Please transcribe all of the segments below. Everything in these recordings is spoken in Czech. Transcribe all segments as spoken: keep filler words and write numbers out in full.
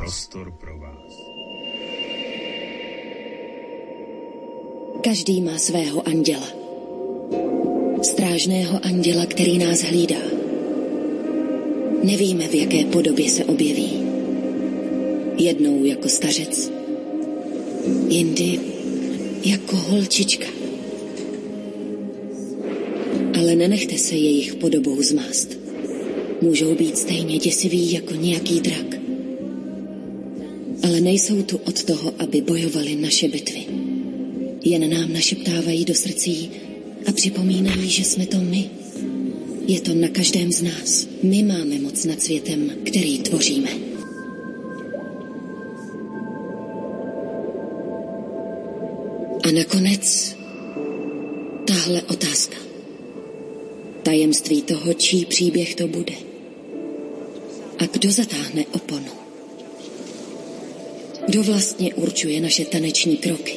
prostor pro vás. Každý má svého anděla. Strážného anděla, který nás hlídá. Nevíme, v jaké podobě se objeví. Jednou jako stařec, jindy jako holčička. Ale nenechte se jejich podobou zmást. Můžou být stejně děsiví jako nějaký drak. Ale nejsou tu od toho, aby bojovali naše bitvy. Jen nám našeptávají do srdcí a připomínají, že jsme to my. Je to na každém z nás. My máme moc nad světem, který tvoříme. A nakonec tahle otázka. Tajemství toho, čí příběh to bude. A kdo zatáhne oponu? Kdo vlastně určuje naše taneční kroky?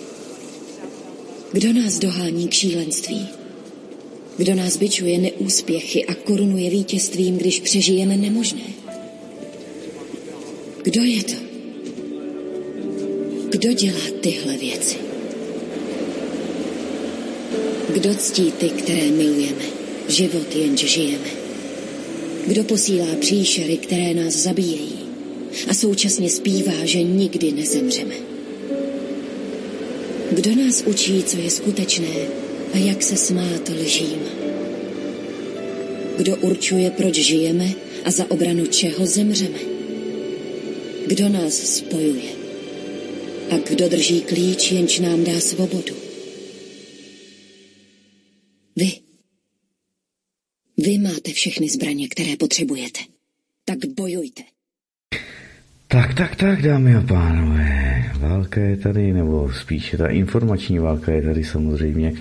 Kdo nás dohání k šílenství? Kdo nás bičuje neúspěchy a korunuje vítězstvím, když přežijeme nemožné? Kdo je to? Kdo dělá tyhle věci? Kdo ctí ty, které milujeme, život jenž žijeme? Kdo posílá příšery, které nás zabíjejí a současně zpívá, že nikdy nezemřeme? Kdo nás učí, co je skutečné a jak se smát lžím? Kdo určuje, proč žijeme a za obranu čeho zemřeme? Kdo nás spojuje? A kdo drží klíč, jenž nám dá svobodu? Vy. Vy máte všechny zbraně, které potřebujete. Tak bojujte. Tak, tak, tak, dámy a pánové. Válka je tady, nebo spíše ta informační válka je tady samozřejmě.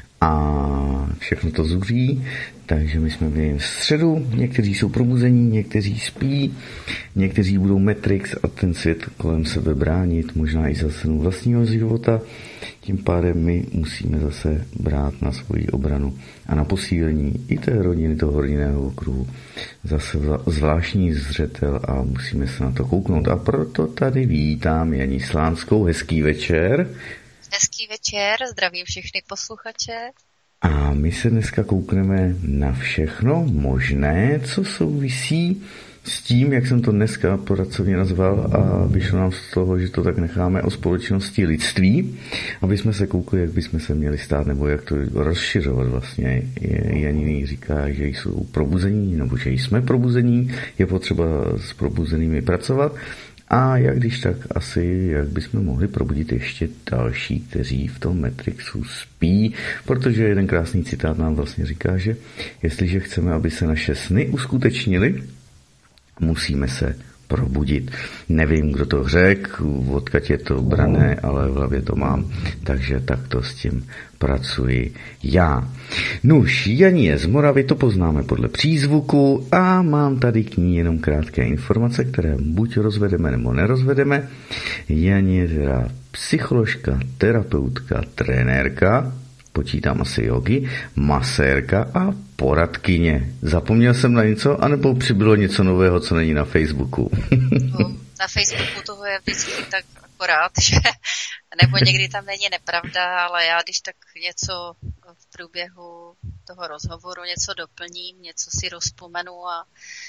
A všechno to zuří, takže my jsme v středu, někteří jsou probuzení, někteří spí, někteří budou Matrix a ten svět kolem sebe bránit, možná i za cenu vlastního života. Tím pádem my musíme zase brát na svoji obranu a na posílení i té rodiny, toho rodinného okruhu zase zvláštní zřetel a musíme se na to kouknout. A proto tady vítám Janí Slánskou. Hezký večer. Hezký večer, zdravím všechny posluchače. A my se dneska koukneme na všechno možné, co souvisí s tím, jak jsem to dneska poradcovně nazval a vyšlo nám z toho, že to tak necháme o společnosti lidství, aby jsme se koukli, jak bychom se měli stát, nebo jak to rozšiřovat vlastně. Janiny říká, že jsou probuzení, nebo že jsme probuzení, je potřeba s probuzenými pracovat. A jak když tak asi, jak bychom mohli probudit ještě další, kteří v tom Matrixu spí, protože jeden krásný citát nám vlastně říká, že jestliže chceme, aby se naše sny uskutečnily, musíme se probudit. Nevím, kdo to řekl, odkud je to brané, ale v hlavě to mám, takže takto s tím pracuji já. Nuž, Janí je z Moravy, to poznáme podle přízvuku a mám tady k ní jenom krátké informace, které buď rozvedeme nebo nerozvedeme. Janí je teda psycholožka, terapeutka, trenérka, počítám asi jogi, masérka a poradkyně. Zapomněl jsem na něco, anebo přibylo něco nového, co není na Facebooku? No, na Facebooku toho je vždycky tak akorát, že nebo někdy tam není nepravda, ale já když tak něco v průběhu toho rozhovoru něco doplním, něco si rozpomenu a,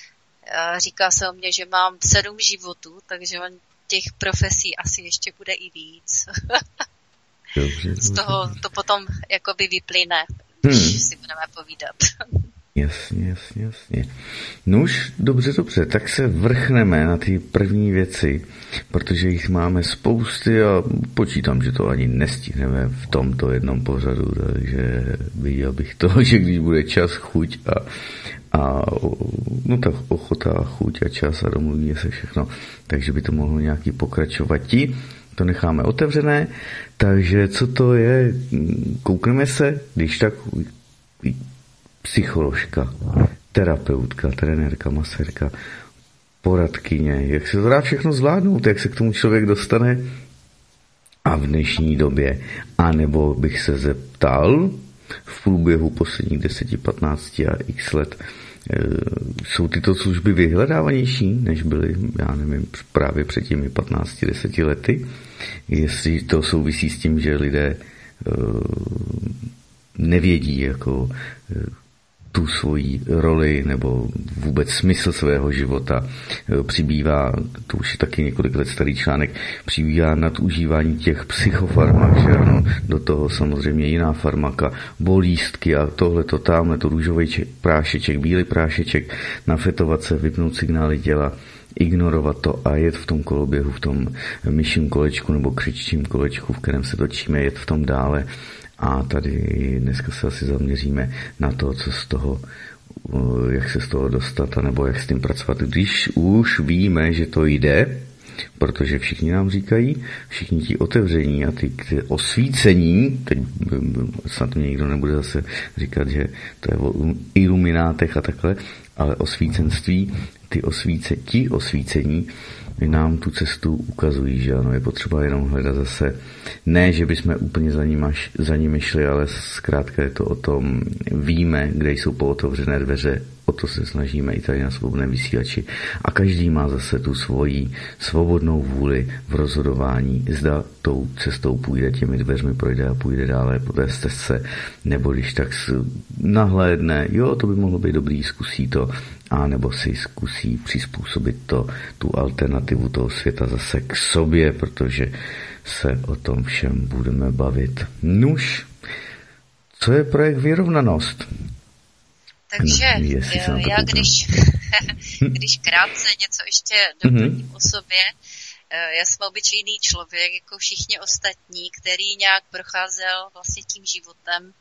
a říká se o mě, že mám sedm životů, takže těch profesí asi ještě bude i víc. Dobře, z toho to potom jakoby vyplyne, když hmm. si budeme povídat. Jasně, jasně, jasně. No už, dobře, dobře, tak se vrchneme na ty první věci, protože jich máme spousty a počítám, že to ani nestihneme v tomto jednom pořadu, takže viděl bych to, že když bude čas, chuť a, a no tak ochota, chuť a čas a domluví se všechno, takže by to mohlo nějaký pokračovati. To necháme otevřené, takže co to je, koukneme se, když tak psycholožka, terapeutka, trenérka, masérka, poradkyně, jak se to dá všechno zvládnout, jak se k tomu člověk dostane a v dnešní době, anebo bych se zeptal v průběhu posledních deseti, patnácti a x let Jsou tyto služby vyhledávanější, než byly, já nevím, právě před těmi patnácti deseti lety? Jestli to souvisí s tím, že lidé nevědí jako tu svoji roli nebo vůbec smysl svého života. Přibývá, to už je taky několik let starý článek, přibývá nadužívání těch psychofarmak, že ano, do toho samozřejmě jiná farmaka, bolístky a tohleto, tamhleto, růžový prášeček, bílý prášeček, nafetovat se, vypnout signály těla, ignorovat to a jet v tom koloběhu, v tom myším kolečku nebo křiččím kolečku, v kterém se točíme, jet v tom dále. A tady dneska se asi zaměříme na to, co z toho, jak se z toho dostat, nebo jak s tím pracovat. Když už víme, že to jde, protože všichni nám říkají, všichni ti otevření a ty, ty osvícení, teď snad mě nikdo nebude zase říkat, že to je o iluminátech a takhle, ale osvícenství, ty osvíce, ti osvícení nám tu cestu ukazují, že ano, je potřeba jenom hledat zase, ne, že bychom úplně za nimi, za nimi šli, ale zkrátka je to o tom, víme, kde jsou pootevřené dveře, o to se snažíme i tady na Svobodném vysílači a každý má zase tu svoji svobodnou vůli v rozhodování, zda tou cestou půjde, těmi dveřmi projde a půjde dále po té stezce, nebo když tak nahlédne, jo, to by mohlo být dobrý, zkusí to, a nebo si zkusí přizpůsobit to, tu alternativu toho světa zase k sobě, protože se o tom všem budeme bavit. Nuž, co je projekt Vyrovnanost? Takže no, já když, když krátce něco ještě doplním mm-hmm. o sobě, já jsem obyčejný člověk, jako všichni ostatní, který nějak procházel vlastně tím životem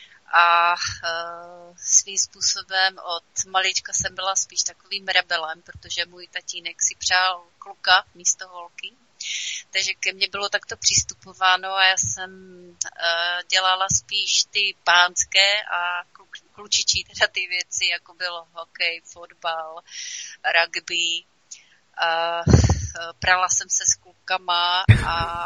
a uh, svým způsobem od malička jsem byla spíš takovým rebelem, protože můj tatínek si přál kluka místo holky. Takže ke mně bylo takto přistupováno a já jsem uh, dělala spíš ty pánské a klučičí teda ty věci, jako bylo hokej, fotbal, rugby. Uh, prala jsem se s klukama a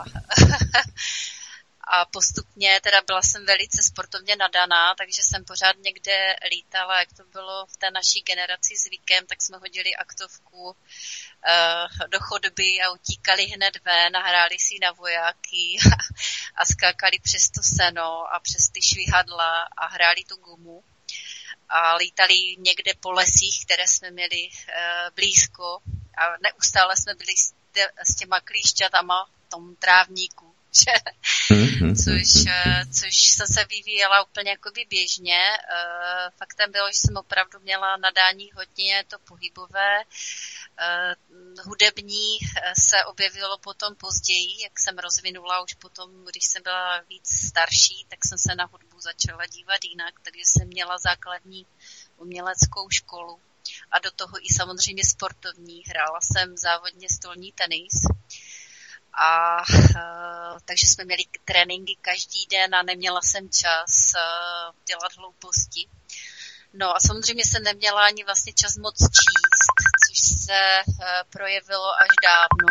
a postupně teda byla jsem velice sportovně nadaná, takže jsem pořád někde lítala, jak to bylo v té naší generaci zvykem, tak jsme hodili aktovku uh, do chodby a utíkali hned ven a hráli si na vojáky a, a skákali přes to seno a přes ty švihadla a hráli tu gumu a lítali někde po lesích, které jsme měli uh, blízko a neustále jsme byli s, tě, s těma klíšťatama v tom trávníku. což, což jsem se vyvíjela úplně jakoby běžně. Faktem bylo, že jsem opravdu měla nadání hodně to pohybové. Hudební se objevilo potom později, jak jsem rozvinula už potom, když jsem byla víc starší, tak jsem se na hudbu začala dívat jinak, takže jsem měla základní uměleckou školu a do toho i samozřejmě sportovní. Hrála jsem závodně stolní tenis. A uh, takže jsme měli tréninky každý den a neměla jsem čas uh, dělat hlouposti. No a samozřejmě jsem neměla ani vlastně čas moc číst, což se uh, projevilo až dávno.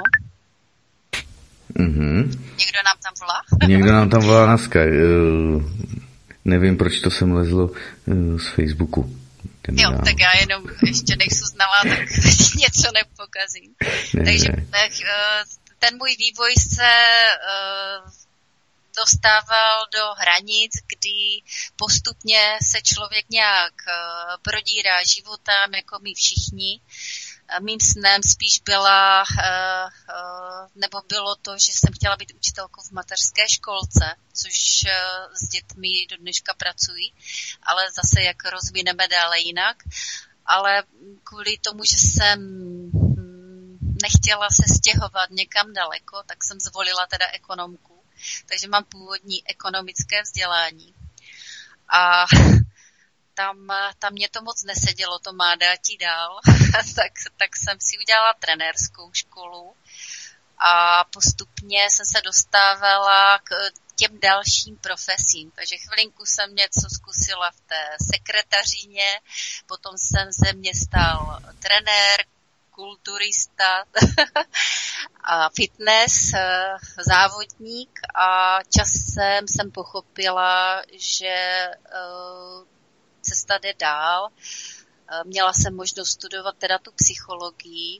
Mm-hmm. Někdo nám tam volá? Někdo nám tam volá na Skype. Uh, nevím, proč to sem lezlo uh, z Facebooku. Ten jo, dál. Tak já jenom ještě nejsou znalá, tak něco nepokazím. Ne, takže ne. Uh, ten můj vývoj se uh, dostával do hranic, kdy postupně se člověk nějak uh, prodírá životem, jako my všichni. Mým snem spíš byla, uh, uh, nebo bylo to, že jsem chtěla být učitelkou v mateřské školce, což uh, s dětmi do dneška pracuji, ale zase jak rozvineme dále jinak. Ale kvůli tomu, že jsem nechtěla se stěhovat někam daleko, tak jsem zvolila teda ekonomku. Takže mám původní ekonomické vzdělání. A tam, tam mě to moc nesedělo, to má dáti dál, tak, tak jsem si udělala trenérskou školu a postupně jsem se dostávala k těm dalším profesím. Takže chvilinku jsem něco zkusila v té sekretařině, potom jsem ze mě stal trenér, kulturista a fitness závodník a časem jsem pochopila, že cesta jde dál Měla jsem možnost studovat teda tu psychologii,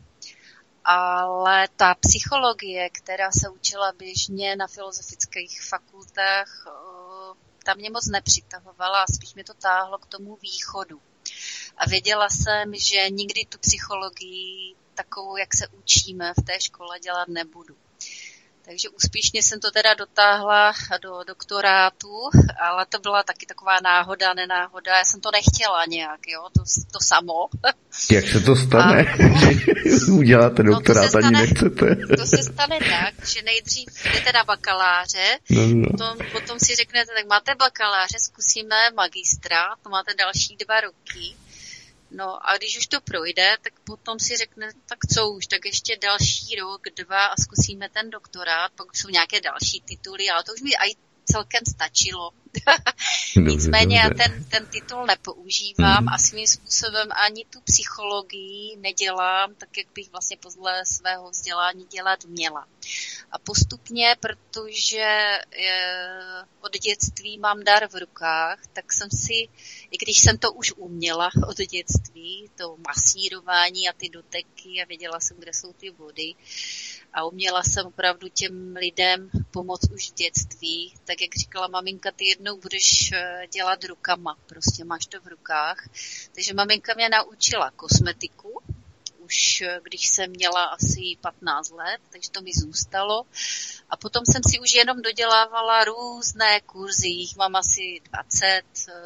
ale ta psychologie, která se učila běžně na filozofických fakultách, ta mě moc nepřitahovala a spíš mě to táhlo k tomu východu. A věděla jsem, že nikdy tu psychologii takovou, jak se učíme v té škole, dělat nebudu. Takže úspěšně jsem to teda dotáhla do doktorátu, ale to byla taky taková náhoda, nenáhoda. Já jsem to nechtěla nějak, jo, to, to samo. Jak se to stane? A... Uděláte doktorát, no ani nechcete. To se stane tak, že nejdřív jdete na bakaláře, no, no. Potom, potom si řeknete, tak máte bakaláře, zkusíme magistra, to máte další dva roky. No a když už to projde, tak potom si řekne, tak co už, tak ještě další rok, dva a zkusíme ten doktorát, pak už jsou nějaké další tituly, ale to už mi aj celkem stačilo. Nicméně já ten, ten titul nepoužívám mm. a svým způsobem ani tu psychologii nedělám, tak jak bych vlastně podle svého vzdělání dělat měla. A postupně, protože je, od dětství mám dar v rukách, tak jsem si, i když jsem to už uměla od dětství, to masírování a ty doteky a věděla jsem, kde jsou ty body, a uměla jsem opravdu těm lidem pomoct už v dětství. Tak jak říkala maminka, ty jednou budeš dělat rukama, prostě máš to v rukách. Takže maminka mě naučila kosmetiku, už když jsem měla asi patnáct let, takže to mi zůstalo. A potom jsem si už jenom dodělávala různé kurzy, jich mám asi dvacet,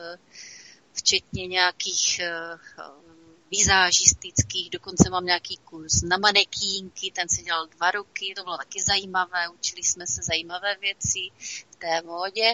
včetně nějakých vizážistických, dokonce mám nějaký kurz na manekínky, ten se dělal dva roky, to bylo taky zajímavé, učili jsme se zajímavé věci v té módě.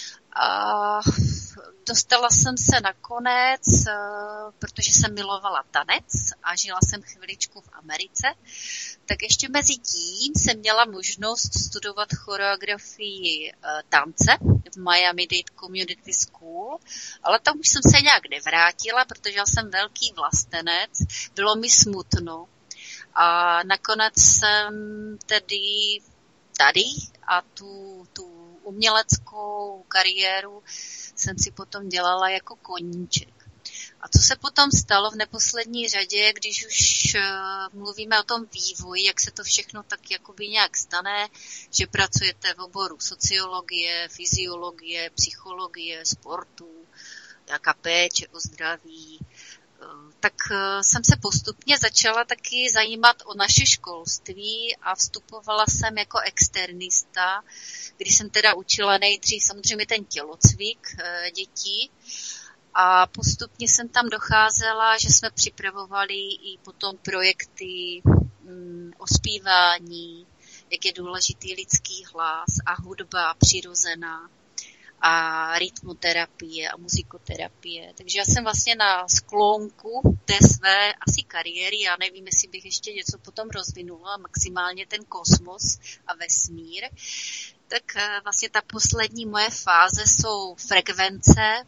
A dostala jsem se nakonec, protože jsem milovala tanec a žila jsem chviličku v Americe, tak ještě mezi tím jsem měla možnost studovat choreografii tance v Miami-Dade Community School, ale tam už jsem se nějak nevrátila, protože já jsem velký vlastenec, bylo mi smutno a nakonec jsem tedy tady a tu, tu uměleckou kariéru jsem si potom dělala jako koníček. A co se potom stalo v neposlední řadě, když už uh, mluvíme o tom vývoji, jak se to všechno tak jakoby nějak stane, že pracujete v oboru sociologie, fyziologie, psychologie, sportu, jaká péče o zdraví, tak jsem se postupně začala taky zajímat o naše školství a vstupovala jsem jako externista, když jsem teda učila nejdřív samozřejmě ten tělocvik dětí a postupně jsem tam docházela, že jsme připravovali i potom projekty mm, o zpívání, jak je důležitý lidský hlas a hudba přirozená a rytmoterapie a muzikoterapie. Takže já jsem vlastně na sklonku té své asi kariéry, já nevím, jestli bych ještě něco potom rozvinula, maximálně ten kosmos a vesmír. Tak vlastně ta poslední moje fáze jsou frekvence,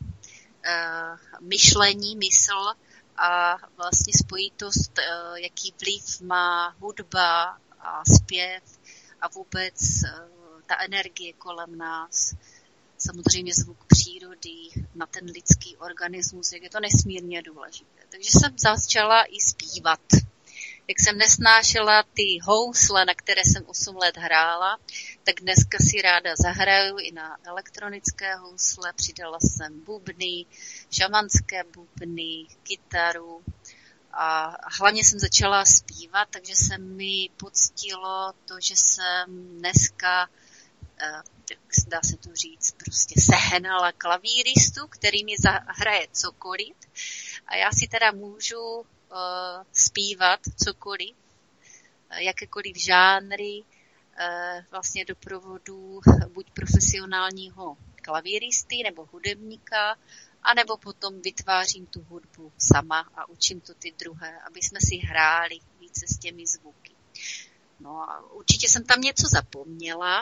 myšlení, mysl a vlastně spojitost, jaký vliv má hudba a zpěv a vůbec ta energie kolem nás. Samozřejmě zvuk přírody, na ten lidský organismus, jak je to nesmírně důležité. Takže jsem začala i zpívat. Jak jsem nesnášela ty housle, na které jsem osm let hrála, tak dneska si ráda zahraju i na elektronické housle. Přidala jsem bubny, šamanské bubny, kytaru a hlavně jsem začala zpívat, takže se mi poctilo to, že jsem dneska dá se to říct, prostě sehnala klavíristu, který mi zahraje cokoliv a já si teda můžu uh, zpívat cokoliv, jakékoliv žánry, uh, vlastně doprovodu buď profesionálního klavíristy nebo hudebníka, anebo potom vytvářím tu hudbu sama a učím to ty druhé, aby jsme si hráli více s těmi zvuky. No a určitě jsem tam něco zapomněla,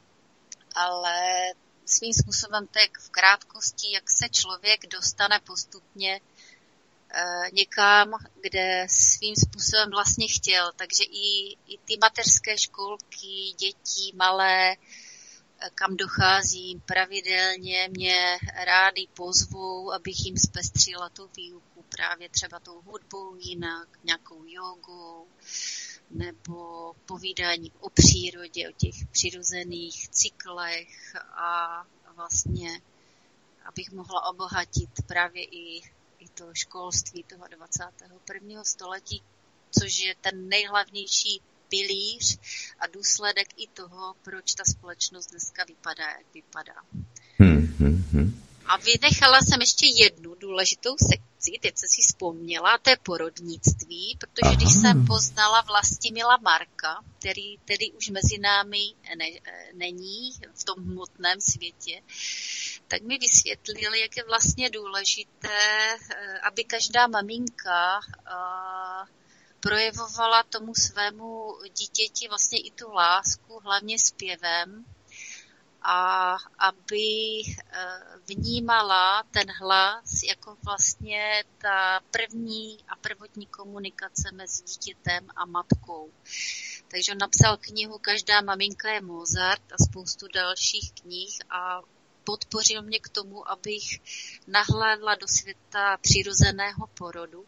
ale svým způsobem tak v krátkosti, jak se člověk dostane postupně e, někam, kde svým způsobem vlastně chtěl. Takže i, i ty mateřské školky, děti malé, kam docházím pravidelně, mě rádi pozvou, abych jim zpestřila tu výuku, právě třeba tou hudbou jinak, nějakou jogou, nebo povídání o přírodě, o těch přirozených cyklech a vlastně, abych mohla obohatit právě i, i to školství toho dvacátého prvního století, což je ten nejhlavnější pilíř a důsledek i toho, proč ta společnost dneska vypadá, jak vypadá. Hmm, hmm, hmm. A vynechala jsem ještě jednu důležitou sekci, teď jsem si vzpomněla, to je porodnictví, protože Aha. když jsem poznala Vlastimila Marka, který tedy už mezi námi ne, není v tom hmotném světě, tak mi vysvětlil, jak je vlastně důležité, aby každá maminka projevovala tomu svému dítěti vlastně i tu lásku, hlavně zpěvem, a aby vnímala ten hlas jako vlastně ta první a prvotní komunikace mezi dítětem a matkou. Takže on napsal knihu Každá maminka je Mozart a spoustu dalších knih a podpořil mě k tomu, abych nahlédla do světa přirozeného porodu.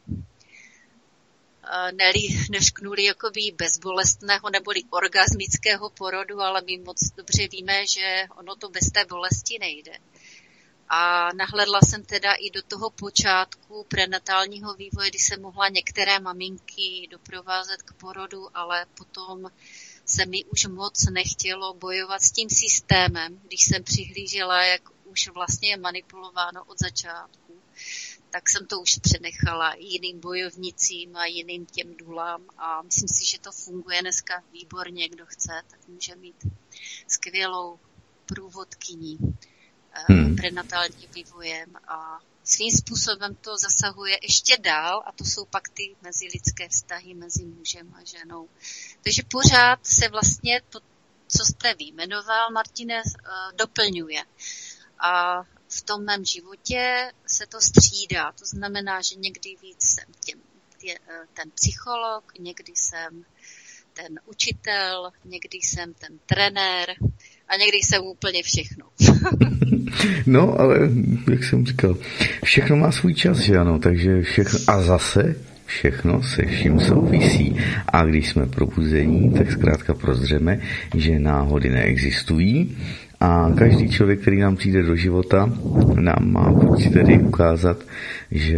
Neřknuli jakoby bezbolestného neboli orgasmického porodu, ale my moc dobře víme, že ono to bez té bolesti nejde. A nahlédla jsem teda i do toho počátku prenatálního vývoje, kdy se mohla některé maminky doprovázet k porodu, ale potom se mi už moc nechtělo bojovat s tím systémem, když jsem přihlížela, jak už vlastně je manipulováno od začátku. Tak jsem to už přenechala jiným bojovnicím a jiným těm důlám a myslím si, že to funguje dneska výborně, kdo chce, tak může mít skvělou průvodkyni hmm. prenatálním vývojem a svým způsobem to zasahuje ještě dál a to jsou pak ty mezilidské vztahy mezi mužem a ženou. Takže pořád se vlastně to, co jste vyjmenoval, Martine, doplňuje. A v tom mém životě se to střídá. To znamená, že někdy víc jsem těm, tě, ten psycholog, někdy jsem ten učitel, někdy jsem ten trenér a někdy jsem úplně všechno. No, ale jak jsem říkal, všechno má svůj čas, že ano, takže všechno, a zase všechno se vším souvisí. A když jsme probuzení, tak zkrátka prozřeme, že náhody neexistují. A každý člověk, který nám přijde do života, nám má buď tedy ukázat, že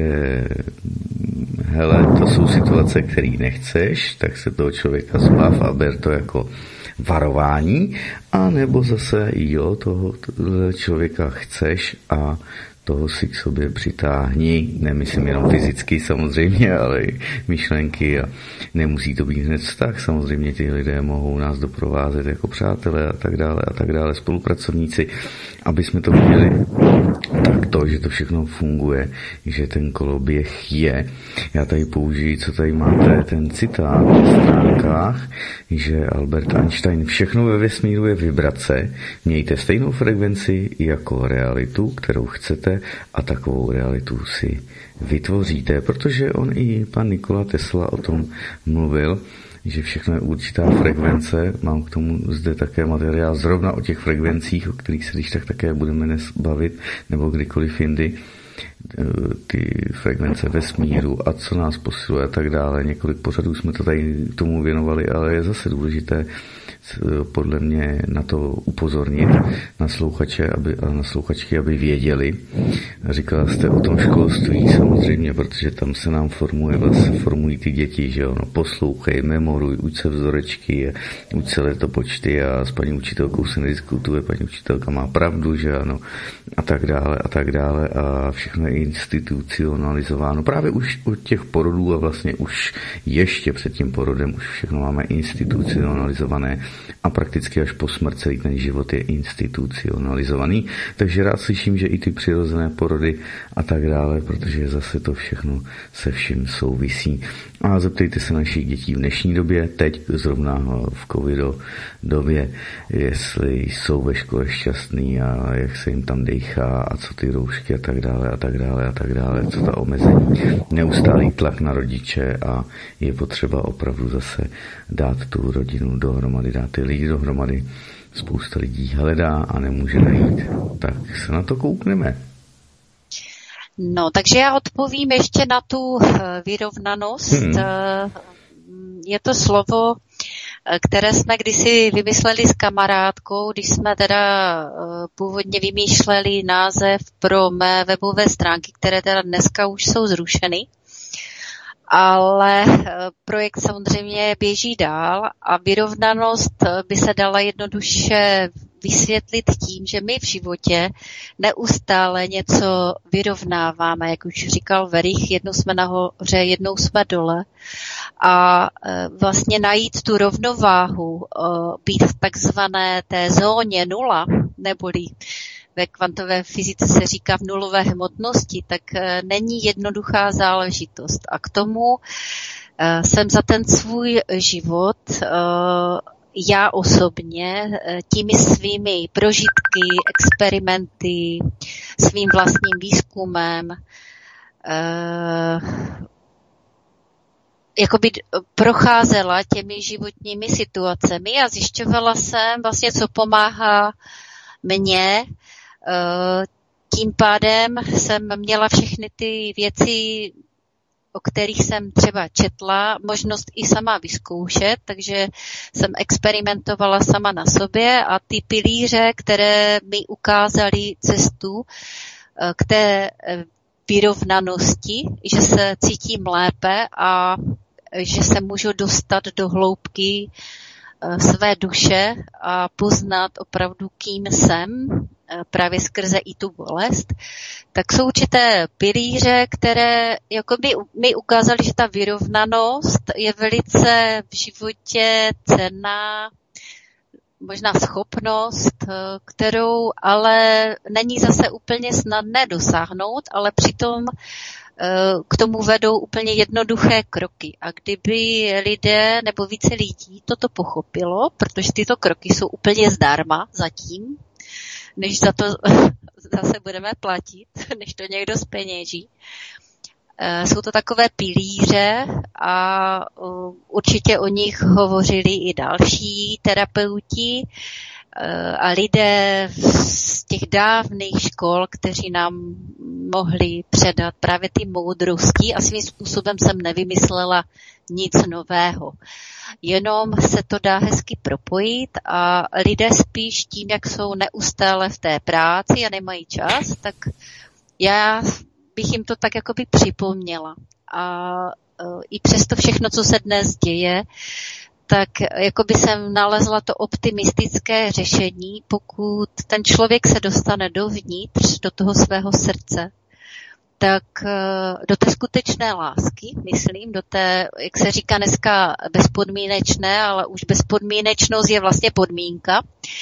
hele, to jsou situace, které nechceš, tak se toho člověka zbav a ber to jako varování, a nebo zase jo, toho člověka chceš a toho si k sobě přitáhni, nemyslím jenom fyzicky samozřejmě, ale i myšlenky a nemusí to být hned vztah, samozřejmě ti lidé mohou nás doprovázet jako přátelé a tak dále a tak dále, spolupracovníci, aby jsme to viděli tak to, že to všechno funguje, že ten koloběh je. Já tady použiji, co tady máte, ten citát na stránkách, že Albert Einstein, všechno ve vesmíru je vibrace, mějte stejnou frekvenci jako realitu, kterou chcete, a takovou realitu si vytvoříte, protože on i pan Nikola Tesla o tom mluvil, že všechno je určitá frekvence. Mám k tomu zde také materiál zrovna o těch frekvencích, o kterých se když tak také budeme dnes bavit, nebo kdykoliv jindy, ty frekvence vesmíru a co nás posiluje a tak dále. Několik pořadů jsme to tady tomu věnovali, ale je zase důležité podle mě na to upozornit na slouchače aby, a na slouchačky, aby věděli. Říkala jste o tom školství samozřejmě, protože tam se nám formuje, vlastně formují ty děti, že ono, poslouchej, memoruj, uč se vzorečky, uč se letopočty a s paní učitelkou se nediskutuje, paní učitelka má pravdu, že ano, a tak dále a tak dále a všechno je institucionalizováno. Právě už od těch porodů a vlastně už ještě před tím porodem už všechno máme institucionalizované a prakticky až po smrt celý ten život je institucionalizovaný. Takže rád slyším, že i ty přirozené porody a tak dále, protože zase to všechno se vším souvisí. A zeptejte se našich dětí v dnešní době, teď zrovna v covidu době, jestli jsou ve škole šťastný a jak se jim tam dejchá a co ty roušky a tak dále a tak dále a tak dále, co ta omezení. Neustálý tlak na rodiče a je potřeba opravdu zase dát tu rodinu dohromady, dát ty lidi dohromady. Spousta lidí hledá a nemůže najít. Tak se na to koukneme. No, takže já odpovím ještě na tu vyrovnanost. Hmm. Je to slovo, které jsme kdysi vymysleli s kamarádkou, když jsme teda původně vymýšleli název pro mé webové stránky, které teda dneska už jsou zrušeny. Ale projekt samozřejmě běží dál a vyrovnanost by se dala jednoduše vysvětlit tím, že my v životě neustále něco vyrovnáváme, jak už říkal Verich, jednou jsme nahoře, jednou jsme dole a vlastně najít tu rovnováhu, být v takzvané té zóně nula, neboli ve kvantové fyzice se říká v nulové hmotnosti, tak není jednoduchá záležitost. A k tomu jsem za ten svůj život já osobně těmi svými prožitky, experimenty, svým vlastním výzkumem jakoby procházela těmi životními situacemi a zjišťovala jsem vlastně, co pomáhá mně. Tím pádem jsem měla všechny ty věci, o kterých jsem třeba četla, možnost i sama vyzkoušet, takže jsem experimentovala sama na sobě a ty pilíře, které mi ukázaly cestu k té vyrovnanosti, že se cítím lépe a že se můžu dostat do hloubky své duše a poznat opravdu, kým jsem, právě skrze i tu bolest, tak jsou určité pilíře, které jako by mi ukázaly, že ta vyrovnanost je velice v životě cenná, možná schopnost, kterou ale není zase úplně snadné dosáhnout, ale přitom k tomu vedou úplně jednoduché kroky. A kdyby lidé nebo více lidí toto pochopilo, protože tyto kroky jsou úplně zdarma zatím, než za to zase budeme platit, než to někdo zpeněží. Jsou to takové pilíře a určitě o nich hovořili i další terapeuti a lidé z těch dávných škol, kteří nám mohli předat právě ty moudrosti a svým způsobem jsem nevymyslela nic nového. Jenom se to dá hezky propojit a lidé spíš tím, jak jsou neustále v té práci a nemají čas, tak já bych jim to tak jakoby připomněla. A i přesto všechno, co se dnes děje, tak jakoby jsem nalezla to optimistické řešení, pokud ten člověk se dostane dovnitř, do toho svého srdce, tak do té skutečné lásky, myslím, do té, jak se říká dneska, bezpodmínečné, ale už bezpodmínečnost je vlastně podmínka.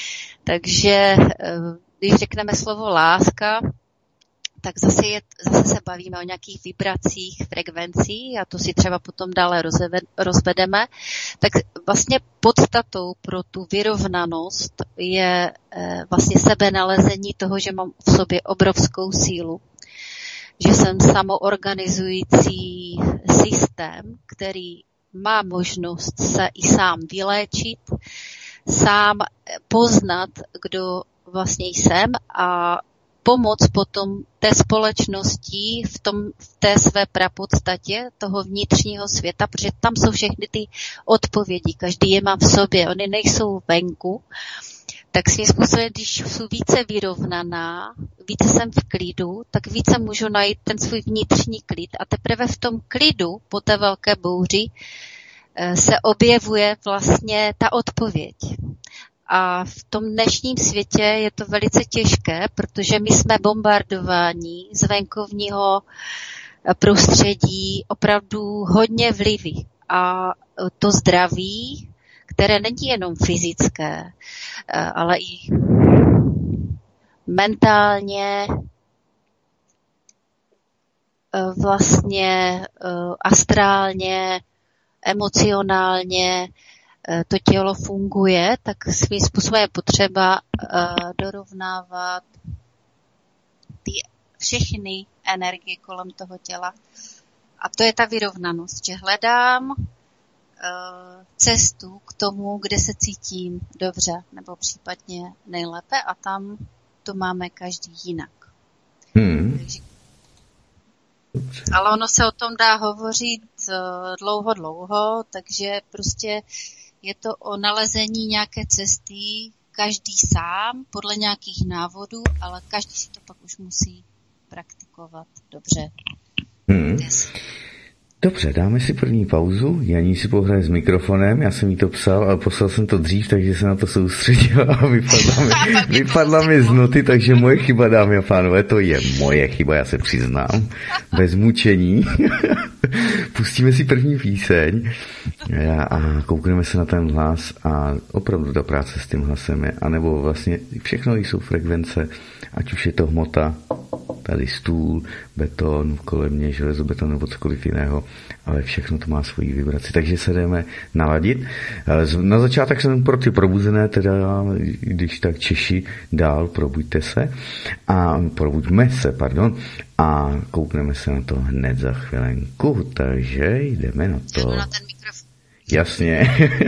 Takže když řekneme slovo láska, tak zase, je, zase se bavíme o nějakých vibracích, frekvencí a to si třeba potom dále rozvedeme. Tak vlastně podstatou pro tu vyrovnanost je vlastně sebenalezení toho, že mám v sobě obrovskou sílu, že jsem samoorganizující systém, který má možnost se i sám vyléčit, sám poznat, kdo vlastně jsem a pomoc potom té společnosti v, tom, v té své prapodstatě toho vnitřního světa, protože tam jsou všechny ty odpovědi, každý je má v sobě, oni nejsou venku, tak svým způsobem, když jsou více vyrovnaná, více jsem v klidu, tak více můžu najít ten svůj vnitřní klid a teprve v tom klidu po té velké bouři se objevuje vlastně ta odpověď. A v tom dnešním světě je to velice těžké, protože my jsme bombardováni z venkovního prostředí opravdu hodně vlivy. A to zdraví, které není jenom fyzické, ale i mentálně, vlastně astrálně, emocionálně, to tělo funguje, tak svým způsobem je potřeba uh, dorovnávat ty všechny energie kolem toho těla. A to je ta vyrovnanost, že hledám uh, cestu k tomu, kde se cítím dobře, nebo případně nejlépe a tam to máme každý jinak. Hmm. Takže Ale ono se o tom dá hovořit dlouho, dlouho, takže prostě je to o nalezení nějaké cesty, každý sám, podle nějakých návodů, ale každý si to pak už musí praktikovat dobře. Hmm. Dobře, dáme si první pauzu. Janí si pohraje s mikrofonem, já jsem jí to psal, ale poslal jsem to dřív, takže se na to soustředila a vypadla mi, vypadla mi z noty, takže moje chyba, dámy a pánové, to je moje chyba, já se přiznám, bez mučení. Pustíme si první píseň a koukneme se na ten hlas a opravdu ta práce s tím hlasem je, anebo vlastně všechno jsou frekvence, ať už je to hmota, tady stůl, beton, kolem mě železobeton nebo cokoliv jiného, ale všechno to má svoji vibraci, takže se jdeme naladit. Na začátek jsem pro ty probuzené, teda když tak Češi dál, probuďte se a probuďme se, pardon, a koukneme se na to hned za chvilenku, takže jdeme na to. Na ten mikrofon. Jasně.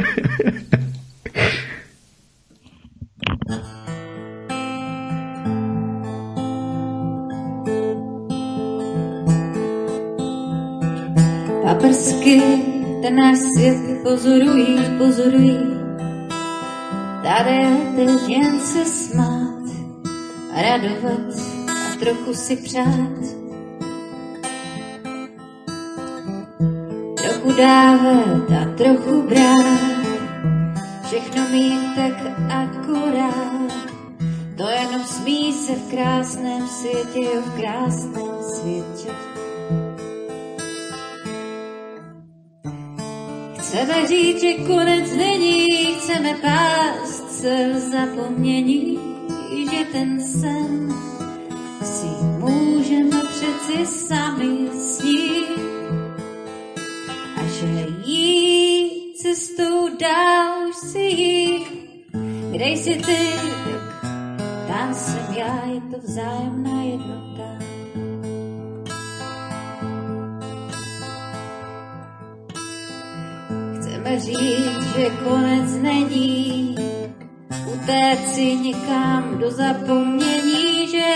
Paprsky ten náš svět pozorují, pozorují. Tady je teď jen se smát a radovat a trochu si přát. Trochu dávat a trochu brát, všechno mít tak akorát. To jenom smí se v krásném světě, jo, v krásném světě. Chceme říct, že konec není, chceme pást se v zapomnění, že ten sen si můžeme přeci sami snít a že jít cestou dál už si jít. Kde jsi ty, tak tam jsem já, je to vzájemná jednota. Chceme říct, že konec není, utéct si někam do zapomnění, že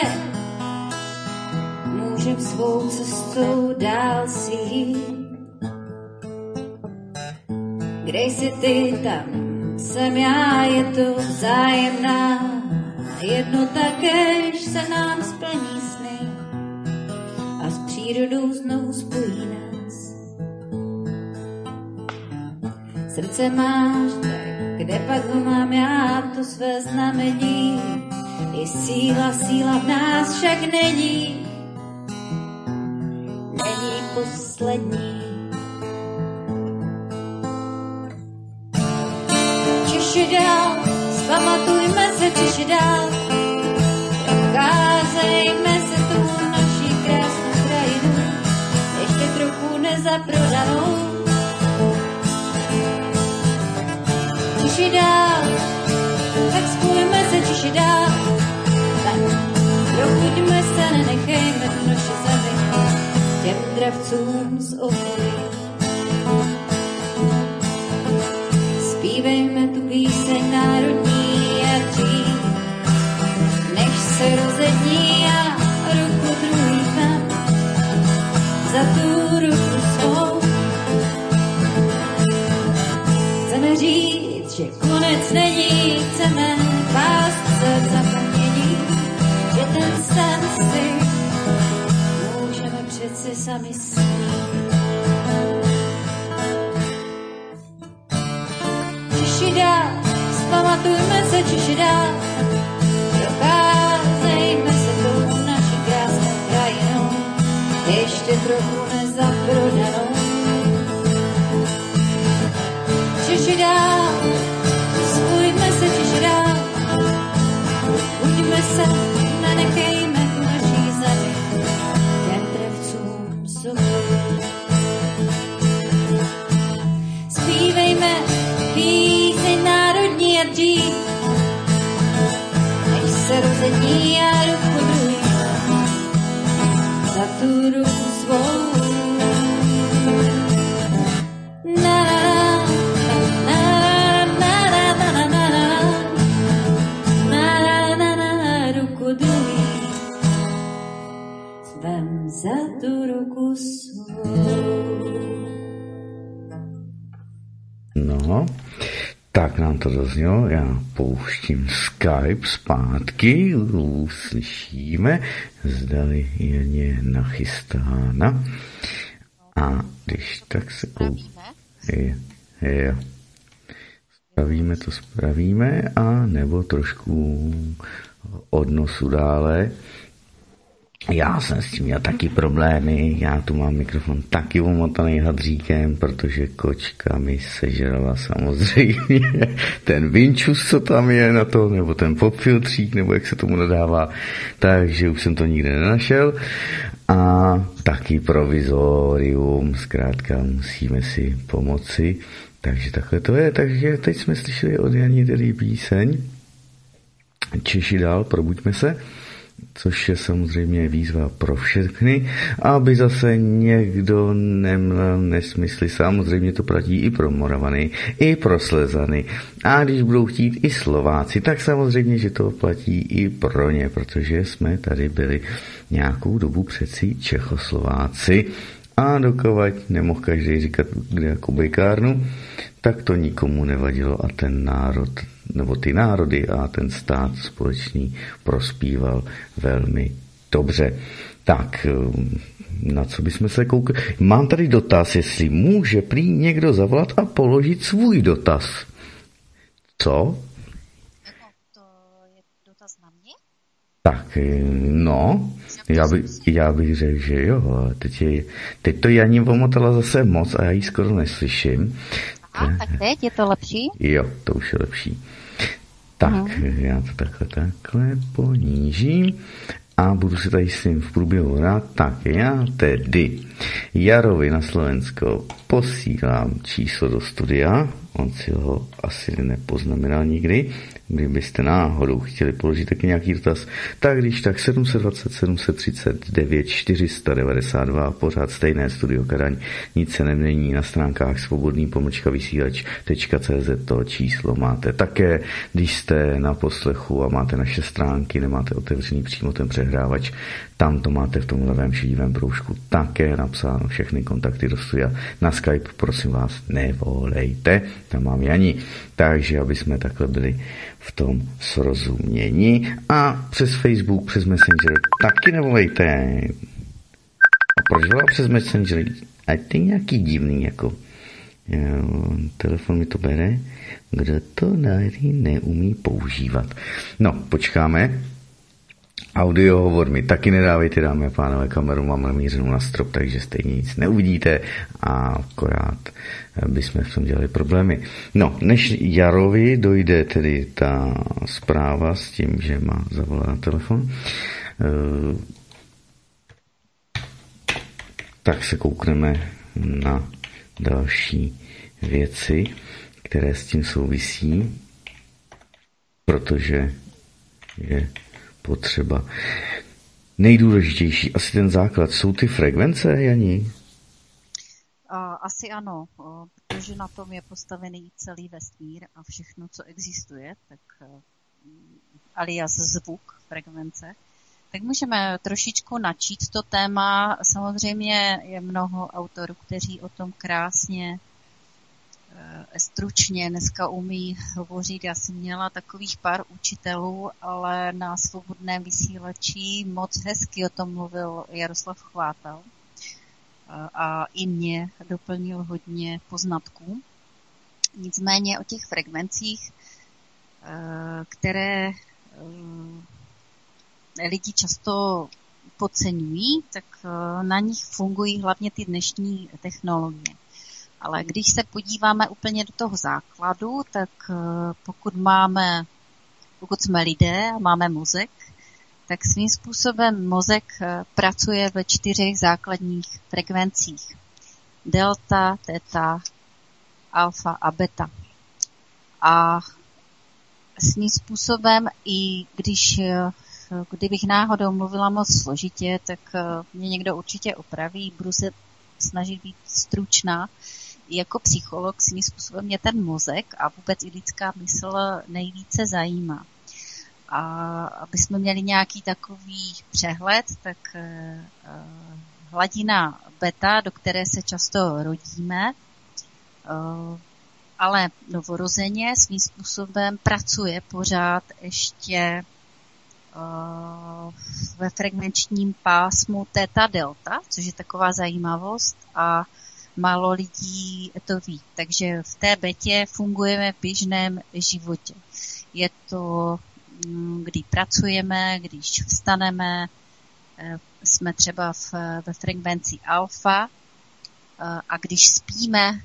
můžem svou cestou dál si jít. Kde jsi ty, tam jsem já, je to vzájemná jednota, kež se nám splní sny a s přírodou znovu spojí nás. Srdce máš, tak kde pak ho mám já, to své znamení. I síla, síla v nás však není, není poslední. Češi dál, zpamatujme se, Češi dál, procházejme se tu naší krásnou krajinu, ještě trochu nezaprodanou. Češi dál, tak spojíme se, Češi dál, tak probuďme se, nenechejme tu naši zemi těm dravcům z okolí. Zpívejme tu píseň národní a dřív, než se rozední a ruku druhý tam za tu ruku svou. Chceme říct, že konec není, chceme pást se v zapomnění, že ten sen si můžeme přeci sami snít. Češi dál, zpamatujme se, Češi dál, procházejme se tou naší krásnou krajinou, ještě trochu nezaprodanou. Češi dál, spojíme se, Češi dál, buďme se, nenechejme tu naší zemi těm trevcům z okolí. Zpívejme píseň národní a dřív, než se rozední a ruku druhý za tu ruku svou. Za tu ruku to doznělo, já pouštím Skype zpátky, uslyšíme, zdali je ně nachystána. A když tak se... Je, je. Spravíme to, spravíme, a nebo trošku odnosu dále. Já jsem s tím měl taky problémy, já tu mám mikrofon taky omotaný hadříkem, protože kočka mi sežrala samozřejmě ten vinčus, co tam je na to, nebo ten popfiltřík, nebo jak se tomu nadává, takže už jsem to nikde nenašel. A taky provizorium, zkrátka musíme si pomoci, takže takhle to je. Takže teď jsme slyšeli od Jani tedy píseň Češi dál, probuďme se, což je samozřejmě výzva pro všechny, aby zase někdo nemlel nesmysly. Samozřejmě to platí i pro Moravany, i pro Slezany. A když budou chtít i Slováci, tak samozřejmě, že to platí i pro ně, protože jsme tady byli nějakou dobu přeci Čechoslováci. A dokud nemohl každý říkat kde jako bejkárnu, tak to nikomu nevadilo a ten národ, nebo ty národy a ten stát společný prospíval velmi dobře. Tak, na co bychom se koukali? Mám tady dotaz, jestli může prý někdo zavolat a položit svůj dotaz. Co? To je dotaz na mě? Tak, no, já, by, já bych řekl, že jo, teď, je, teď to Janí omotala zase moc a já ji skoro neslyším. Aha, tak teď je to lepší? Jo, to už je lepší. Tak, uh-huh. Já to takhle, takhle ponížím a budu se tady s tím v průběhu hrát. Tak já tedy Jarovi na Slovensko posílám číslo do studia, on si ho asi nepoznamenal nikdy. Kdybyste náhodou chtěli položit taky nějaký dotaz, tak když tak sedm set dvacet, sedm set třicet devět, čtyři sta devadesát dva, pořád stejné Studio Kadaň, nic se nemění, na stránkách svobodný pomlčka vysílač tečka cé zet to číslo máte také, když jste na poslechu a máte naše stránky, nemáte otevřený přímo ten přehrávač, tam to máte v tom levém šedivém broušku také napsáno, všechny kontakty do studia. Na Skype, prosím vás, nevolejte, tam mám Jani, takže aby jsme takhle byli v tom srozumění. A přes Facebook, přes Messenger taky nevolejte. A proč volá přes Messenger? A to je nějaký divný, jako jo, telefon mi to bere, kdo to tady neumí používat. No, počkáme. Audio hovor mi taky nedávejte, dámy a pánové, kameru mám namířenou na strop, takže stejně nic neuvidíte a akorát bychom v tom dělali problémy. No, než Jarovi dojde tedy ta zpráva s tím, že má zavolat na telefon, tak se koukneme na další věci, které s tím souvisí, protože je potřeba. Nejdůležitější, asi ten základ, jsou ty frekvence, Jani? Asi ano, protože na tom je postavený celý vesmír a všechno, co existuje, tak alias zvuk, frekvence. Tak můžeme trošičku načít to téma. Samozřejmě je mnoho autorů, kteří o tom krásně stručně dneska umí hovořit. Já jsem měla takových pár učitelů, ale na svobodném vysílači moc hezky o tom mluvil Jaroslav Chvátal a i mě doplnil hodně poznatků. Nicméně o těch frekvencích, které lidi často podceňují, tak na nich fungují hlavně ty dnešní technologie. Ale když se podíváme úplně do toho základu, tak pokud máme, pokud jsme lidé a máme mozek, tak svým způsobem mozek pracuje ve čtyřech základních frekvencích. Delta, theta, alfa a beta. A svým způsobem, i když kdybych náhodou mluvila moc složitě, tak mě někdo určitě opraví, budu se snažit být stručná. Jako psycholog svým způsobem mě ten mozek a vůbec i lidská mysl nejvíce zajímá. A aby jsme měli nějaký takový přehled, tak hladina beta, do které se často rodíme, ale novorozeně svým způsobem pracuje pořád ještě uh, ve frekvenčním pásmu theta delta, což je taková zajímavost a málo lidí to ví. Takže v té betě fungujeme v běžném životě. Je to, kdy pracujeme, když vstaneme, jsme třeba v, ve frekvenci alfa a když spíme,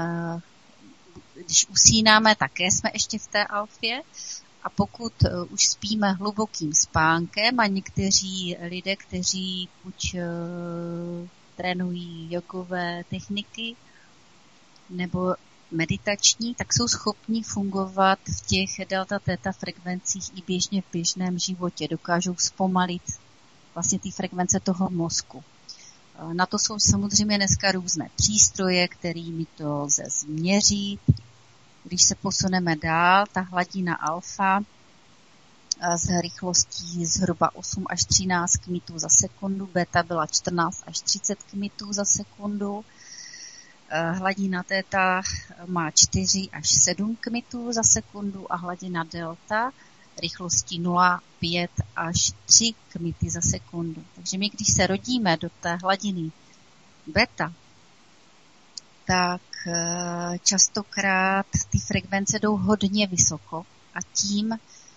když usínáme, také jsme ještě v té alfě. A pokud už spíme hlubokým spánkem a někteří lidé, kteří buď trénují jogové techniky nebo meditační, tak jsou schopni fungovat v těch delta theta frekvencích i běžně v běžném životě. Dokážou zpomalit vlastně ty frekvence toho mozku. Na to jsou samozřejmě dneska různé přístroje, kterými to lze změřit. Když se posuneme dál, ta hladina alfa s rychlostí zhruba osm až třináct kilometrů za sekundu, beta byla čtrnáct až třicet kilometrů za sekundu, hladina theta má čtyři až sedm kilometrů za sekundu a hladina delta rychlostí nula celá pět až tři kilometry za sekundu. Takže my, když se rodíme do té hladiny beta, tak častokrát ty frekvence jdou hodně vysoko a tím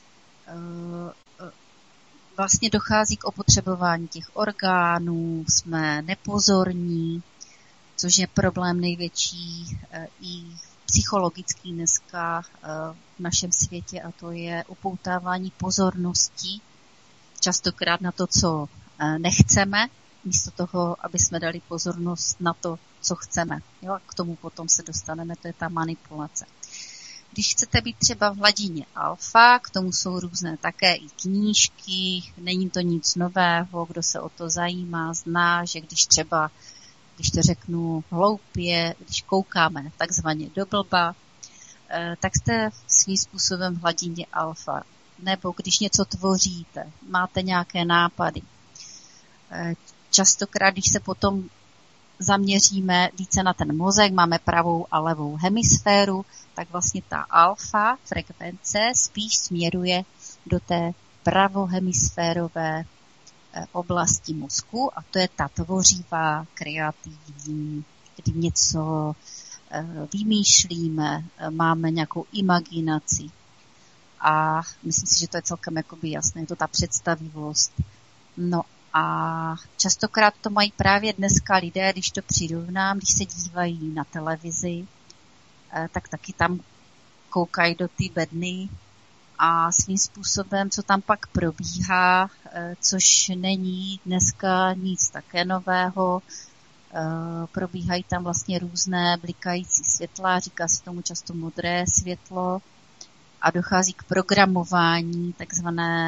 vlastně dochází k opotřebování těch orgánů, jsme nepozorní, což je problém největší i psychologický dneska v našem světě, a to je upoutávání pozornosti častokrát na to, co nechceme, místo toho, aby jsme dali pozornost na to, co chceme. Jo, a k tomu potom se dostaneme, to je ta manipulace. Když chcete být třeba v hladině alfa, k tomu jsou různé také i knížky, není to nic nového, kdo se o to zajímá, zná, že když třeba, když to řeknu hloupě, když koukáme takzvaně do blba, tak jste svým způsobem v hladině alfa. Nebo když něco tvoříte, máte nějaké nápady. Častokrát, když se potom zaměříme více na ten mozek, máme pravou a levou hemisféru, tak vlastně ta alfa frekvence spíš směruje do té pravohemisférové oblasti mozku a to je ta tvořivá, kreativní, kdy něco vymýšlíme, máme nějakou imaginaci a myslím si, že to je celkem jakoby jasné, je to ta představivost. No a častokrát to mají právě dneska lidé, když to přirovnám, když se dívají na televizi, tak taky tam koukají do ty bedny a svým způsobem, co tam pak probíhá, což není dneska nic také nového, probíhají tam vlastně různé blikající světla, říká se tomu často modré světlo a dochází k programování, takzvané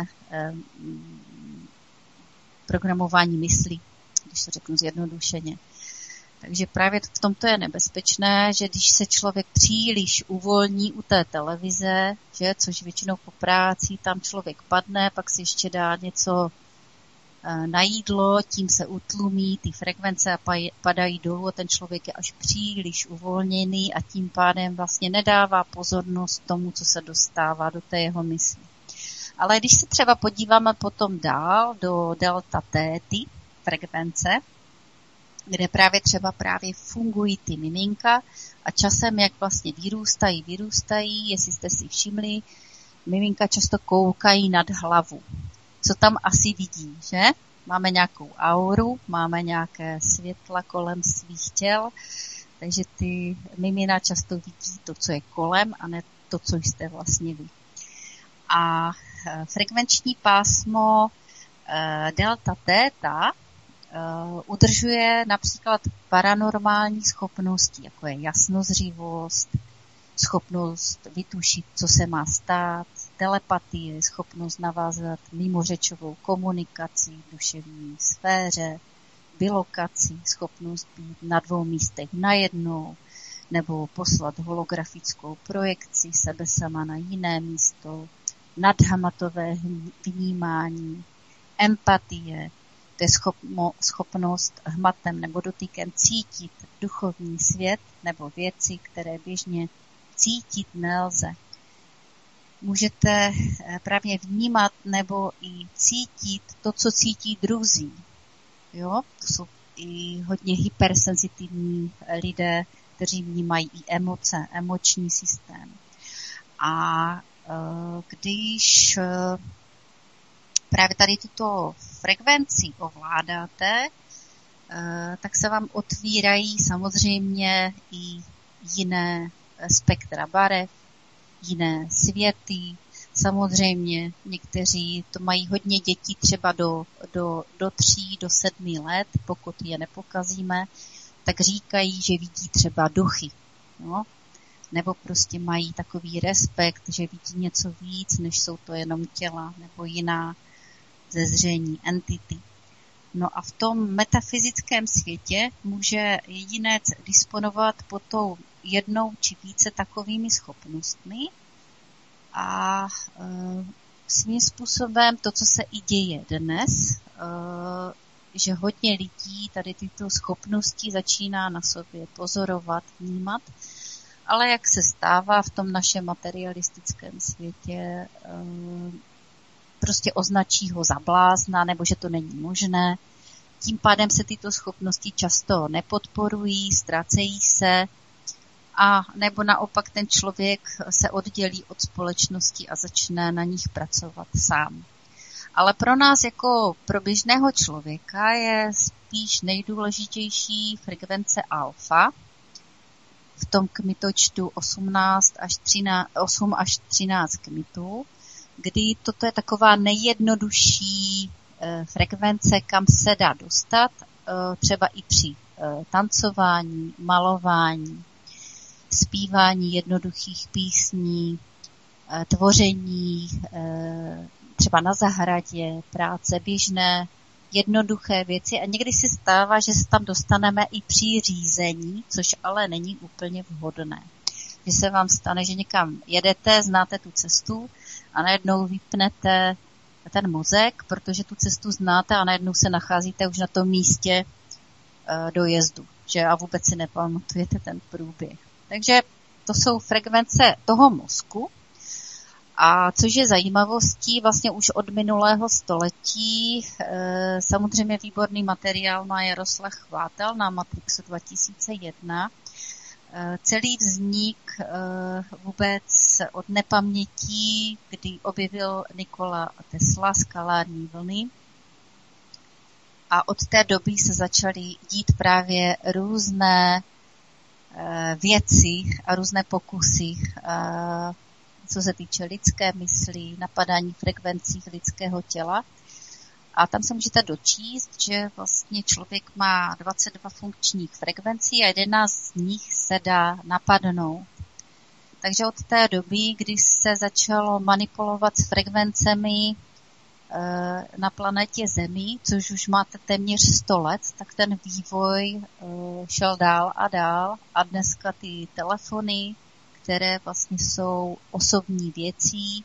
programování mysli, když to řeknu zjednodušeně. Takže právě v tomto je nebezpečné, že když se člověk příliš uvolní u té televize, že, což většinou po práci tam člověk padne, pak si ještě dá něco na jídlo, tím se utlumí ty frekvence a padají dolů a ten člověk je až příliš uvolněný a tím pádem vlastně nedává pozornost tomu, co se dostává do té jeho mysli. Ale když se třeba podíváme potom dál do delta téty frekvence, kde právě třeba právě fungují ty miminka a časem, jak vlastně vyrůstají, vyrůstají, jestli jste si všimli, miminka často koukají nad hlavu. Co tam asi vidí, že? Máme nějakou auru, máme nějaké světla kolem svých těl, takže ty mimina často vidí to, co je kolem, a ne to, co jste vlastně vy. A frekvenční pásmo delta téta udržuje například paranormální schopnosti, jako je jasnozřivost, schopnost vytušit, co se má stát, telepatie, schopnost navázat mimořečovou komunikaci v duševní sféře, bilokaci, schopnost být na dvou místech najednou, nebo poslat holografickou projekci sebe sama na jiné místo, nadhmatové vnímání, empatie, to je schopno, schopnost hmatem nebo dotykem cítit duchovní svět nebo věci, které běžně cítit nelze. Můžete právě vnímat nebo i cítit to, co cítí druzí. Jo? To jsou i hodně hypersenzitivní lidé, kteří vnímají i emoce, emoční systém. A když právě tady tuto frekvenci ovládáte, tak se vám otvírají samozřejmě i jiné spektra barev, jiné světy. Samozřejmě někteří to mají hodně dětí třeba do, do, do tří, do sedmi let, pokud je nepokazíme, tak říkají, že vidí třeba duchy. No? Nebo prostě mají takový respekt, že vidí něco víc, než jsou to jenom těla nebo jiná zezření, entity. No a v tom metafyzickém světě může jedinec disponovat potom jednou či více takovými schopnostmi a e, svým způsobem to, co se i děje dnes, e, že hodně lidí tady tyto schopnosti začíná na sobě pozorovat, vnímat, ale jak se stává v tom našem materialistickém světě, e, prostě označí ho za blázna, nebo že to není možné. Tím pádem se tyto schopnosti často nepodporují, ztrácejí se, a nebo naopak ten člověk se oddělí od společnosti a začne na nich pracovat sám. Ale pro nás jako pro běžného člověka je spíš nejdůležitější frekvence alfa, v tom kmitočtu osmnáct až třináct, osm až třináct kmitů, kdy toto je taková nejjednodušší frekvence, kam se dá dostat, třeba i při tancování, malování, zpívání jednoduchých písní, tvoření, třeba na zahradě, práce, běžné, jednoduché věci. A někdy se stává, že se tam dostaneme i při řízení, což ale není úplně vhodné. Že se vám stane, že někam jedete, znáte tu cestu a najednou vypnete ten mozek, protože tu cestu znáte a najednou se nacházíte už na tom místě dojezdu, že a vůbec si nepamatujete ten průběh. Takže to jsou frekvence toho mozku. A což je zajímavostí, vlastně už od minulého století, e, samozřejmě výborný materiál má Jaroslav Chvátal na Matrixu dva tisíce jedna. E, celý vznik e, vůbec od nepamětí, kdy objevil Nikola Tesla skalární vlny. A od té doby se začaly dít právě různé e, věci a různé pokusy, e, co se týče lidské mysli, napadání frekvencí lidského těla. A tam se můžete dočíst, že vlastně člověk má dvacet dva funkčních frekvencí a jedenáct z nich se dá napadnout. Takže od té doby, kdy se začalo manipulovat s frekvencemi na planetě Zemi, což už máte téměř sto let, tak ten vývoj šel dál a dál a dneska ty telefony, které vlastně jsou osobní věcí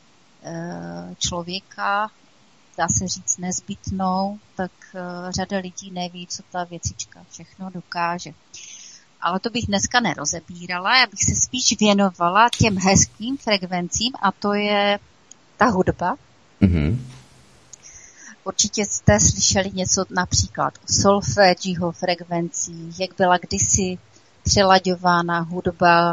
člověka, dá se říct nezbytnou, tak řada lidí neví, co ta věcička všechno dokáže. Ale to bych dneska nerozebírala, já bych se spíš věnovala těm hezkým frekvencím a to je ta hudba. Mm-hmm. Určitě jste slyšeli něco například o solfeggio frekvencích, jak byla kdysi přelaďována hudba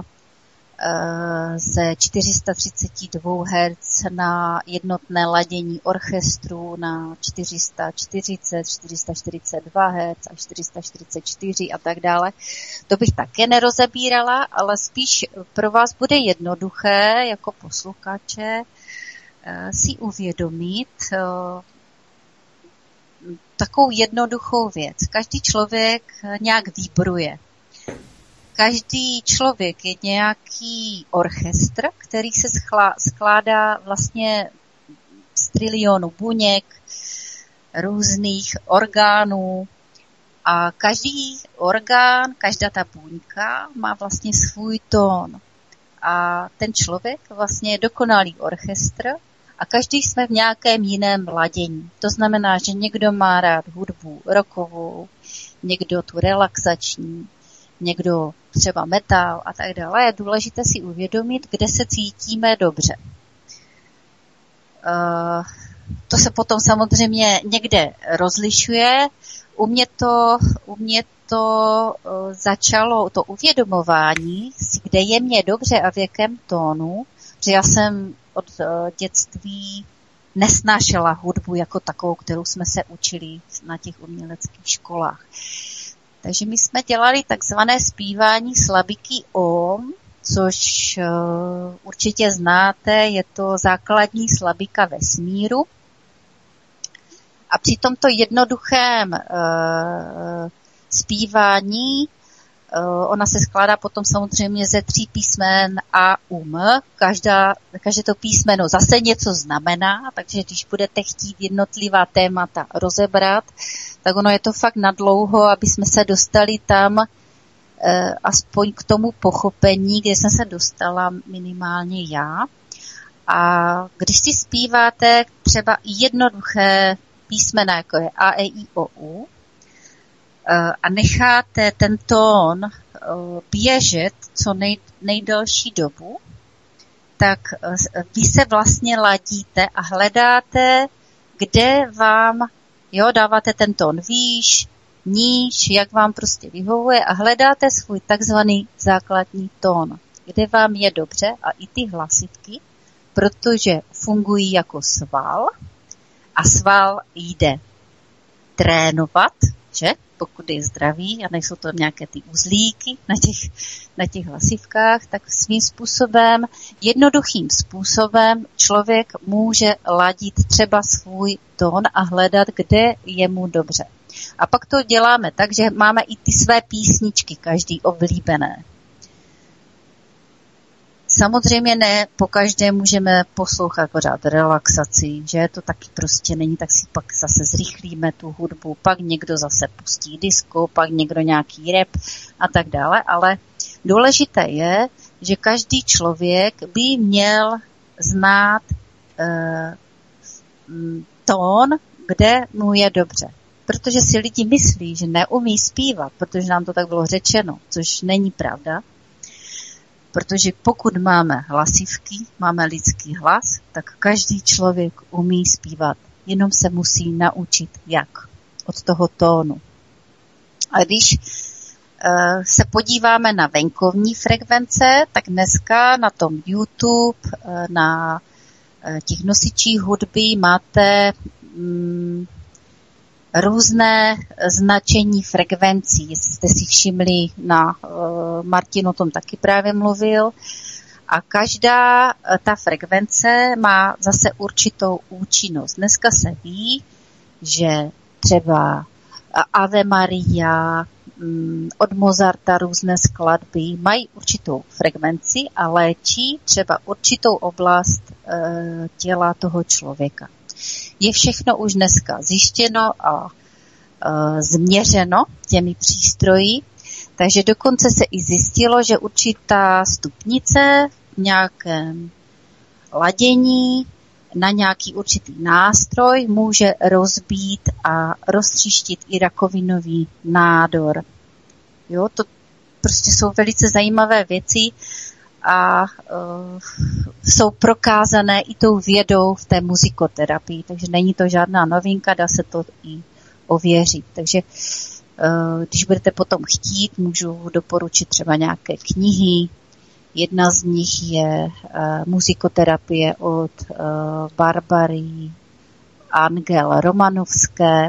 ze čtyři sta třicet dva hertzů na jednotné ladění orchestru na čtyři sta čtyřicet, čtyři sta čtyřicet dva hertzů a čtyři sta čtyřicet čtyři a tak dále. To bych také nerozebírala, ale spíš pro vás bude jednoduché jako posluchače si uvědomit takovou jednoduchou věc. Každý člověk nějak vibruje. Každý člověk je nějaký orchestr, který se skládá vlastně z trilionu buněk, různých orgánů a každý orgán, každá ta buňka má vlastně svůj tón. A ten člověk vlastně je dokonalý orchestr a každý jsme v nějakém jiném ladění. To znamená, že někdo má rád hudbu rockovou, někdo tu relaxační, někdo třeba metal a tak dále. Je důležité si uvědomit, kde se cítíme dobře. Uh, to se potom samozřejmě někde rozlišuje. U mě to, u mě to uh, začalo, to uvědomování, kde je mě dobře a v jakém tónu, že já jsem od uh, dětství nesnášela hudbu jako takovou, kterou jsme se učili na těch uměleckých školách. Takže my jsme dělali takzvané zpívání slabiky Om, což uh, určitě znáte, je to základní slabika vesmíru. A při tomto jednoduchém uh, zpívání, uh, ona se skládá potom samozřejmě ze tří písmen A, U, M. Každá, každé to písmeno zase něco znamená, takže když budete chtít jednotlivá témata rozebrat, tak ono je to fakt nadlouho, aby jsme se dostali tam uh, aspoň k tomu pochopení, kde jsem se dostala minimálně já. A když si zpíváte třeba jednoduché písmena, jako je A, E, I, O, U, a necháte ten tón běžet co nej, nejdelší dobu, tak vy se vlastně ladíte a hledáte, kde vám, jo, dáváte ten tón výš, níž, jak vám prostě vyhovuje a hledáte svůj takzvaný základní tón, kde vám je dobře a i ty hlasivky, protože fungují jako sval, a sval jde trénovat, že? Pokud je zdravý a nejsou to nějaké ty uzlíky na těch, na těch hlasivkách, tak svým způsobem, jednoduchým způsobem člověk může ladit třeba svůj tón a hledat, kde je mu dobře. A pak to děláme tak, že máme i ty své písničky, každý oblíbené. Samozřejmě ne po každé můžeme poslouchat pořád relaxaci, že to taky prostě není, tak si pak zase zrychlíme tu hudbu, pak někdo zase pustí disco, pak někdo nějaký rap a tak dále, ale důležité je, že každý člověk by měl znát eh, tón, kde mu je dobře. Protože si lidi myslí, že neumí zpívat, protože nám to tak bylo řečeno, což není pravda. Protože pokud máme hlasivky, máme lidský hlas, tak každý člověk umí zpívat. Jenom se musí naučit jak od toho tónu. A když uh, se podíváme na venkovní frekvence, tak dneska na tom YouTube, uh, na uh, těch nosičích hudby máte um, různé značení frekvencí. Jestli jste si všimli, na uh, Martin o tom taky právě mluvil. A každá uh, ta frekvence má zase určitou účinnost. Dneska se ví, že třeba Ave Maria, um, od Mozarta různé skladby mají určitou frekvenci a léčí třeba určitou oblast uh, těla toho člověka. Je všechno už dneska zjištěno a e, změřeno těmi přístroji, takže dokonce se i zjistilo, že určitá stupnice v nějakém ladění na nějaký určitý nástroj může rozbít a roztříštit i rakovinový nádor. Jo, to prostě jsou velice zajímavé věci, a uh, jsou prokázané i tou vědou v té muzikoterapii, takže není to žádná novinka, dá se to i ověřit. Takže uh, když budete potom chtít, můžu doporučit třeba nějaké knihy. Jedna z nich je uh, muzikoterapie od uh, Barbary Angel Romanovské,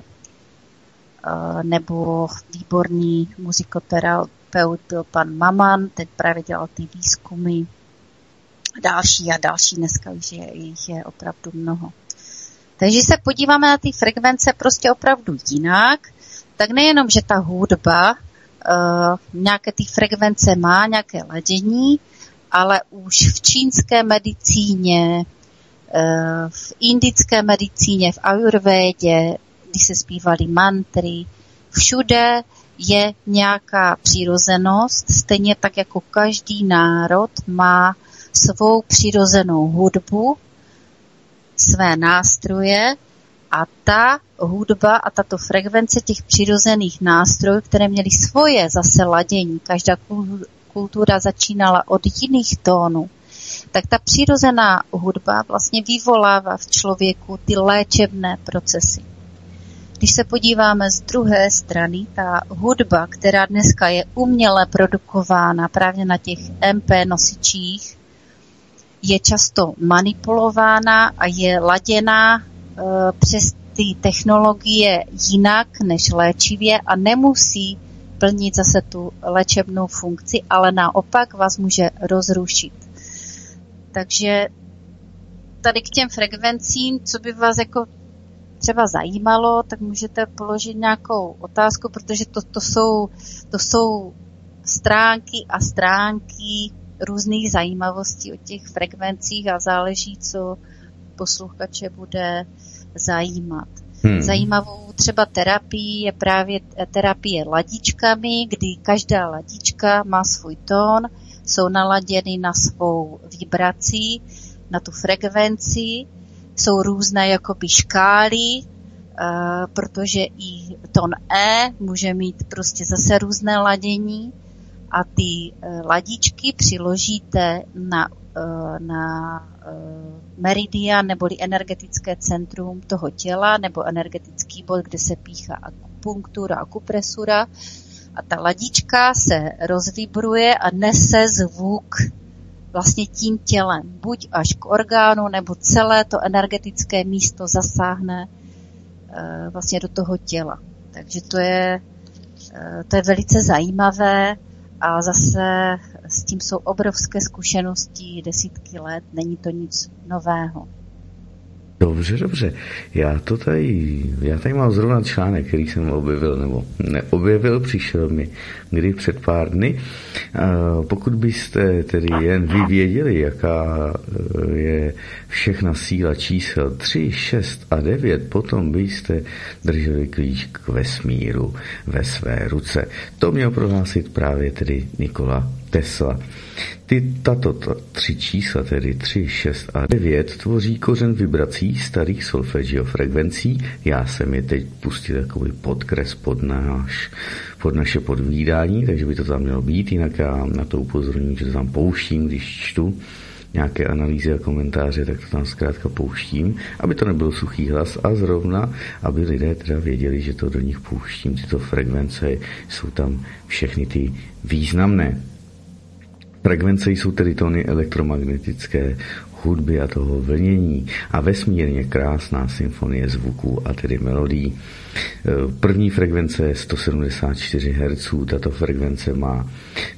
uh, nebo výborný muzikoterapeut byl pan Maman, ten právě dělal ty výzkumy. Další a další, dneska už je, jich je opravdu mnoho. Takže se podíváme na ty frekvence prostě opravdu jinak, tak nejenom, že ta hudba uh, nějaké ty frekvence má, nějaké ladění, ale už v čínské medicíně, uh, v indické medicíně, v ajurvédě, když se zpívaly mantry, všude je nějaká přirozenost, stejně tak jako každý národ má svou přirozenou hudbu, své nástroje A ta hudba a tato frekvence těch přirozených nástrojů, které měly svoje zase ladění, každá kultura začínala od jiných tónů, tak ta přirozená hudba vlastně vyvolává v člověku ty léčebné procesy. Když se podíváme z druhé strany, ta hudba, která dneska je uměle produkována právě na těch em pé nosičích, je často manipulována a je laděná e, přes ty technologie jinak než léčivě a nemusí plnit zase tu léčebnou funkci, ale naopak vás může rozrušit. Takže tady k těm frekvencím, co by vás jako třeba zajímalo, tak můžete položit nějakou otázku, protože to, to, jsou, to jsou stránky a stránky různých zajímavostí o těch frekvencích a záleží, co posluchače bude zajímat. Hmm. Zajímavou třeba terapii je právě terapie ladičkami, kdy každá ladička má svůj tón, jsou naladěny na svou vibraci, na tu frekvenci, jsou různé jakoby škály, uh, protože i tón E může mít prostě zase různé ladění a ty uh, ladičky přiložíte na, uh, na uh, meridian neboli energetické centrum toho těla nebo energetický bod, kde se píchá akupunktura, akupresura a ta ladička se rozvibruje a nese zvuk vlastně tím tělem, buď až k orgánu, nebo celé to energetické místo zasáhne uh, vlastně do toho těla. Takže to je, uh, to je velice zajímavé a zase s tím jsou obrovské zkušenosti, desítky let, není to nic nového. Dobře, dobře. Já to tady, já tady mám zrovna článek, který jsem objevil, nebo neobjevil, přišel mi kdy před pár dny. Pokud byste tedy jen vy věděli, jaká je všechna síla čísel tři, šest a devět, potom byste drželi klíč k vesmíru ve své ruce. To měl prohlásit právě tedy Nikola Tesla. Ty, tato ta, tři čísla, tedy tři, šest a devět, tvoří kořen vibrací starých solfeggio frekvencí. Já jsem je teď pustil takový podkres pod, náš, pod naše podvídání, takže by to tam mělo být, jinak já na to upozorním, že to tam pouštím, když čtu nějaké analýzy a komentáře, tak to tam zkrátka pouštím, aby to nebyl suchý hlas a zrovna, aby lidé teda věděli, že to do nich pouštím. Tyto frekvence jsou tam všechny ty významné. Frekvence jsou tedy tóny elektromagnetické hudby a toho vlnění a vesmírně krásná symfonie zvuků a tedy melodií. První frekvence je sto sedmdesát čtyři hertzů, tato frekvence má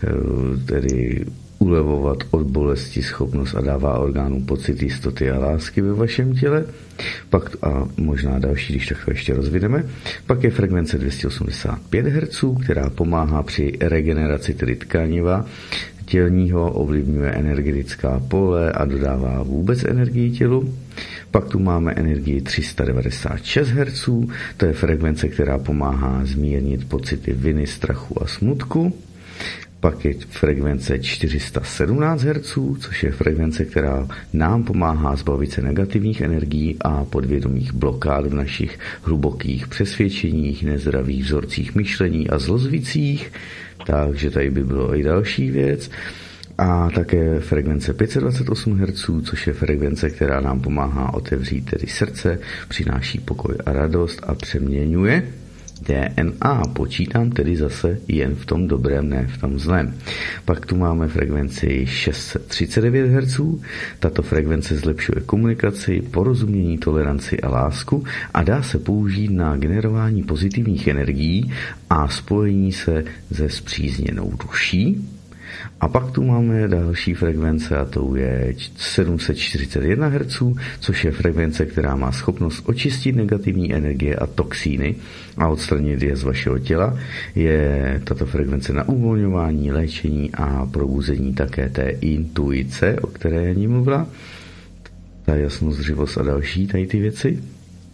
tedy ulevovat od bolesti schopnost a dává orgánům pocit jistoty a lásky ve vašem těle. Pak a možná další, když tak to ještě rozvideme. Pak je frekvence dvě stě osmdesát pět hertzů, která pomáhá při regeneraci tedy tkaniva tělního, ovlivňuje energetická pole a dodává vůbec energii tělu. Pak tu máme energii tři sta devadesát šest hertzů, to je frekvence, která pomáhá zmírnit pocity viny, strachu a smutku. Pak je frekvence čtyři sta sedmnáct hertzů, což je frekvence, která nám pomáhá zbavit se negativních energií a podvědomých blokád v našich hlubokých přesvědčeních, nezdravých vzorcích myšlení a zlozvicích. Takže tady by bylo i další věc. A také frekvence pět set dvacet osm hertzů, což je frekvence, která nám pomáhá otevřít tedy srdce, přináší pokoj a radost a přeměňuje D N A. Počítám tedy zase jen v tom dobrém, ne v tom zlém. Pak tu máme frekvenci šest set třicet devět hertzů. Tato frekvence zlepšuje komunikaci, porozumění, toleranci a lásku a dá se použít na generování pozitivních energií a spojení se se spřízněnou duší. A pak tu máme další frekvence a to je sedm set čtyřicet jedna hertzů, což je frekvence, která má schopnost očistit negativní energie a toxíny a odstranit je z vašeho těla. Je tato frekvence na uvolňování, léčení a probuzení také té intuice, o které Janí mluvila. Ta jasnost, zřivost a další tady ty věci.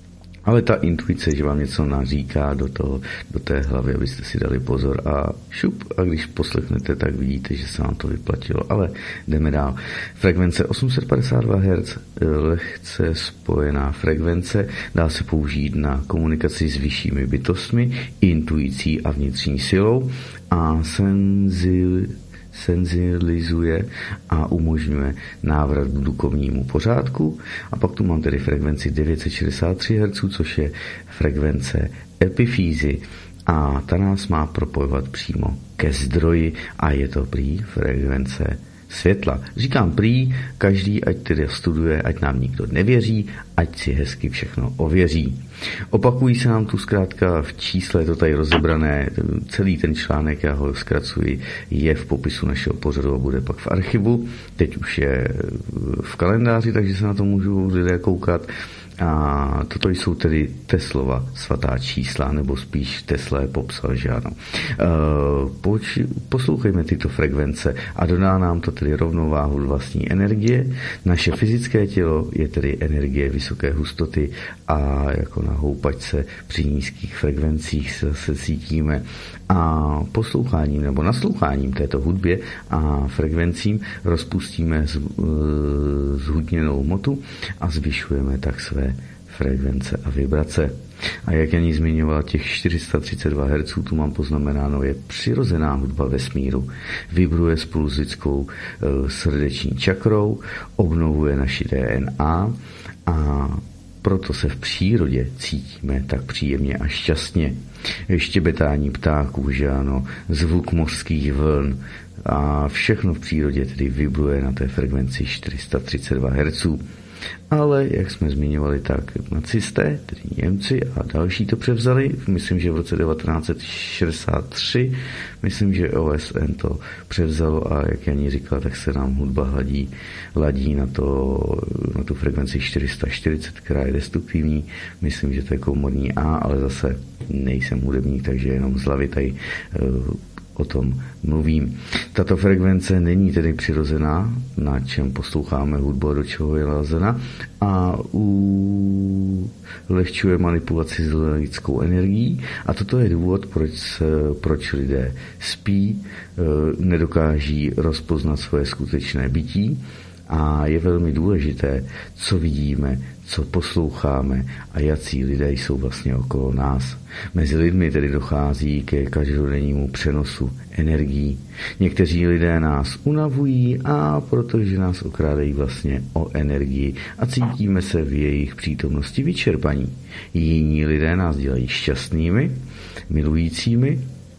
Ale ta intuice, že vám něco naříká do, toho, do té hlavy, abyste si dali pozor a šup, a když poslechnete, tak vidíte, že se vám to vyplatilo. Ale jdeme dál. Frekvence osm set padesát dva hertzů, lehce spojená frekvence, dá se použít na komunikaci s vyššími bytostmi, intuicí a vnitřní silou a senzil senzibilizuje a umožňuje návrat k duchovnímu pořádku. A pak tu mám tedy frekvenci devět set šedesát tři hertzů, což je frekvence epifýzy a ta nás má propojovat přímo ke zdroji a je to prý frekvence světla. Říkám prý, každý ať tedy studuje, ať nám nikdo nevěří, ať si hezky všechno ověří. Opakují se nám tu zkrátka v čísle, je to tady rozebrané, celý ten článek, já ho zkracuji, je v popisu našeho pořadu a bude pak v archivu. Teď už je v kalendáři, takže se na to můžou lidé koukat. A toto jsou tedy Teslova svatá čísla, nebo spíš Tesla je popsal, že ano. Poč, poslouchejme tyto frekvence a dodá nám to tedy rovnováhu vlastní energie. Naše fyzické tělo je tedy energie vysoké hustoty a jako na houpačce při nízkých frekvencích se, se cítíme a posloucháním nebo nasloucháním této hudbě a frekvencím rozpustíme z, zhutněnou hmotu a zvyšujeme tak své frekvence a vibrace. A jak Janí zmiňovala, těch čtyři sta třicet dva hertzů, tu mám poznamenáno, je přirozená hudba vesmíru. Vibruje spolu s lidskou e, srdeční čakrou, obnovuje naši D N A a proto se v přírodě cítíme tak příjemně a šťastně. Štěbetání ptáků, že ano, zvuk mořských vln a všechno v přírodě tedy vibruje na té frekvenci čtyři sta třicet dva hertzů. Ale, jak jsme zmiňovali, tak nacisté, tedy Němci a další to převzali, myslím, že v roce devatenáct set šedesát tři, myslím, že O S N to převzalo a jak Janí říkala, tak se nám hudba hladí, ladí na, to, na tu frekvenci čtyři sta čtyřicet, která je destruktivní, myslím, že to je komorní A, ale zase nejsem hudebník, takže jenom z hlavy tady uh, o tom mluvím. Tato frekvence není tedy přirozená, na čem posloucháme hudbu a do čeho je lazena a ulehčuje manipulaci s lidskou energií a toto je důvod, proč, se, proč lidé spí, nedokáží rozpoznat svoje skutečné bytí a je velmi důležité, co vidíme, co posloucháme a jací lidé jsou vlastně okolo nás. Mezi lidmi tedy dochází ke každodennímu přenosu energií. Někteří lidé nás unavují a protože nás okrádají vlastně o energii a cítíme se v jejich přítomnosti vyčerpaní. Jiní lidé nás dělají šťastnými, milujícími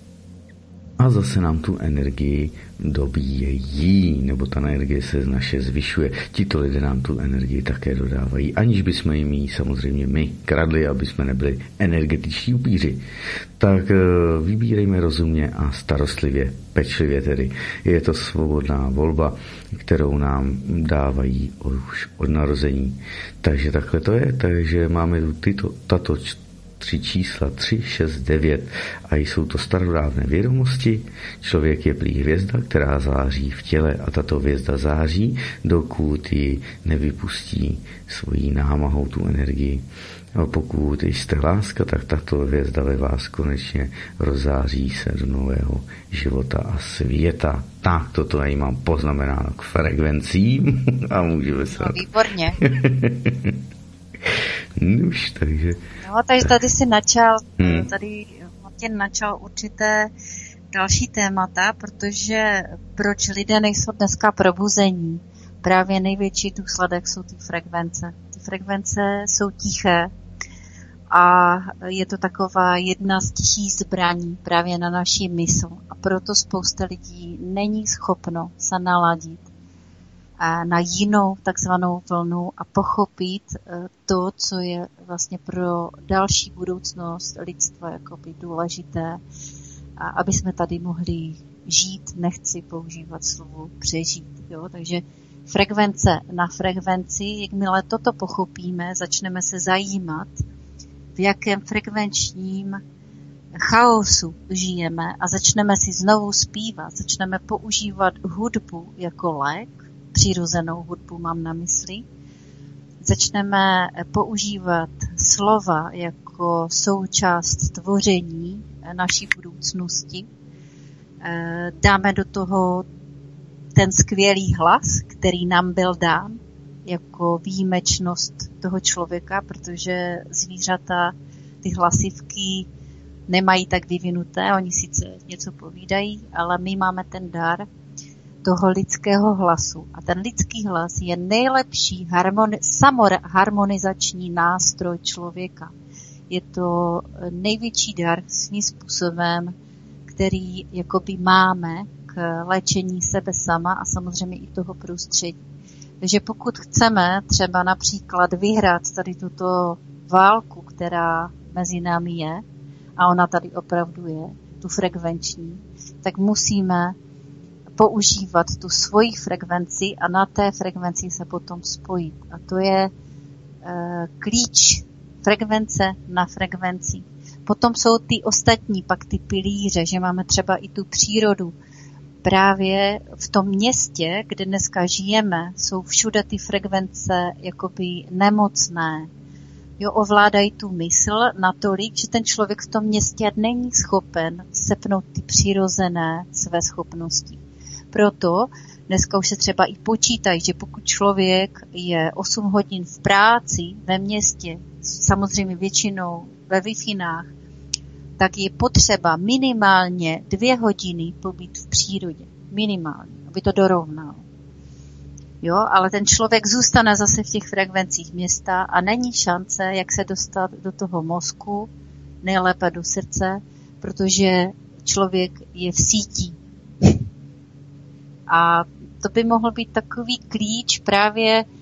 a zase nám tu energii dobíjejí, nebo ta energie se naše zvyšuje. Tito lidé nám tu energii také dodávají, aniž bychom jim ji samozřejmě my kradli, aby jsme nebyli energetičtí upíři. Tak vybírejme rozumně a starostlivě, pečlivě tedy. Je to svobodná volba, kterou nám dávají už od narození. Takže takhle to je, takže máme tu tyto, tato tři čísla, tři, šest, devět a jsou to starodávné vědomosti. Člověk je prý hvězda, která září v těle a tato hvězda září, dokud ji nevypustí svojí námahou tu energii. A pokud jste láska, tak tato hvězda ve vás konečně rozzáří se do nového života a světa. Tak, toto tady mám poznamenáno k frekvencím a můžeme se... No, výborně. Už, takže... No, takže tady si načal, hmm. tady Martin načal určité další témata, protože proč lidé nejsou dneska probuzení. Právě největší důsledek jsou ty frekvence. Ty frekvence jsou tiché a je to taková jedna z tichých zbraní právě na naší mysl. A proto spousta lidí není schopno se naladit na jinou takzvanou vlnu a pochopit to, co je vlastně pro další budoucnost lidstva jakoby důležité, a aby jsme tady mohli žít, nechci používat slovo přežít. Jo? Takže frekvence na frekvenci, jakmile toto pochopíme, začneme se zajímat, v jakém frekvenčním chaosu žijeme a začneme si znovu zpívat, začneme používat hudbu jako lék, přirozenou hudbu mám na mysli, začneme používat slova jako součást tvoření naší budoucnosti. Dáme do toho ten skvělý hlas, který nám byl dán jako výjimečnost toho člověka, protože zvířata ty hlasivky nemají tak vyvinuté, oni sice něco povídají, ale my máme ten dar toho lidského hlasu. A ten lidský hlas je nejlepší harmoni- samoharmonizační nástroj člověka. Je to největší dar svým způsobem, který jakoby máme k léčení sebe sama a samozřejmě i toho prostředí. Takže pokud chceme třeba například vyhrát tady tuto válku, která mezi námi je, a ona tady opravdu je, tu frekvenční, tak musíme používat tu svoji frekvenci a na té frekvenci se potom spojit. A to je e, klíč frekvence na frekvenci. Potom jsou ty ostatní, pak ty pilíře, že máme třeba i tu přírodu. Právě v tom městě, kde dneska žijeme, jsou všude ty frekvence jakoby nemocné. Jo, ovládají tu mysl natolik, že ten člověk v tom městě není schopen sepnout ty přirozené své schopnosti. Proto dneska už se třeba i počítají, že pokud člověk je osm hodin v práci ve městě, samozřejmě většinou ve Wi-Finách, tak je potřeba minimálně dvě hodiny pobít v přírodě. Minimálně, aby to dorovnalo. Jo, ale ten člověk zůstane zase v těch frekvencích města a není šance, jak se dostat do toho mozku, nejlépe do srdce, protože člověk je v síti. A to by mohl být takový klíč právě e,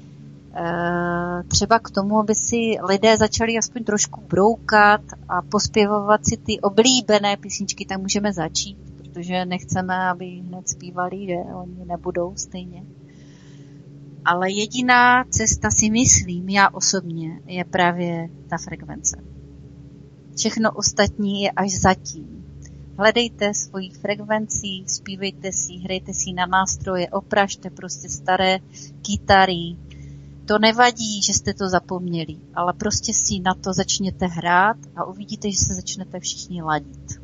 třeba k tomu, aby si lidé začali aspoň trošku broukat a pospěvovat si ty oblíbené písničky, tak můžeme začít, protože nechceme, aby hned zpívali, že oni nebudou stejně. Ale jediná cesta, si myslím, já osobně, je právě ta frekvence. Všechno ostatní je až zatím. Hledejte svoji frekvenci, zpívejte si, hrajte si na nástroje, opražte prostě staré kytary. To nevadí, že jste to zapomněli, ale prostě si na to začněte hrát a uvidíte, že se začnete všichni ladit.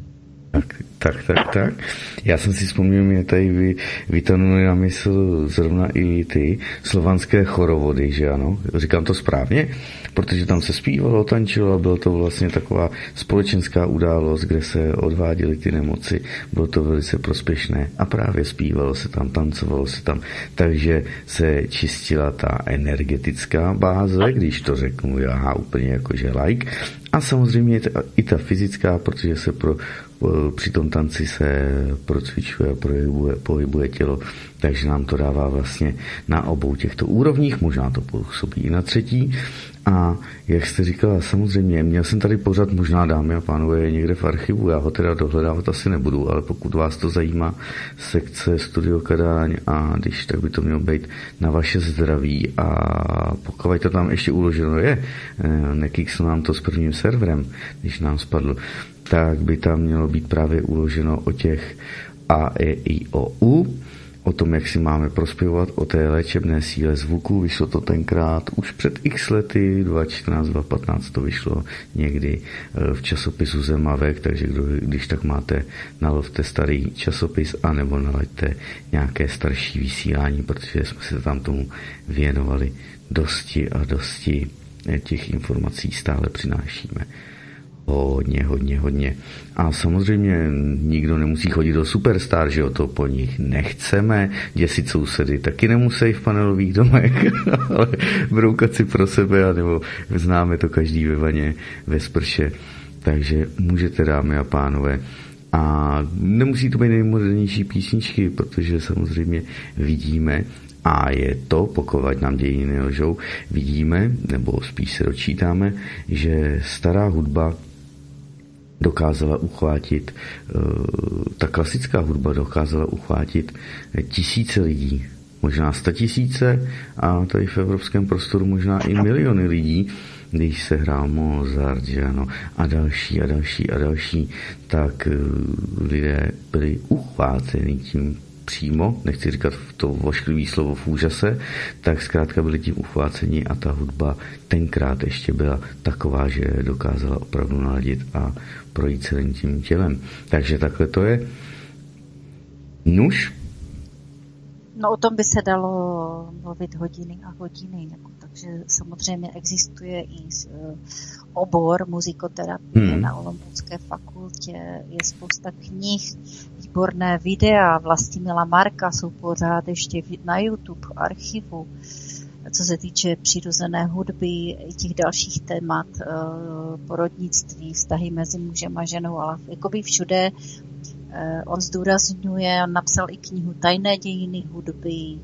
Tak, tak, tak, tak. Já jsem si vzpomněl, mě tady vy, vytanuli na mysl zrovna i ty slovanské chorovody, že ano? Říkám to správně? Protože tam se zpívalo, tančilo a bylo to vlastně taková společenská událost, kde se odváděly ty nemoci. Bylo to velice prospěšné a právě zpívalo se tam, tancovalo se tam, takže se čistila ta energetická báze, když to řeknu já úplně jakože like. A samozřejmě i ta fyzická, protože se pro, při tom tanci se procvičuje, pohybuje, pohybuje tělo, takže nám to dává vlastně na obou těchto úrovních, možná to působí i na třetí. A jak jste říkala, samozřejmě, měl jsem tady pořád, možná dámy a pánové, někde v archivu, já ho teda dohledávat asi nebudu, ale pokud vás to zajímá, sekce Studio Kadaň a když tak by to mělo být na vaše zdraví a pokud to tam ještě uloženo je, nekikslo nám to s prvním serverem, když nám spadl, tak by tam mělo být právě uloženo o těch A, E, I, O, U, o tom, jak si máme prospěvovat, o té léčebné síle zvuku. Vyšlo to tenkrát už před x lety, dva tisíce čtrnáct, dva tisíce patnáct to vyšlo někdy v časopisu Zemavek, takže kdo, když tak máte, nalovte starý časopis anebo nalaďte nějaké starší vysílání, protože jsme se tam tomu věnovali dosti a dosti těch informací stále přinášíme. Hodně, hodně, hodně. A samozřejmě nikdo nemusí chodit do Superstar, že o to po nich nechceme. Děsit sousedy taky nemusí v panelových domech, ale broukat si pro sebe, nebo známe to každý ve vaně, ve sprše. Takže můžete, dámy a pánové. A nemusí to být nejmodernější písničky, protože samozřejmě vidíme, a je to, pokud nám dějiny nelžou, vidíme, nebo spíš se dočítáme, že stará hudba dokázala uchvátit, ta klasická hudba dokázala uchvátit tisíce lidí, možná sta tisíce a tady v evropském prostoru možná i miliony lidí, když se hrál Mozart, že ano, a další a další a další, tak lidé byli uchváceni tím přímo, nechci říkat to vošklivý slovo v úžase, tak zkrátka byli tím uchváceni a ta hudba tenkrát ještě byla taková, že dokázala opravdu naladit a projít celým tím tělem. Takže takhle to je. Nuž? No o tom by se dalo mluvit hodiny a hodiny. Jako, takže samozřejmě existuje i obor muzikoterapie hmm. na Olomoucké fakultě. Je spousta knih, výborné videa Vlastimila Marka jsou pořád ještě na YouTube, archivu. Co se týče přirozené hudby i těch dalších témat, porodnictví, vztahy mezi mužem a ženou, ale jakoby všude on zdůrazňuje, on napsal i knihu Tajné dějiny hudby,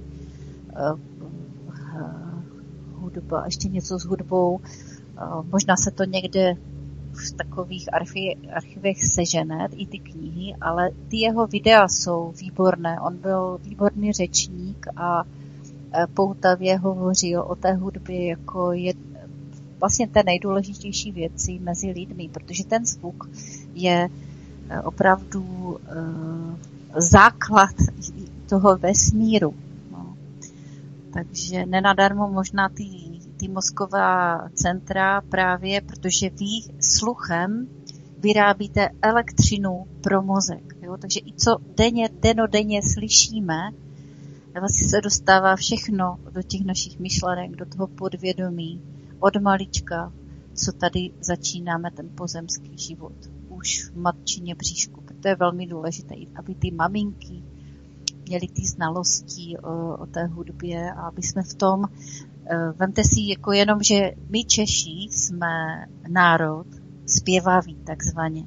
hudba, ještě něco s hudbou. Možná se to někde v takových archivech sežene, i ty knihy, ale ty jeho videa jsou výborné. On byl výborný řečník a poutavě hovořil o té hudbě jako je vlastně té nejdůležitější věci mezi lidmi, protože ten zvuk je opravdu základ toho vesmíru. No. Takže nenadarmo možná ty, ty mozková centra právě, protože vy sluchem vyrábíte elektřinu pro mozek. Jo? Takže i co denně, denodenně slyšíme, vlastně se dostává všechno do těch našich myšlenek, do toho podvědomí, od malička, co tady začínáme ten pozemský život. Už v matčině bříšku. To je velmi důležité, aby ty maminky měly ty znalosti o, o té hudbě a aby jsme v tom, vemte si jako jenom, že my Češi jsme národ zpěvavý takzvaně.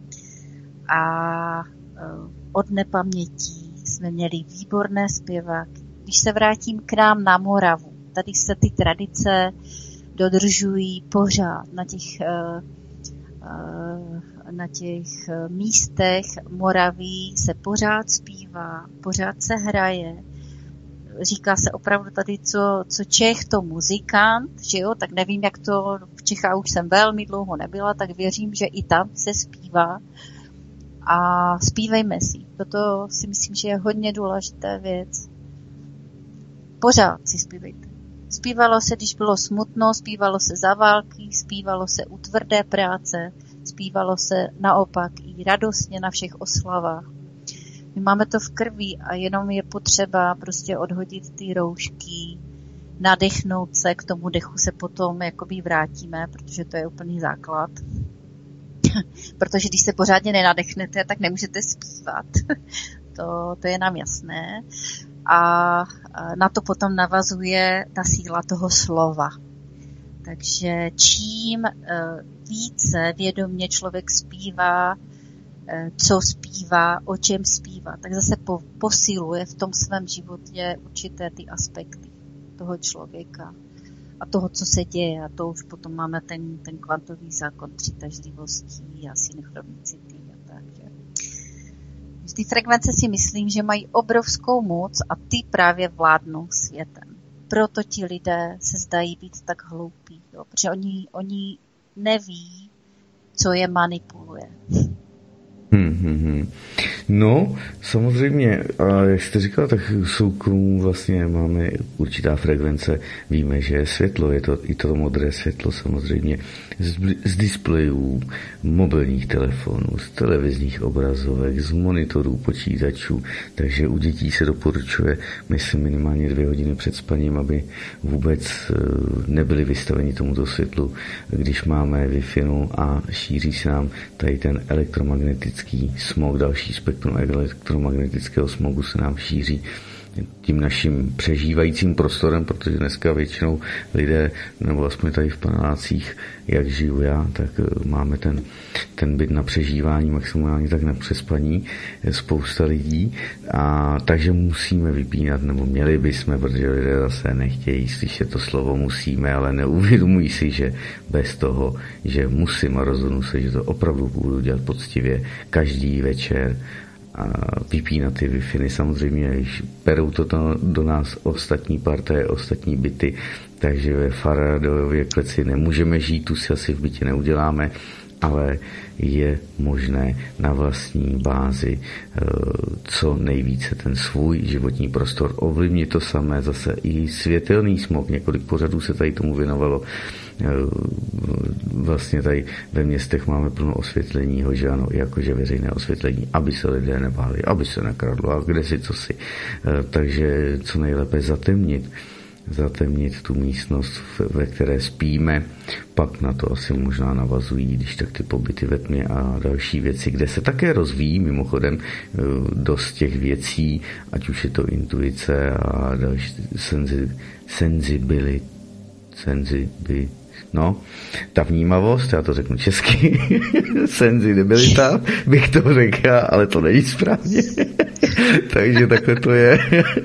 A od nepamětí jsme měli výborné zpěváky. Když se vrátím k nám na Moravu, tady se ty tradice dodržují pořád na těch, na těch místech Moraví se pořád zpívá, pořád se hraje. Říká se opravdu tady, co, co Čech, to muzikant, že jo, tak nevím, jak to v Čechách už jsem velmi dlouho nebyla, tak věřím, že i tam se zpívá. A zpívejme si. Toto si myslím, že je hodně důležitá věc. Pořád si zpívejte. Zpívalo se, když bylo smutno, zpívalo se za války, zpívalo se u tvrdé práce, zpívalo se naopak i radostně na všech oslavách. My máme to v krvi a jenom je potřeba prostě odhodit ty roušky, nadechnout se, k tomu dechu se potom jakoby vrátíme, protože to je úplný základ. Protože když se pořádně nenadechnete, tak nemůžete zpívat. to, to je nám jasné. A na to potom navazuje ta síla toho slova. Takže čím více vědomě člověk zpívá, co zpívá, o čem zpívá, tak zase po, posiluje v tom svém životě určité ty aspekty toho člověka a toho, co se děje. A to už potom máme ten, ten kvantový zákon přitažlivostí a synchronicity a tak. Že? Ty frekvence si myslím, že mají obrovskou moc a ty právě vládnou světem. Proto ti lidé se zdají být tak hloupí, jo? Protože oni, oni neví, co je manipuluje. Hmm, hmm, hmm. No, samozřejmě, a jak jste říkal, tak v soukromu vlastně máme určitá frekvence, víme, že je světlo, je to i to modré světlo samozřejmě z, z displejů, mobilních telefonů, z televizních obrazovek, z monitorů, počítačů, takže u dětí se doporučuje, myslím, minimálně dvě hodiny před spaním, aby vůbec nebyli vystaveni tomuto světlu, když máme Wi-Fi a šíří se nám tady ten elektromagnetický smog, další spektrum elektromagnetického smogu se nám šíří tím naším přežívajícím prostorem, protože dneska většinou lidé, nebo aspoň tady v panelácích, jak žiju já, tak máme ten, ten byt na přežívání, maximálně tak na přespaní, spousta lidí, a takže musíme vypínat, nebo měli bychom, protože lidé zase nechtějí slyšet to slovo musíme, ale neuvědomují si, že bez toho, že musím a rozhodnu se, že to opravdu budu dělat poctivě každý večer, a vypínat ty Wi-Fi, samozřejmě perou to do nás ostatní partaje, ostatní byty, takže ve Faradayově kleci nemůžeme žít, tu si asi v bytě neuděláme ale je možné na vlastní bázi co nejvíce ten svůj životní prostor ovlivnit. To samé zase i světelný smog. Několik pořadů se tady tomu věnovalo. Vlastně tady ve městech máme plno osvětlení, že ano, jakože veřejné osvětlení, aby se lidé nebáli, aby se nekradlo a kde si co si. Takže co nejlépe zatemnit zatemnit tu místnost, ve které spíme. Pak na to asi možná navazují, když tak ty pobyty ve tmě a další věci, kde se také rozvíjí mimochodem dost těch věcí, ať už je to intuice a další senzi, senzibility, senzibility, no, ta vnímavost, já to řeknu česky, senzibilita, bych to řekl, ale to není správně. Takže takhle to je.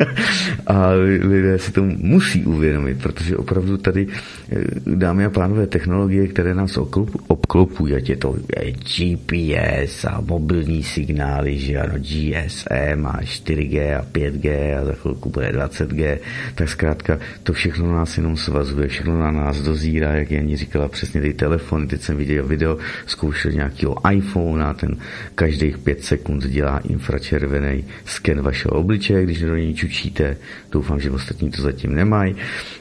A lidé si to musí uvědomit, protože opravdu tady, dámy a pánové, technologie, které nás obklopují, ať je to G P S a mobilní signály, že ano, G S M a čtyři G a pět G a za chvilku bude dvacet G, tak zkrátka to všechno nás jenom svazuje, všechno na nás dozírá, jak Janí říkala, přesně ty telefony, teď jsem viděl video, zkoušel nějakýho iPhone a ten každých pět sekund dělá infračervený sken vašeho obličeje, když do něj čučíte. Doufám, že ostatní to zatím nemají.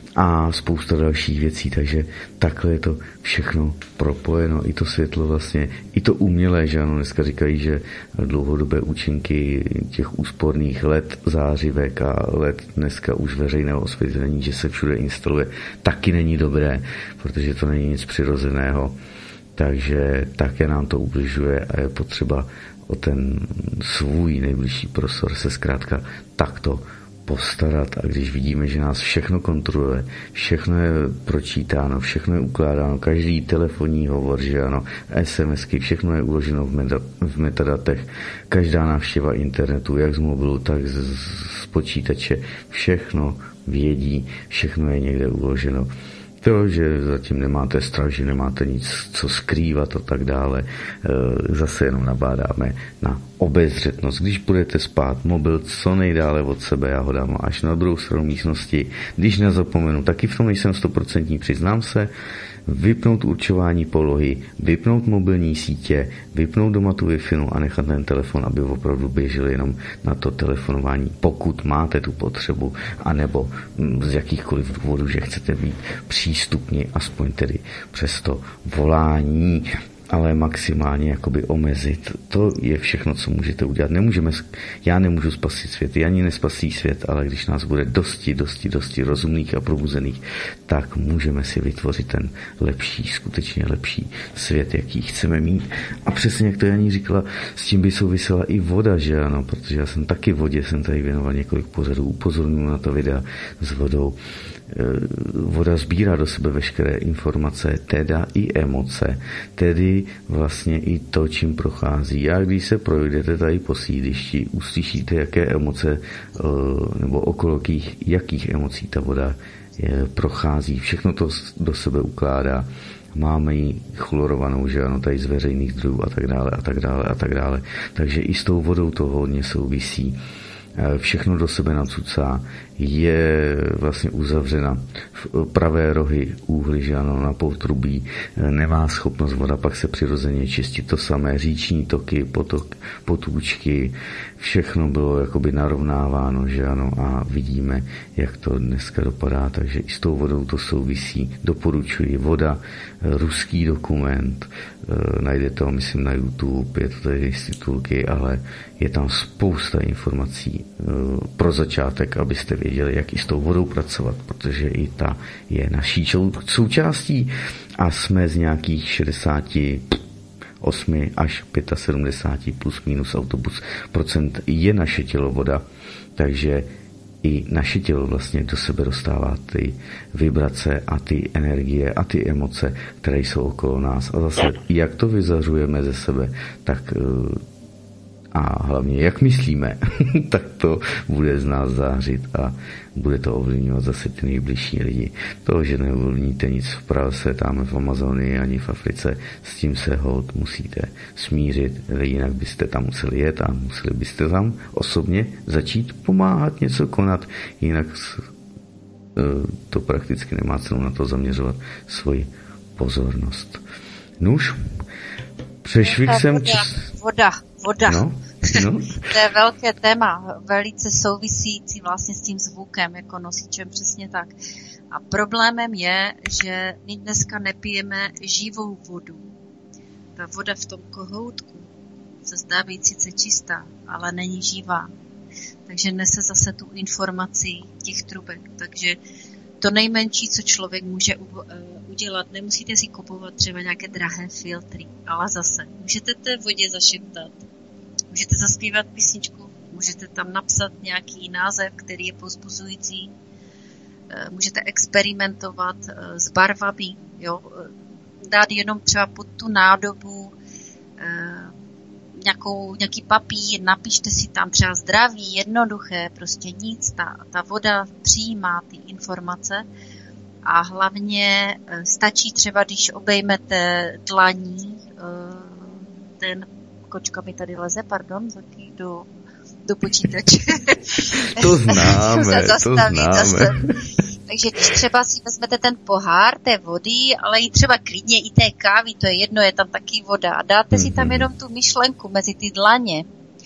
A spousta dalších věcí, takže takhle je to všechno propojeno, i to světlo vlastně, i to umělé, že ano, dneska říkají, že dlouhodobé účinky těch úsporných L E D zářivek a L E D dneska už veřejného osvětlení, že se všude instaluje, taky není dobré, protože to není nic přirozeného, takže také nám to ubližuje a je potřeba o ten svůj nejbližší prostor se zkrátka takto postarat. A když vidíme, že nás všechno kontroluje, všechno je pročítáno, všechno je ukládáno, každý telefonní hovor, že ano, SMSky, všechno je uloženo v, meta, v metadatech, každá návštěva internetu, jak z mobilu, tak z, z počítače, všechno vědí, všechno je někde uloženo. To, že zatím nemáte strach, že nemáte nic, co skrývat a tak dále, zase jenom nabádáme na obezřetnost. Když budete spát, mobil co nejdále od sebe, já ho dám až na druhou stranu místnosti. Když nezapomenu, taky v tom nejsem stoprocentní, přiznám se, vypnout určování polohy, vypnout mobilní sítě, vypnout doma tu Wi-Fi a nechat ten telefon, aby opravdu běžel jenom na to telefonování, pokud máte tu potřebu, anebo z jakýchkoliv důvodů, že chcete být přístupní, aspoň tedy přes to volání, ale maximálně jakoby omezit. To je všechno, co můžete udělat. Nemůžeme, já nemůžu spasit svět, ani nespasí svět, ale když nás bude dosti, dosti, dosti rozumných a probuzených, tak můžeme si vytvořit ten lepší, skutečně lepší svět, jaký chceme mít. A přesně, jak to Janí říkala, s tím by souvisela i voda, že ano, protože já jsem taky vodě, jsem tady věnoval několik pořadů, upozorňuji na to videa s vodou. Voda sbírá do sebe veškeré informace, teda i emoce, tedy vlastně i to, čím prochází. A když se projdete tady po sídlišti, uslyšíte, jaké emoce nebo okolo jakých, jakých emocí ta voda je, prochází. Všechno to do sebe ukládá. Máme ji chlorovanou, že ano, tady z veřejných zdrojů a tak dále a tak dále a tak dále. Takže i s tou vodou to hodně souvisí. Všechno do sebe nacucá, je vlastně uzavřena v pravé rohy úhly, že ano, na potrubí, nemá schopnost voda pak se přirozeně čistit. To samé říční toky, potok, potůčky, všechno bylo jakoby narovnáváno, že ano, a vidíme, jak to dneska dopadá, takže i s tou vodou to souvisí. Doporučuji voda, ruský dokument, najdete ho, myslím, na YouTube, je to tady z titulky, ale je tam spousta informací pro začátek, abyste věděli, jak i s tou vodou pracovat, protože i ta je naší součástí a jsme z nějakých šedesát osm až sedmdesát pět plus minus autobus procent je naše tělo voda, takže i naše tělo vlastně do sebe dostává ty vibrace a ty energie a ty emoce, které jsou okolo nás. A zase, jak to vyzařujeme ze sebe, tak a hlavně, jak myslíme, tak to bude z nás zářit a bude to ovlivňovat zase ty nejbližší lidi. To, že neovlivníte nic v Praze, tam v Amazonii ani v Africe, s tím se hod musíte smířit, jinak byste tam museli jet a museli byste tam osobně začít pomáhat, něco konat, jinak to prakticky nemá cenu na to zaměřovat svoji pozornost. Nuž, Přešvih jsem... Voda, voda, voda. No, no. To je velké téma, velice souvisící vlastně s tím zvukem, jako nosičem, přesně tak. A problémem je, že my dneska nepijeme živou vodu. Ta voda v tom kohoutku se zdá být sice čistá, ale není živá. Takže nese zase tu informaci těch trubek. Takže to nejmenší, co člověk může udělat, nemusíte si kupovat třeba nějaké drahé filtry, ale zase můžete té vodě zašeptat, můžete zaspívat písničku, můžete tam napsat nějaký název, který je povzbuzující, můžete experimentovat s barvami, jo? Dát jenom třeba pod tu nádobu nějakou, nějaký papír, napište si tam třeba zdraví, jednoduché, prostě nic, ta, ta voda přijímá ty informace a hlavně stačí třeba, když obejmete dlaní, ten, kočka mi tady leze, pardon, taky do, do počítače. To známe, to známe. Zase. Takže když třeba si vezmete ten pohár té vody, ale i třeba klidně i té kávy, to je jedno, je tam taky voda a dáte mm-hmm. si tam jenom tu myšlenku mezi ty dlaně,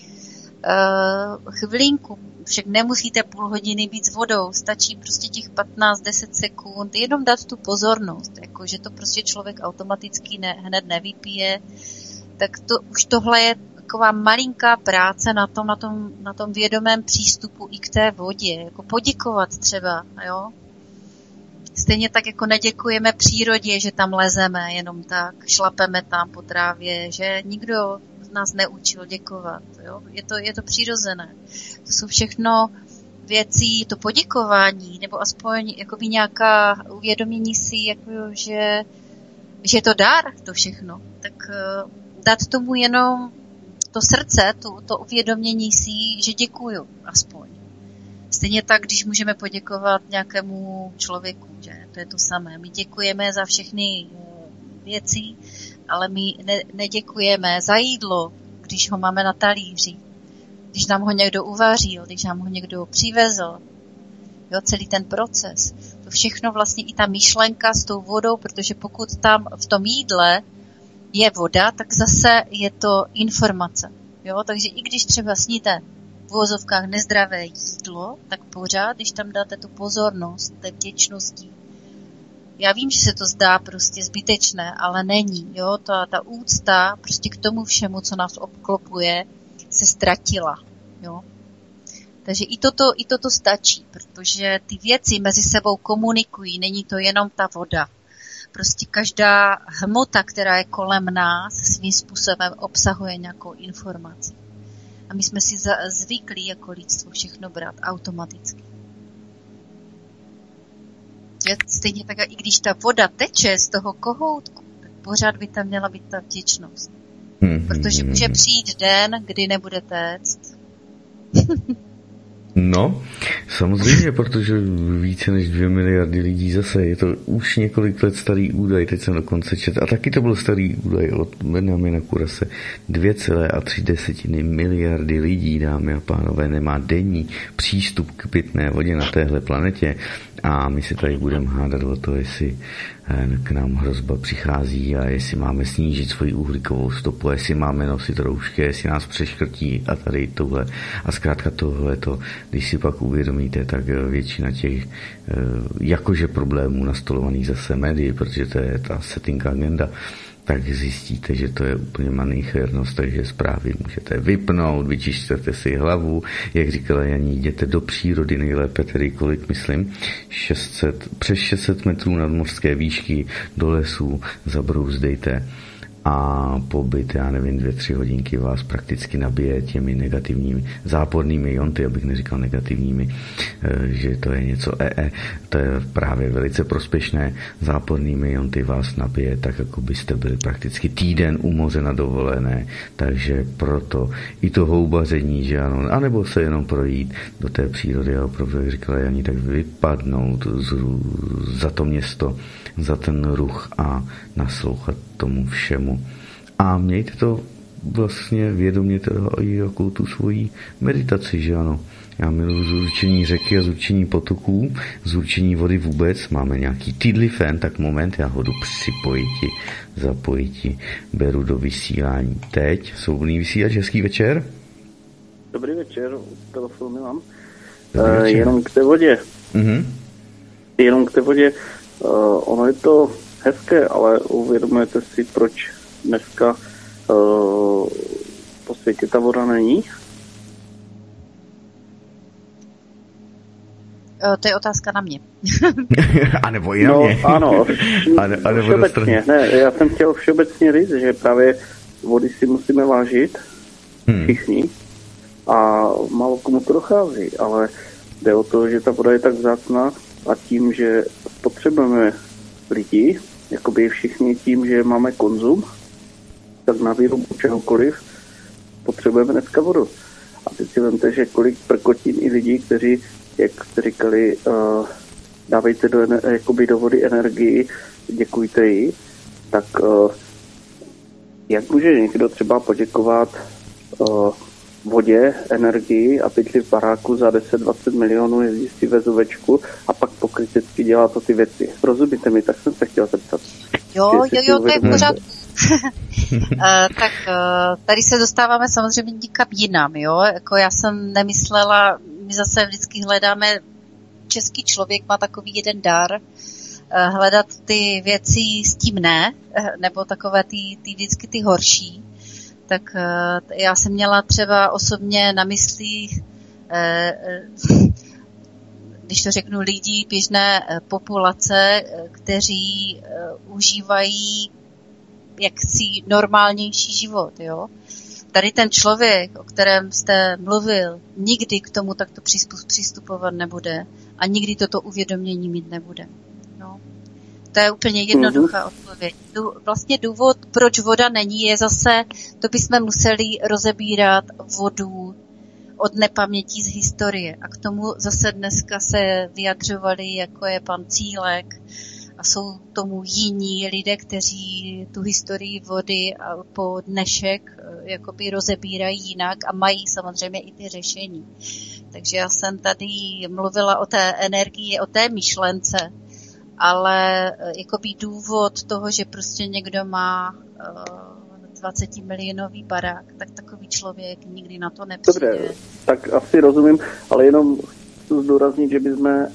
uh, chvilinku, však nemusíte půl hodiny být s vodou, stačí prostě těch patnáct deset sekund, jenom dát tu pozornost, jako že to prostě člověk automaticky ne, hned nevypije, tak to, už tohle je taková malinká práce na tom, na tom, na tom vědomém přístupu i k té vodě, jako poděkovat třeba, jo. Stejně tak, jako neděkujeme přírodě, že tam lezeme jenom tak, šlapeme tam po trávě, že nikdo z nás neučil děkovat. Jo? Je to, je to přirozené. To jsou všechno věci, to poděkování, nebo aspoň jakoby nějaká uvědomění si, jako, že, že je to dar, to všechno. Tak uh, dát tomu jenom to srdce, to, to uvědomění si, že děkuju aspoň. Stejně tak, když můžeme poděkovat nějakému člověku, že to je to samé. My děkujeme za všechny věci, ale my ne, neděkujeme za jídlo, když ho máme na talíři, když nám ho někdo uvařil, když nám ho někdo přivezl. Jo, celý ten proces. To všechno vlastně i ta myšlenka s tou vodou, protože pokud tam v tom jídle je voda, tak zase je to informace. Jo, takže i když třeba sníte v uvozovkách nezdravé jídlo, tak pořád, když tam dáte tu pozornost té vděčnosti. Já vím, že se to zdá prostě zbytečné, ale není. Jo? Ta, ta úcta prostě k tomu všemu, co nás obklopuje, se ztratila. Jo? Takže i toto, i toto stačí, protože ty věci mezi sebou komunikují, není to jenom ta voda. Prostě každá hmota, která je kolem nás, svým způsobem obsahuje nějakou informaci. A my jsme si zvykli jako lidstvo všechno brát automaticky. Že stejně tak, i když ta voda teče z toho kohoutku, tak pořád by tam měla být ta vděčnost. Protože může přijít den, kdy nebude téct. No, samozřejmě, protože více než dvě miliardy lidí zase, je to už několik let starý údaj, teď jsem dokonce četl, a taky to byl starý údaj od Benjamina Kurase, dvě celé tři desetiny miliardy lidí, dámy a pánové, nemá denní přístup k pitné vodě na téhle planetě a my si tady budeme hádat o to, jestli k nám hrozba přichází a jestli máme snížit svoji uhlíkovou stopu, jestli máme nosit roušky, jestli nás přeškrtí a tady tohle. A zkrátka tohle to, když si pak uvědomíte, tak většina těch jakože problémů nastolovaných zase médií, protože to je ta setting agenda, tak zjistíte, že to je úplně malichernost, takže zprávy můžete vypnout, vyčištěte si hlavu, jak říkala Janí, jděte do přírody, nejlépe tedy kolik, myslím, šest set, přes šest set metrů nad mořské výšky, do lesů, zabrouzdejte a pobyt, já nevím, dvě, tři hodinky vás prakticky nabije těmi negativními, zápornými jonty, abych neříkal negativními, že to je něco ee, to je právě velice prospěšné, zápornými jonty vás nabije, tak jako byste byli prakticky týden u moře na dovolené, takže proto i to houbaření, že ano, anebo se jenom projít do té přírody a opravdu, jak říkala Janí, tak vypadnout z, za to město, za ten ruch a naslouchat tomu všemu. A mějte to vlastně vědomě teda i jako tu svoji meditaci, že ano. Já miluji zurčení řeky a zurčení potoků, zurčení vody vůbec. Máme nějaký týdly fan, tak moment, já ho jdu připojiti, zapojiti, beru do vysílání. Teď, svobodný vysílač, hezký večer. Dobrý večer, telefon Milan. Uh, jenom k té vodě. Uh-huh. Jenom k té vodě. Uh, ono je to hezké, ale uvědomujete si, proč dneska uh, po světě ta voda není? To je otázka na mě. A nebo i na no, mě. Ano, a ne, a nebo všeobecně. Ne, já jsem chtěl všeobecně říct, že právě vody si musíme vážit, hmm. všichni, a málo komu to dochází, ale jde o to, že ta voda je tak vzácná a tím, že potřebujeme lidi, jakoby všichni tím, že máme konzum, tak na výrobu čehokoliv potřebujeme dneska vodu. A teď si vemte, že kolik prkotín i lidí, kteří, jak jste říkali, uh, dávejte do, jakoby do vody energii, děkujte jí, tak uh, jak může někdo třeba poděkovat uh, vodě, energii a bydlí v baráku za deset dvacet milionů, jezdí si vezuvečku a pak pokrytecky dělá to ty věci. Rozumíte mi, tak jsem se chtěla zeptat. Jo, jo, jo, to je v pořádku. uh, tak uh, tady se dostáváme samozřejmě někam jinam, jo. Jako já jsem nemyslela, my zase vždycky hledáme, český člověk má takový jeden dar, uh, hledat ty věci s tím ne, nebo takové ty, ty vždycky ty horší. Tak uh, já jsem měla třeba osobně na mysli, uh, když to řeknu, lidí běžné populace, kteří uh, užívají jaksi normálnější život, jo. Tady ten člověk, o kterém jste mluvil, nikdy k tomu takto přistupovat nebude a nikdy toto uvědomění mít nebude. No. To je úplně jednoduchá odpověď. Vlastně důvod, proč voda není, je zase, to bychom museli rozebírat vodu od nepamětí z historie. A k tomu zase dneska se vyjadřovali, jako je pan Cílek, a jsou tomu jiní lidé, kteří tu historii vody po dnešek jakoby rozebírají jinak a mají samozřejmě i ty řešení. Takže já jsem tady mluvila o té energii, o té myšlence, ale jakoby důvod toho, že prostě někdo má dvacet milionový barák, tak takový člověk nikdy na to nepřijde. Dobře, tak asi rozumím, ale jenom chci zdůraznit, že bychom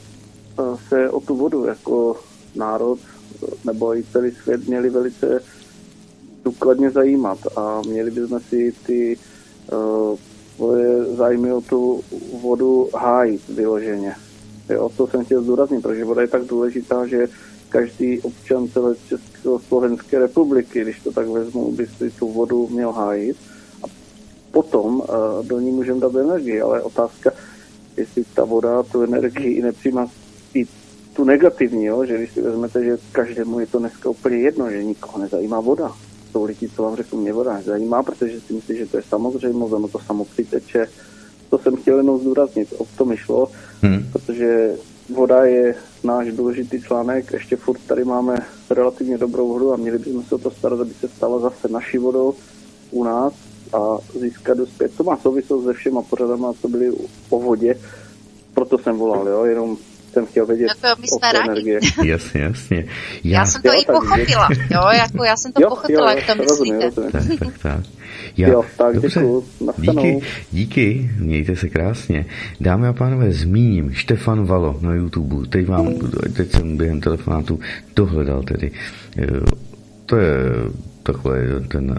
se o tu vodu jako národ nebo i celý svět měli velice důkladně zajímat a měli bychom si ty uh, svoje zájmy o tu vodu hájit vyloženě. Jo, to jsem chtěl zdůraznit, protože voda je tak důležitá, že každý občan celé Československé republiky, když to tak vezmu, by si tu vodu měl hájit a potom uh, do ní můžeme dát energii, ale otázka, jestli ta voda tu energii i nepřijímá i tu negativní, jo? Že když si vezmete, že každému je to dneska úplně jedno, že nikoho nezajímá voda. Jsou lidi, co vám řeknou, mě voda nezajímá, protože si myslí, že to je samozřejmost, ono to samo přiteče. To jsem chtěl jenom zdůraznit, o to mi šlo, hmm. protože voda je náš důležitý článek, ještě furt tady máme relativně dobrou vodu a měli bychom se o to starat, aby se stala zase naší vodou u nás a získat dospět. To má souvislost se všema pořadama, co byly o vodě, proto jsem volal, jo, jenom jsem chtěl vědět no to my jsme rádi. Jasně, jasně. Já, já jsem to jo, i pochopila, jo, jako já jsem to jo, pochopila, jo, jak to myslíte. Tak, tak, tak. Já, jo, tak dobře, děkuju. díky, díky, mějte se krásně. Dámy a pánové, zmíním Štefan Valo na YouTube, teď, vám, teď jsem během telefonátu dohledal tedy. To je takový ten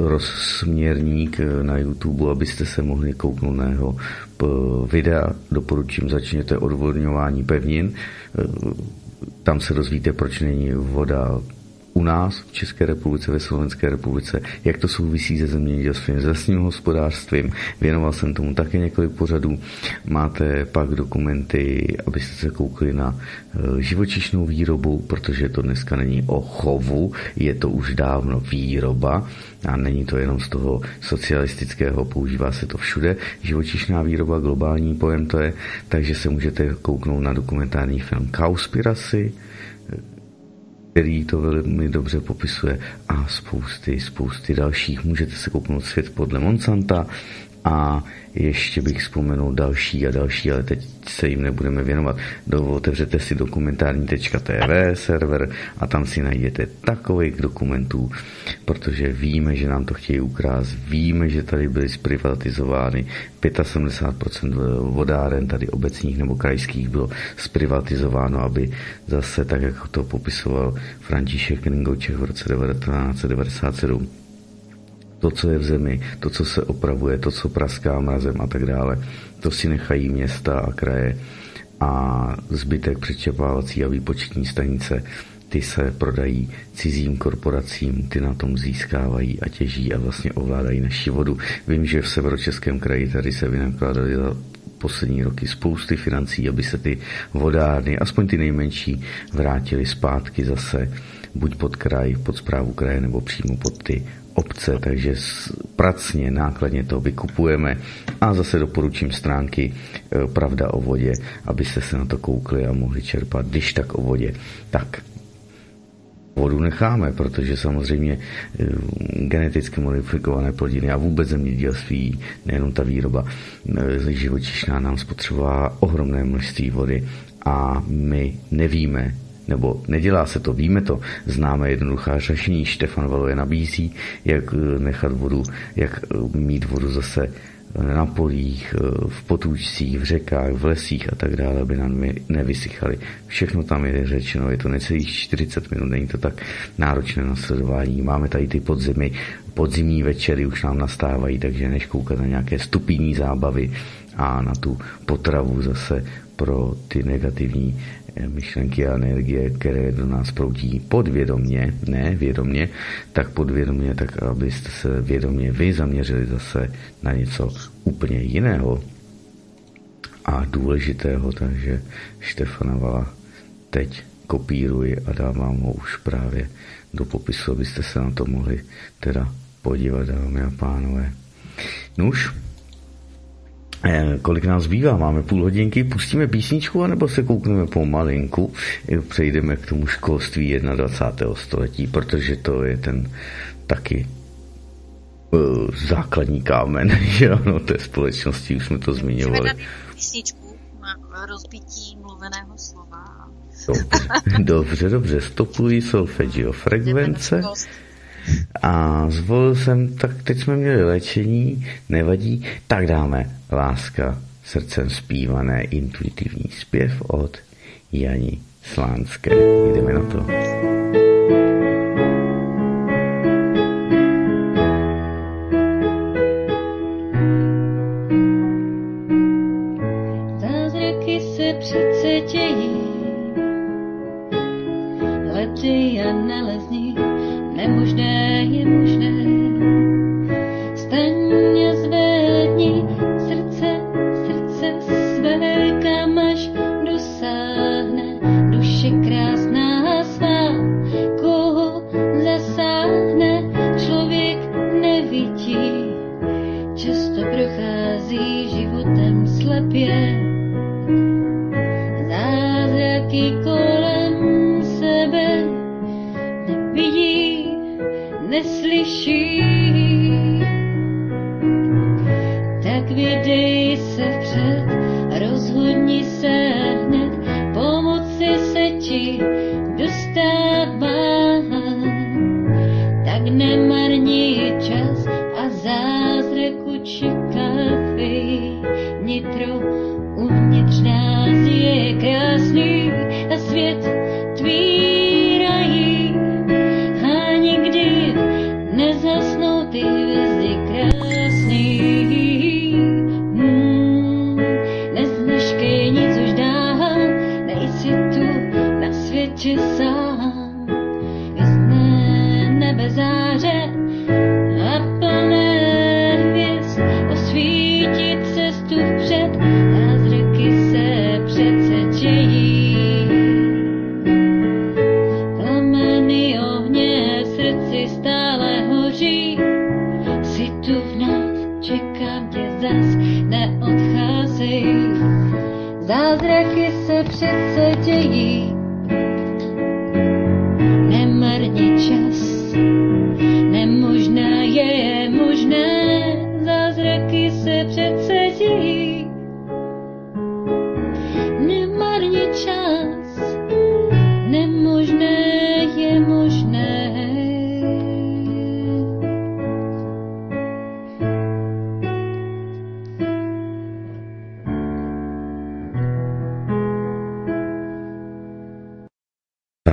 rozsměrník na YouTube, abyste se mohli kouknout na jeho videa. Doporučím, začněte odvodňování pevnin. Tam se dozvíte, proč není voda u nás v České republice, ve Slovenské republice, jak to souvisí se zemědělstvím, s lesním hospodářstvím. Věnoval jsem tomu také několik pořadů. Máte pak dokumenty, abyste se koukli na živočišnou výrobu, protože to dneska není o chovu, je to už dávno výroba a není to jenom z toho socialistického, používá se to všude. Živočišná výroba, globální pojem to je, takže se můžete kouknout na dokumentární film Cowspiracy, který to velmi dobře popisuje a spousty, spousty dalších. Můžete se kouknout Svět podle Monsanta a ještě bych vzpomenul další a další, ale teď se jim nebudeme věnovat. Otevřete si dokumentární tečka té vé server a tam si najdete takových dokumentů, protože víme, že nám to chtějí ukrást, víme, že tady byly zprivatizovány sedmdesát pět procent vodáren tady obecních nebo krajských bylo zprivatizováno, aby zase tak, jak to popisoval František Ringoček v roce devatenáct set devadesát sedm, to, co je v zemi, to, co se opravuje, to, co praská mrazem a tak dále, to si nechají města a kraje a zbytek přečerpávací a výpočetní stanice, ty se prodají cizím korporacím, ty na tom získávají a těží a vlastně ovládají naši vodu. Vím, že v Severočeském kraji tady se vynakládaly za poslední roky spousty financí, aby se ty vodárny, aspoň ty nejmenší, vrátily zpátky zase buď pod kraj, pod správu kraje nebo přímo pod ty obce, takže pracně, nákladně to vykupujeme a zase doporučím stránky Pravda o vodě, abyste se na to koukli a mohli čerpat, když tak o vodě. Tak vodu necháme, protože samozřejmě geneticky modifikované plodiny a vůbec zemědělství, nejenom ta výroba živočišná nám spotřebová ohromné množství vody a my nevíme, nebo nedělá se to, víme to, známe jednoduchá řešení, Štefan Valo je nabízí, jak nechat vodu, jak mít vodu zase na polích, v potůčcích, v řekách, v lesích a tak dále, aby nám nevysychaly. Všechno tam je řečeno, je to necelých čtyřicet minut, není to tak náročné na sledování. Máme tady ty podzimy, podzimní večery už nám nastávají, takže než koukat na nějaké stupidní zábavy a na tu potravu zase pro ty negativní myšlenky a energie, které do nás proudí podvědomně, ne vědomně, tak podvědomně, tak abyste se vědomně vy zaměřili zase na něco úplně jiného a důležitého, takže Štefana Vala teď kopíruji a dávám ho už právě do popisu, abyste se na to mohli teda podívat, dámy a pánové. Nuž, kolik nás zbývá? Máme půl hodinky, pustíme písničku, anebo se koukneme pomalinku, přejdeme k tomu školství dvacátého prvního století, protože to je ten taky uh, základní kámen, že ano, té společnosti, už jsme to zmiňovali. Můžeme dát písničku na rozbití mluveného slova. Dobře, dobře, dobře, stopují solfeggio frekvence. A zvolil jsem, tak teď jsme měli léčení, nevadí, tak dáme Láska srdcem zpívané intuitivní zpěv od Jani Slánské. Jdeme na to. Zázraky se přece dějí, lety a nalezní, nemožné je možné. Staň a zvedni srdce, srdce své, kam až dosáhne duše krásná svá. Koho zasáhne, člověk nevidí, často prochází životem slepě. Zázraky kolem sebe nevidí, neslyší, tak vydej se vpřed, rozhodni se hned, pomoci se ti dostává, tak nemarni čas a zázraku čekávej. Nitro uvnitř nás je krásný a svět tvý rají a nikdy nezhasnou ty hvězdy krásný. Hmm, nezmeškej nic už dál, nejsi tu na světě sám. Jasné nebe záře a plné hvězd osvítit cestu vpřed, zázraky se přece dějí. Plameny ohně v srdci stále hoří, si tu v nás, čekám tě zas, neodcházej. Zázraky se přece dějí,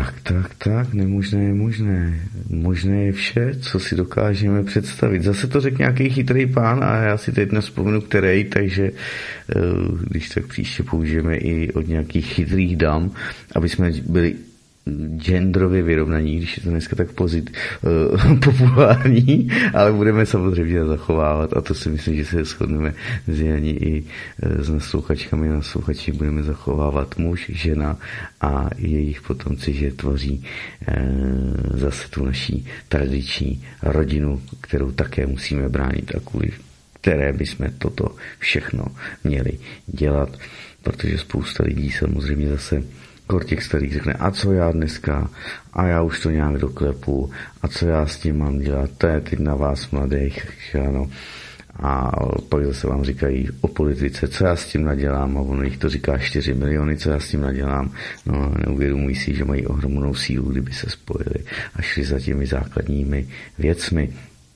Tak, tak, tak, nemožné je možné. Možné je vše, co si dokážeme představit. Zase to řekl nějaký chytrý pán a já si teď nevzpomenu, který, takže když tak příště použijeme i od nějakých chytrých dam, aby jsme byli genderově vyrovnaní, když je to dneska tak pozit, uh, populární, ale budeme samozřejmě zachovávat a to si myslím, že se shodneme s Janí i uh, s naslouchačkami a naslouchači budeme zachovávat muž, žena a jejich potomci, že tvoří uh, zase tu naší tradiční rodinu, kterou také musíme bránit a kvůli které bychom toto všechno měli dělat, protože spousta lidí samozřejmě zase těch starých řekne, a co já dneska, a já už to nějak doklepu, a co já s tím mám dělat, to je teď na vás mladých, ano. A pak zase vám říkají o politice, co já s tím nadělám, a ono jich to říká čtyři miliony, co já s tím nadělám, no neuvědomují si, že mají ohromnou sílu, kdyby se spojili a šli za těmi základními věcmi,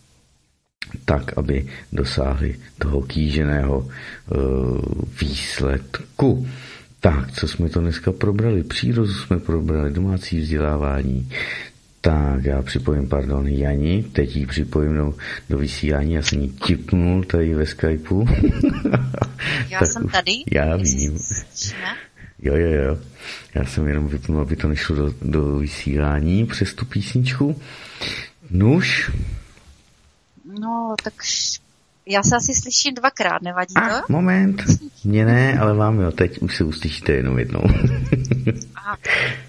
tak, aby dosáhli toho kýženého uh, výsledku. Tak, co jsme to dneska probrali? Přírodu jsme probrali, domácí vzdělávání. Tak, já připojím, pardon, Jani, teď ji připojím do, do vysílání, já jsem ji tipnul tady ve Skypeu. Já jsem už, tady. Já vím. Jo, jo, jo. Já jsem jenom vypnul, aby to nešlo do, do vysílání přes tu písničku. Nuž. No, tak já se asi slyším dvakrát, nevadí to? A, moment, mě ne, ale vám jo, teď už se uslyšíte jenom jednou. Aha.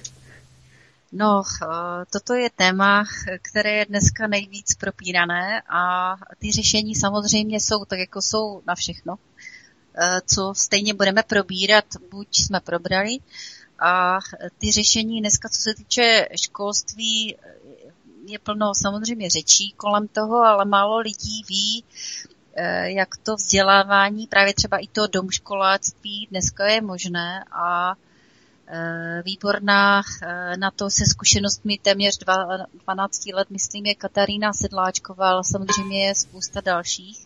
No, toto je téma, které je dneska nejvíc propírané a ty řešení samozřejmě jsou tak, jako jsou na všechno, co stejně budeme probírat, buď jsme probrali a ty řešení dneska, co se týče školství, je plno samozřejmě řečí kolem toho, ale málo lidí ví, jak to vzdělávání, právě třeba i to domškoláctví dneska je možné a výborná na to se zkušenostmi téměř dvanáct let, myslím, je Katarína Sedláčková, ale samozřejmě je spousta dalších,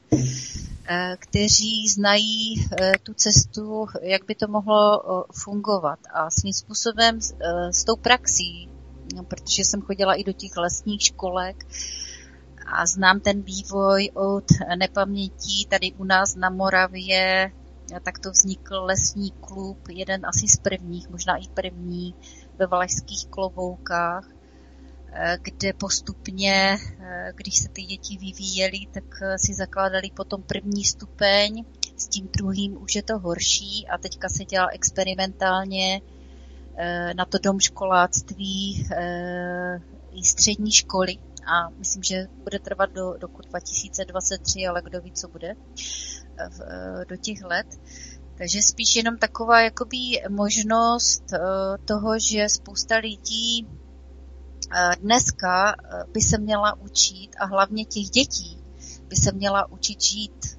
kteří znají tu cestu, jak by to mohlo fungovat. A svým způsobem s tou praxí, protože jsem chodila i do těch lesních školek a znám ten vývoj od nepamětí tady u nás na Moravě, tak to vznikl lesní klub, jeden asi z prvních, možná i první ve Valašských Kloboukách, kde postupně, když se ty děti vyvíjely, tak si zakládali potom první stupeň, s tím druhým už je to horší a teďka se dělá experimentálně na to domškoláctví i střední školy a myslím, že bude trvat do roku dva tisíce dvacet tři, ale kdo ví, co bude v, do těch let. Takže spíš jenom taková jakoby možnost toho, že spousta lidí dneska by se měla učit a hlavně těch dětí by se měla učit žít.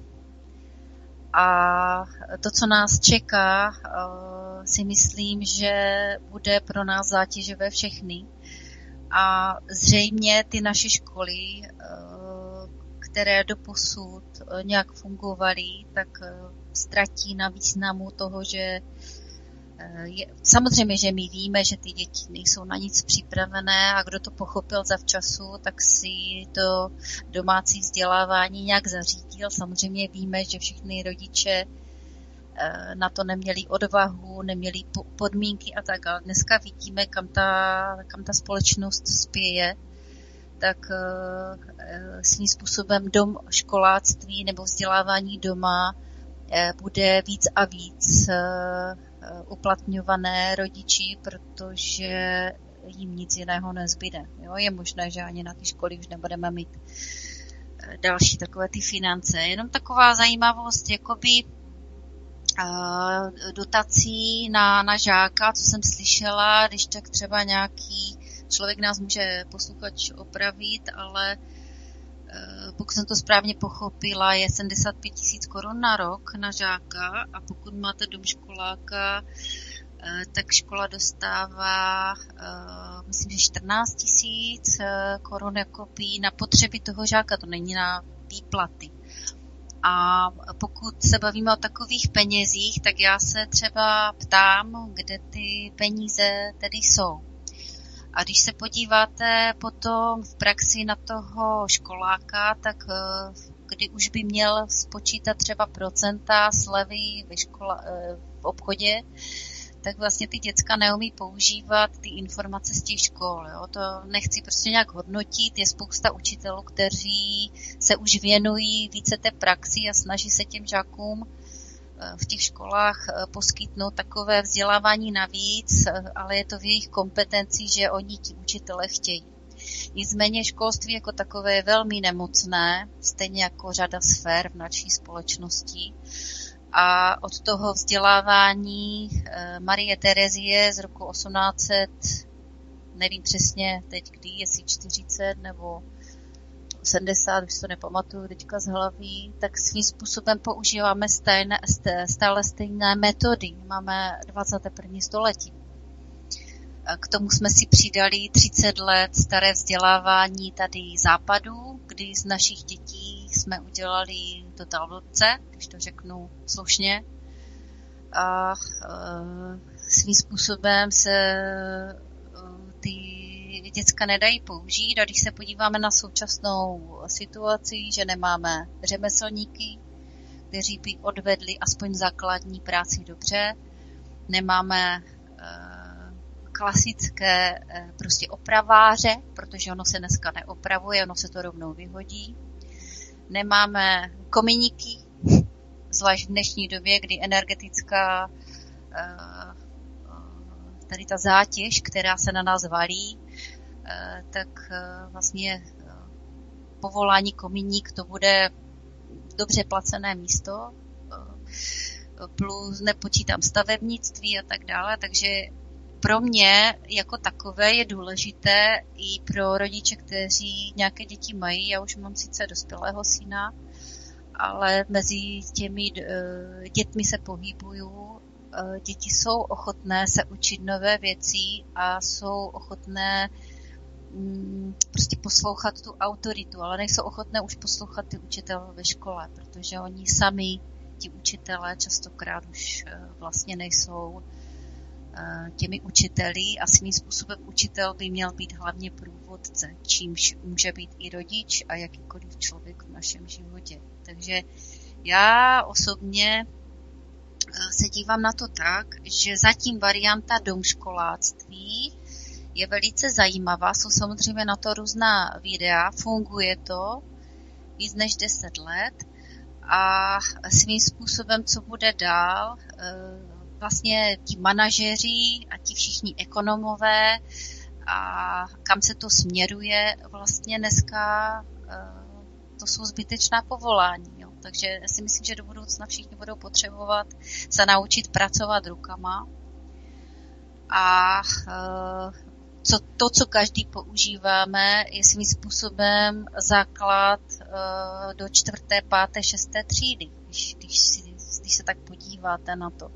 A to, co nás čeká, si myslím, že bude pro nás zátěžové všechny. A zřejmě ty naše školy, které doposud nějak fungovaly, tak ztratí na významu toho, že je, samozřejmě, že my víme, že ty děti nejsou na nic připravené a kdo to pochopil zavčasu, tak si to domácí vzdělávání nějak zařídil. Samozřejmě víme, že všichni rodiče na to neměli odvahu, neměli podmínky a tak, ale dneska vidíme, kam ta, kam ta společnost spěje, tak svým způsobem dom školáctví nebo vzdělávání doma bude víc a víc uplatňované rodiči, protože jim nic jiného nezbyde. Jo, je možné, že ani na ty školy už nebudeme mít další takové ty finance. Jenom taková zajímavost, jakoby dotací na, na žáka, co jsem slyšela, když tak třeba nějaký člověk nás může posluchač opravit, ale pokud jsem to správně pochopila, je sedmdesát pět tisíc korun na rok na žáka a pokud máte domškoláka, tak škola dostává, myslím, že čtrnáct tisíc korun jakoby na potřeby toho žáka, to není na výplaty. A pokud se bavíme o takových penězích, tak já se třeba ptám, kde ty peníze tedy jsou. A když se podíváte potom v praxi na toho školáka, tak kdy už by měl spočítat třeba procenta slevy ve škola, v obchodě, tak vlastně ty děcka neumí používat ty informace z těch škol. Jo? To nechci prostě nějak hodnotit. Je spousta učitelů, kteří se už věnují více té praxi a snaží se těm žákům v těch školách poskytnout takové vzdělávání navíc, ale je to v jejich kompetenci, že oni ti učitelé chtějí. Nicméně školství jako takové je velmi nemocné, stejně jako řada sfér v naší společnosti. A od toho vzdělávání Marie Terezie z roku osmnáct set, nevím přesně teď kdy, jestli čtyřicet nebo sedmdesát, už to nepamatuju teďka z hlavy, tak svým způsobem používáme stejné, stále stejné metody. Máme dvacáté první století. K tomu jsme si přidali třicet let staré vzdělávání tady západu, kdy z našich dětí jsme udělali total blbce, když to řeknu slušně. A svým způsobem se ty děcka nedají použít. A když se podíváme na současnou situaci, že nemáme řemeslníky, kteří by odvedli aspoň základní práci dobře, nemáme klasické prostě opraváře, protože ono se dneska neopravuje, ono se to rovnou vyhodí. Nemáme kominíky, zvlášť v dnešní době, kdy energetická tady ta zátěž, která se na nás valí, tak vlastně povolání kominík to bude dobře placené místo, plus nepočítám stavebnictví a tak dále, takže pro mě jako takové je důležité i pro rodiče, kteří nějaké děti mají. Já už mám sice dospělého syna, ale mezi těmi dětmi se pohybuju. Děti jsou ochotné se učit nové věci a jsou ochotné prostě poslouchat tu autoritu, ale nejsou ochotné už poslouchat ty učitele ve škole, protože oni sami, ti učitelé, častokrát už vlastně nejsou těmi učiteli a svým způsobem učitel by měl být hlavně průvodce, čímž může být i rodič a jakýkoliv člověk v našem životě. Takže já osobně se dívám na to tak, že zatím varianta domškoláctví je velice zajímavá, jsou samozřejmě na to různá videa, funguje to víc než deset let a svým způsobem, co bude dál, vlastně ti manažeři a ti všichni ekonomové a kam se to směruje, vlastně dneska to jsou zbytečná povolání. Jo. Takže já si myslím, že do budoucna všichni budou potřebovat se naučit pracovat rukama a co, to, co každý používáme, je svým způsobem základ do čtvrté, páté, šesté třídy, když, když, když se tak podíváte na to,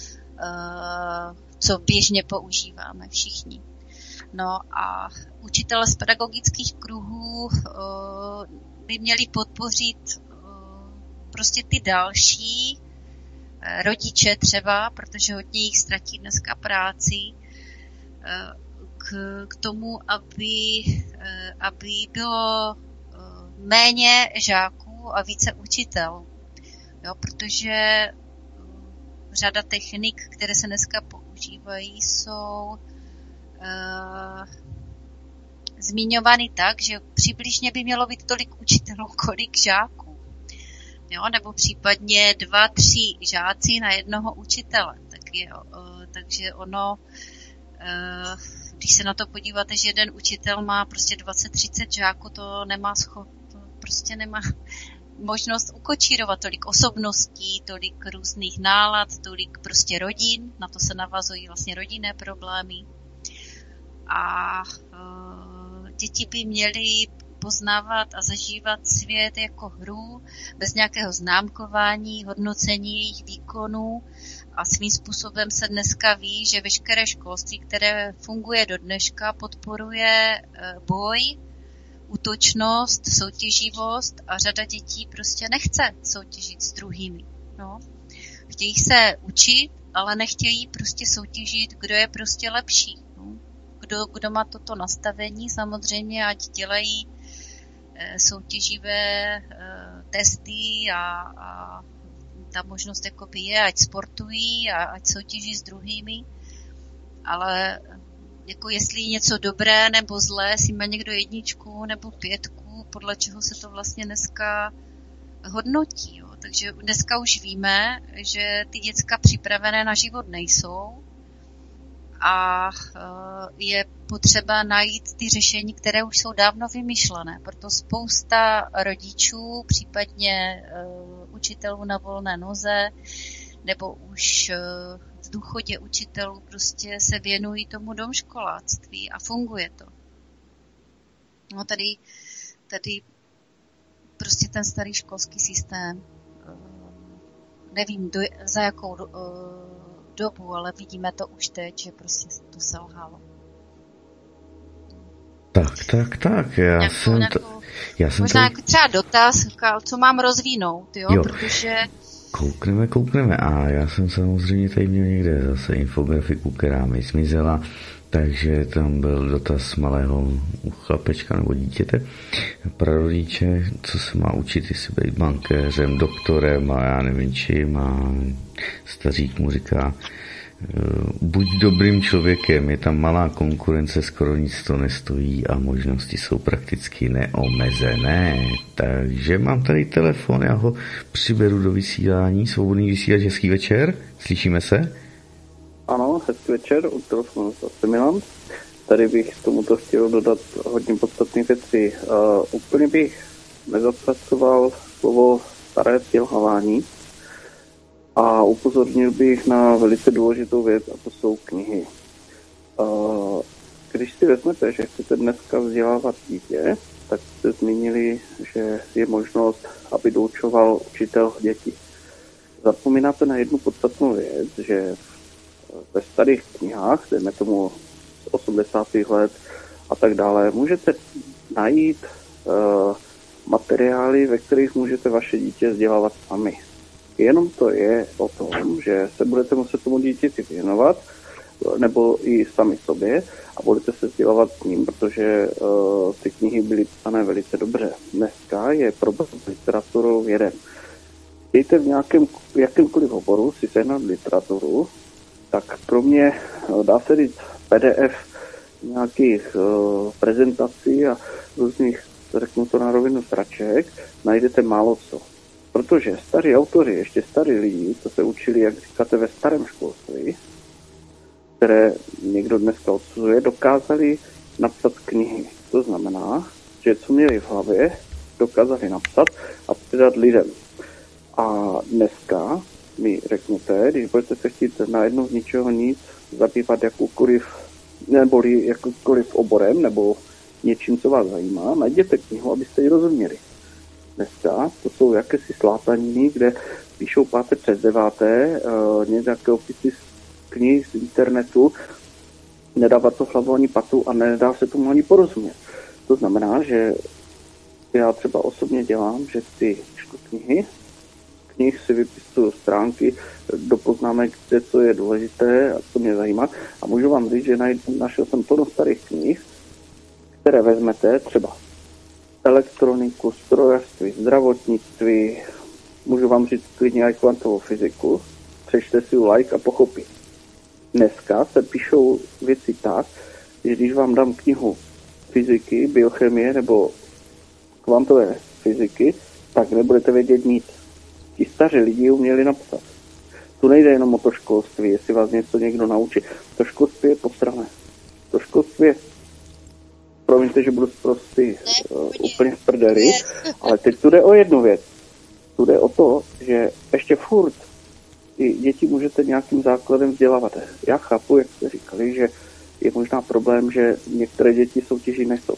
co běžně používáme všichni. No a učitelé z pedagogických kruhů by měli podpořit prostě ty další rodiče třeba, protože hodně jich ztratí dneska práci, k, k tomu, aby, aby bylo méně žáků a více učitelů. Jo, protože řada technik, které se dneska používají, jsou uh, zmiňovány tak, že přibližně by mělo být tolik učitelů, kolik žáků. Jo, nebo případně dva, tři žáci na jednoho učitele. Tak je, uh, takže ono, uh, když se na to podíváte, že jeden učitel má prostě dvacet třicet žáků, to nemá schop, to prostě nemá možnost ukočírovat tolik osobností, tolik různých nálad, tolik prostě rodin, na to se navazují vlastně rodinné problémy. A uh, děti by měly poznávat a zažívat svět jako hru, bez nějakého známkování, hodnocení jejich výkonů a svým způsobem se dneska ví, že veškeré školství, které funguje do dneška, podporuje uh, boj, útočnost, soutěživost a řada dětí prostě nechce soutěžit s druhými. No. Chtějí se učit, ale nechtějí prostě soutěžit, kdo je prostě lepší. No. kdo, kdo má toto nastavení, samozřejmě, ať dělají soutěživé testy a, a ta možnost jakoby je, ať sportují a ať soutěží s druhými, ale jako jestli je něco dobré nebo zlé, jestli má někdo jedničku nebo pětku, podle čeho se to vlastně dneska hodnotí. Jo. Takže dneska už víme, že ty děcka připravené na život nejsou a je potřeba najít ty řešení, které už jsou dávno vymyšlené. Proto spousta rodičů, případně uh, učitelů na volné noze, nebo už uh, v důchodě učitelů prostě se věnují tomu domškoláctví a funguje to. No tady, tady prostě ten starý školský systém, uh, nevím do, za jakou uh, dobu, ale vidíme to už teď, že prostě to selhalo. Tak, tak, tak, já nějakou, jsem nějakou, to... Já jsem možná tady... jako třeba dotaz, co mám rozvínout, jo, jo. Protože... Koukneme, koukneme. A já jsem samozřejmě tady měl někde zase infografiku, která mi zmizela, takže tam byl dotaz malého chlapečka nebo dítěte, prarodiče, co se má učit, jestli být bankéřem, doktorem a já nevím čím, a stařík mu říká, buď dobrým člověkem, je tam malá konkurence, skoro nic to nestojí a možnosti jsou prakticky neomezené. Takže mám tady telefon, já ho přiberu do vysílání. Svobodný vysílač, hezký večer, slyšíme se? Ano, hezký večer, u telefonu zase Milan. Tady bych k tomuto chtěl dodat hodně podstatné věci. Uh, úplně bych nezapracoval slovo staré selhávání. A upozornil bych na velice důležitou věc, a to jsou knihy. Když si vezmete, že chcete dneska vzdělávat dítě, tak jste zmínili, že je možnost, aby doučoval učitel děti. Zapomínáte na jednu podstatnou věc, že ve starých knihách, dejme tomu z osmdesátých let a tak dále, můžete najít uh, materiály, ve kterých můžete vaše dítě vzdělávat sami. Jenom to je o tom, že se budete muset tomu dítěti věnovat, nebo i sami sobě, a budete se vzdělávat s ním, protože uh, ty knihy byly psané velice dobře. Dneska je problém s literaturou jeden. Chtějte v nějakém, jakémkoliv oboru si sehnat literaturu, tak pro mě uh, dá se říct P D F nějakých uh, prezentací a různých, řeknu to na rovinu, sraček, najdete málo co. Protože starí autoři, ještě starí lidi, co se učili, jak říkáte, ve starém školství, které někdo dneska odsuzuje, dokázali napsat knihy. To znamená, že co měli v hlavě, dokázali napsat a předat lidem. A dneska mi řekněte, když budete se chtít najednou z ničeho nic zabývat jakoukoliv, nebo jakýkoliv oborem, nebo něčím, co vás zajímá, najděte knihu, abyste ji rozuměli. Dneska to jsou jakési slátaniny, kde píšou páté přes deváté, uh, nějaké opisy z knih z internetu, nedává to hlavu ani patu a nedá se tomu ani porozumět. To znamená, že já třeba osobně dělám, že si čtu knihy, knih si vypisuju stránky do poznámek, kde co je důležité a co mě zajímá, a můžu vám říct, že našel jsem plno starých knih, které vezmete třeba elektroniku, strojařství, zdravotnictví, můžu vám říct klidně i kvantovou fyziku, přečte si like a pochopí. Dneska se píšou věci tak, že když vám dám knihu fyziky, biochemie nebo kvantové fyziky, tak nebudete vědět nic. Ti staří lidi uměli napsat. Tu nejde jenom o to školství, jestli vás něco někdo naučí. To školství je posrané. To školství je, promiňte, že budu prostě uh, úplně v prdeli, ale teď tu jde o jednu věc. Tu jde o to, že ještě furt i děti můžete nějakým základem vzdělávat. Já chápu, jak jste říkali, že je možná problém, že některé děti soutěží nechcou.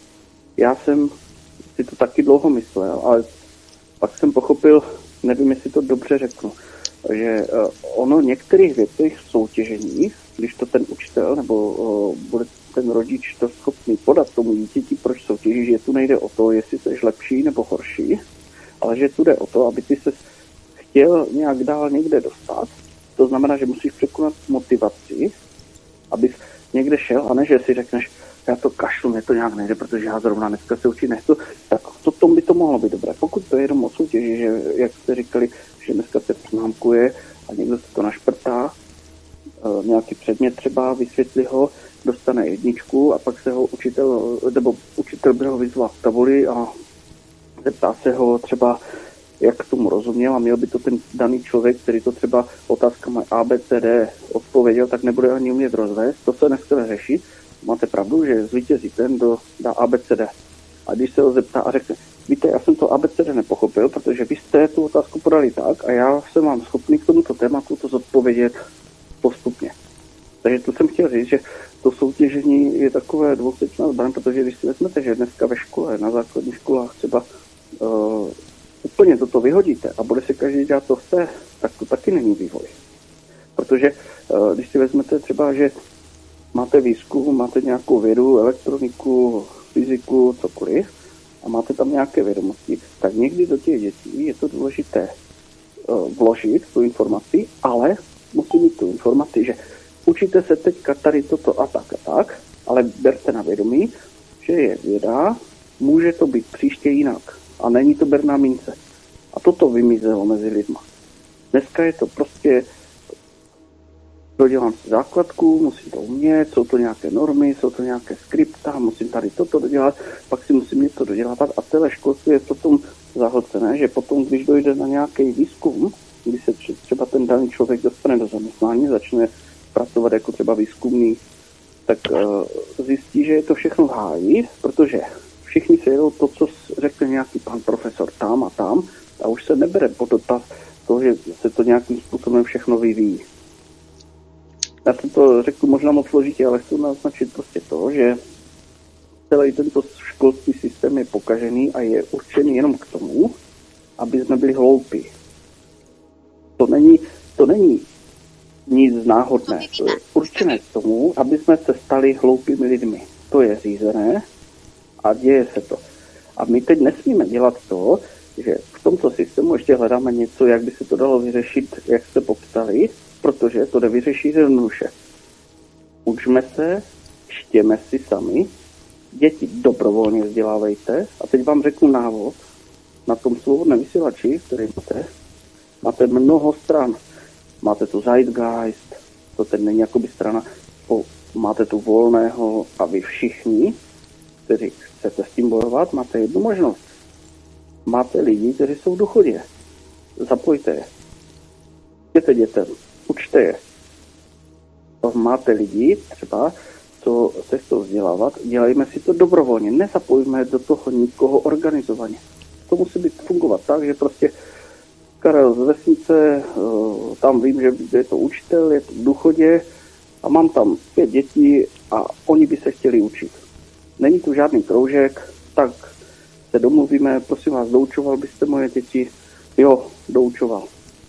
Já jsem si to taky dlouho myslel, ale pak jsem pochopil, nevím, jestli to dobře řeknu, že uh, ono některých věcech soutěžení, když to ten učitel nebo uh, bude ten rodič to schopný podat tomu dítěti, proč soutěží, že tu nejde o to, jestli jsi lepší nebo horší, ale že tu jde o to, aby ty se chtěl nějak dál někde dostat. To znamená, že musíš překonat motivaci, abys někde šel a ne, že si řekneš, já to kašlu, mě to nějak nejde, protože já zrovna dneska se učit nechci, tak to tom by to mohlo být dobré. Pokud to je jenom o soutěži, že jak jste říkali, že dneska se známkuje a někdo se to našprtá, e, nějaký předmět třeba, vysvětlí ho, dostane jedničku a pak se ho učitel, nebo učitel by ho vyzval v tabuli a zeptá se ho třeba, jak k tomu rozuměl a měl by to ten daný člověk, který to třeba otázkama A, B, C, D odpověděl, tak nebude ani umět rozvést. To se dneska řeší. Máte pravdu, že zvítězí ten, kdo dá A, B, C, D. A když se ho zeptá a řekne, víte, já jsem to A, B, C, D nepochopil, protože vy jste tu otázku podali tak a já jsem vám schopný k tomuto tématu to zodpovědět postupně. Takže to jsem chtěl říct, že to soutěžení je takové dvousečná zbraň, protože když si vezmete, že dneska ve škole, na základních školách třeba uh, úplně toto vyhodíte a bude se každý dělat to chce, tak to taky není vývoj. Protože uh, když si vezmete třeba, že máte výzkum, máte nějakou vědu, elektroniku, fyziku, cokoliv a máte tam nějaké vědomosti, tak někdy do těch dětí je to důležité uh, vložit tu informaci, ale musí mít tu informaci, že učíte se teďka tady toto a tak a tak, ale berte na vědomí, že je věda, může to být příště jinak a není to berná mince. A toto vymizelo mezi lidma. Dneska je to prostě dodělám si základku, musím to umět, jsou to nějaké normy, jsou to nějaké skripta, musím tady toto dodělat, pak si musím něco dodělávat a celé školství je potom zahlcené, že potom, když dojde na nějaký výzkum, když se třeba ten daný člověk dostane do zaměstnání, začne pracovat jako třeba výzkumný, tak uh, zjistí, že je to všechno v háji, protože všichni si jedou to, co řekne nějaký pan profesor tam a tam a už se nebere pod dotaz toho, že se to nějakým způsobem všechno vyvíjí. Já jsem to řekl možná moc složitě, ale chci naznačit prostě to, že celý tento školský systém je pokažený a je určený jenom k tomu, aby jsme byli hloupí. To není, to není nic náhodné. To je určené k tomu, aby jsme se stali hloupými lidmi. To je řízené a děje se to. A my teď nesmíme dělat to, že v tomto systému ještě hledáme něco, jak by se to dalo vyřešit, jak jste popsali, protože to jde vyřešit jednoduše. Učme se, čtěme si sami, děti dobrovolně vzdělávejte a teď vám řeknu návod na tom svobodném vysílači, který máte. Máte mnoho stran. Máte tu Zeitgeist, to teď není jakoby strana, máte tu Volného a vy všichni, kteří chcete s tím bojovat, máte jednu možnost. Máte lidi, kteří jsou v důchodě. Zapojte je. Děte dětem. Učte je. Máte lidi, třeba, co se chcou vzdělávat, dělejme si to dobrovolně. Nezapojíme do toho nikoho organizovaně. To musí být fungovat tak, že prostě Karel z vesnice, tam vím, že je to učitel, je to v důchodě a mám tam pět dětí a oni by se chtěli učit. Není tu žádný kroužek, tak se domluvíme, prosím vás, doučoval byste moje děti? Jo, doučoval.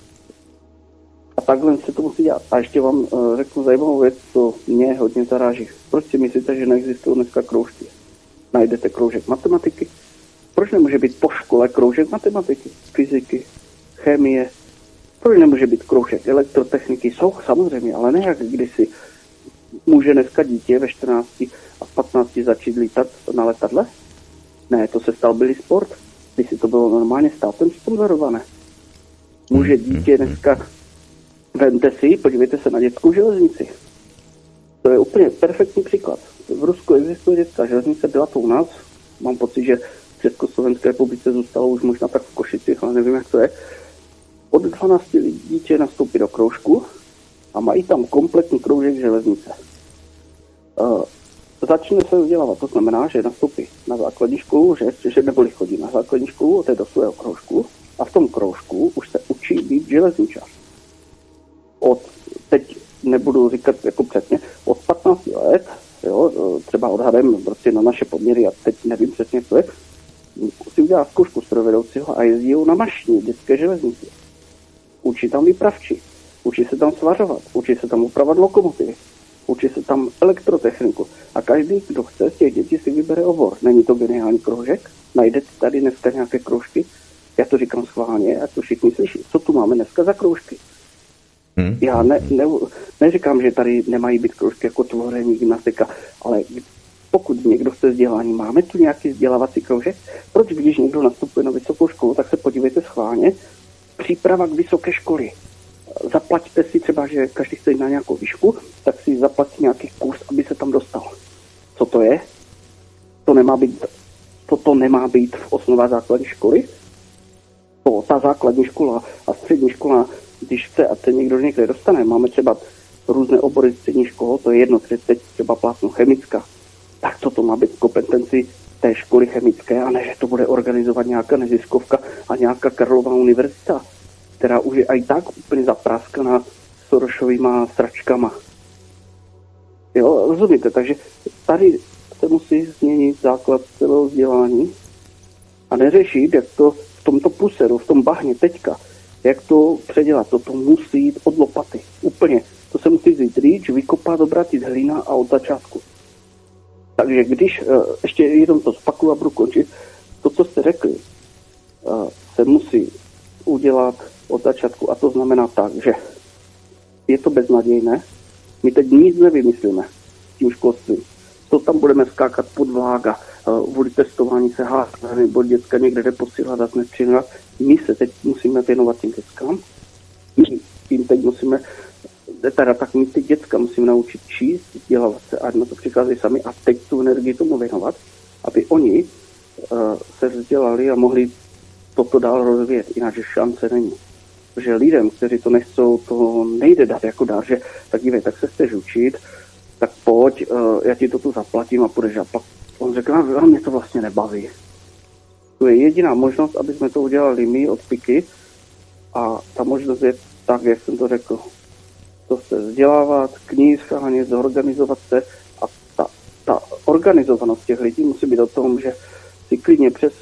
A takhle se to musí dělat. A ještě vám uh, řeknu zajímavou věc, co mě hodně zaráží. Proč si myslíte, že neexistují dneska kroužky? Najdete kroužek matematiky? Proč nemůže být po škole kroužek matematiky, fyziky, chemie? Proč nemůže být kroužek elektrotechniky? Jsou samozřejmě, ale ne jak kdysi. Může dneska dítě ve čtrnácti a v patnácti začít lítat na letadle? Ne, to se stal byli sport. Když si to bylo normálně státem sponzorované. Může dítě dneska, vemte si, podívejte se na dětskou železnici. To je úplně perfektní příklad. V Rusku existuje dětská železnice, byla to u nás. Mám pocit, že v Československé republice zůstalo už možná tak v Košicích, ale nevím, jak to je. Od dvanácti lidí dítě nastoupí do kroužku a mají tam kompletní kroužek železnice. Uh, začne se vzdělávat, to znamená, že nastoupí na základní školu, že, že neboli chodí na základní školu, od té do svého kroužku a v tom kroužku už se učí být železničář. Od, teď nebudu říkat jako přesně, od patnácti let, jo, třeba odhadem prostě na naše poměry, a teď nevím přesně, co je, si udělá zkoušku strojvedoucího a jezdí na mašině dětské železnici. Učí tam výpravčí, učí se tam svařovat, učí se tam upravovat lokomotivy, učí se tam elektrotechniku. A každý, kdo chce z těch dětí, si vybere obor. Není to geniální kroužek? Najdete tady dneska nějaké kroužky? Já to říkám schválně, a to všichni slyší. Co tu máme dneska za kroužky? Hmm. Já ne, ne, neříkám, že tady nemají být kroužky jako tvoření, gymnastika, ale pokud někdo chce vzdělání, máme tu nějaký vzdělávací kroužek? Proč, když někdo nastupuje na vysokou školu, tak se podívejte schválně, příprava k vysoké školy. Zaplaťte si třeba, že každý chce jít na nějakou výšku, tak si zaplatí nějaký kurz, aby se tam dostal. Co to je? To nemá být, toto nemá být v osnovách základní školy? To, ta základní škola a střední škola, když chce a se někdo někde dostane, máme třeba různé obory střední škol, to je jedno, teď třeba plátno chemická, tak toto má být kompetenci té školy chemické, a ne, že to bude organizovat nějaká neziskovka a nějaká Karlova univerzita, která už je aj tak úplně zapráskaná Sorosovýma sračkama. Jo, rozumíte? Takže tady se musí změnit základ celého vzdělání a neřešit, jak to v tomto puseru, v tom bahně teďka, jak to předělat. Toto musí jít od lopaty. Úplně. To se musí vzít rýč, vykopat, obratit hlína a od začátku. Takže když, ještě jenom to zopakuju a budu končit, to, co jste řekli, se musí udělat od začátku. A to znamená tak, že je to beznadějné. My teď nic nevymyslíme tím školstvím. To tam budeme skákat pod vlága, kvůli testování se házet, nebo děcka někde jde posílat a znepřinovat. My se teď musíme věnovat těm dětskám. My jim teď musíme, teda tak my ty děcka musíme naučit číst, vzdělávat se, ať na to přicházejí sami a teď tu energii tomu věnovat, aby oni uh, se vzdělali a mohli toto dál rozvíjet, jinak šance není. Protože lidem, kteří to nechcou, to nejde dát jako dár, že tak dívej, tak se chceš učit, tak pojď, uh, já ti to tu zaplatím a půjdeš a pak on řekl, ale mě to vlastně nebaví. To je jediná možnost, aby jsme to udělali my od piky a ta možnost je tak, jak jsem to řekl. To se vzdělávat, knihy schánět, zorganizovat se a ta, ta organizovanost těch lidí musí být o tom, že si klidně přes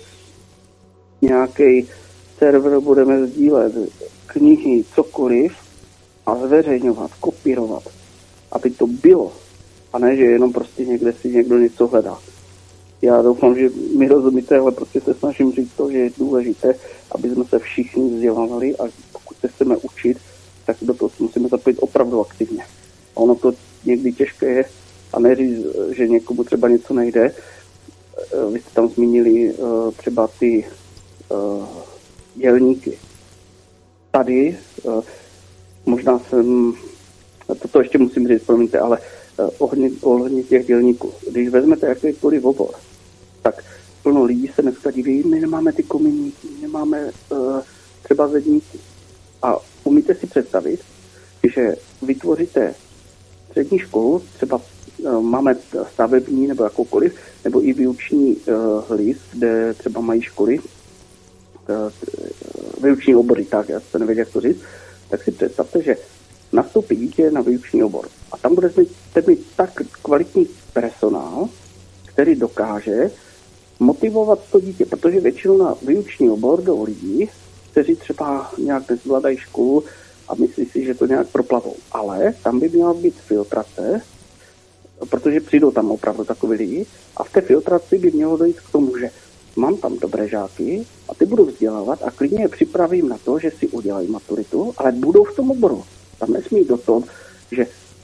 nějaký server budeme sdílet knihy, cokoliv a zveřejňovat, kopírovat, aby to bylo. A ne, že jenom prostě někde si někdo něco hledá. Já doufám, že mi rozumíte, ale prostě se snažím říct to, že je důležité, aby jsme se všichni vzdělávali a pokud se chceme učit, tak do toho musíme zapojit opravdu aktivně. A ono to někdy těžké je a neříct, že někomu třeba něco nejde. Vy jste tam zmínili uh, třeba ty uh, dělníky. Tady uh, možná jsem, toto ještě musím říct, promiňte, ale uh, ohledně, ohledně těch dělníků. Když vezmete jakýkoliv obor, tak plno lidí se dneska diví, my nemáme ty kominíky, nemáme uh, třeba zedníky. A umíte si představit, že vytvoříte střední školu, třeba uh, máme stavební nebo jakoukoliv, nebo i výuční uh, list, kde třeba mají školy, uh, výuční obory, tak já se nevěděl, jak to říct, tak si představte, že nastoupí dítě na výuční obor. A tam budete mít tak kvalitní personál, který dokáže motivovat to dítě, protože většinou na výuční obor jdou lidi, kteří třeba nějak nezvládají školu a myslí si, že to nějak proplavou. Ale tam by měla být filtrace, protože přijdou tam opravdu takový lidi a v té filtraci by mělo dojít k tomu, že mám tam dobré žáky a ty budu vzdělávat a klidně je připravím na to, že si udělají maturitu, ale budou v tom oboru. Tam nesmí do toho, že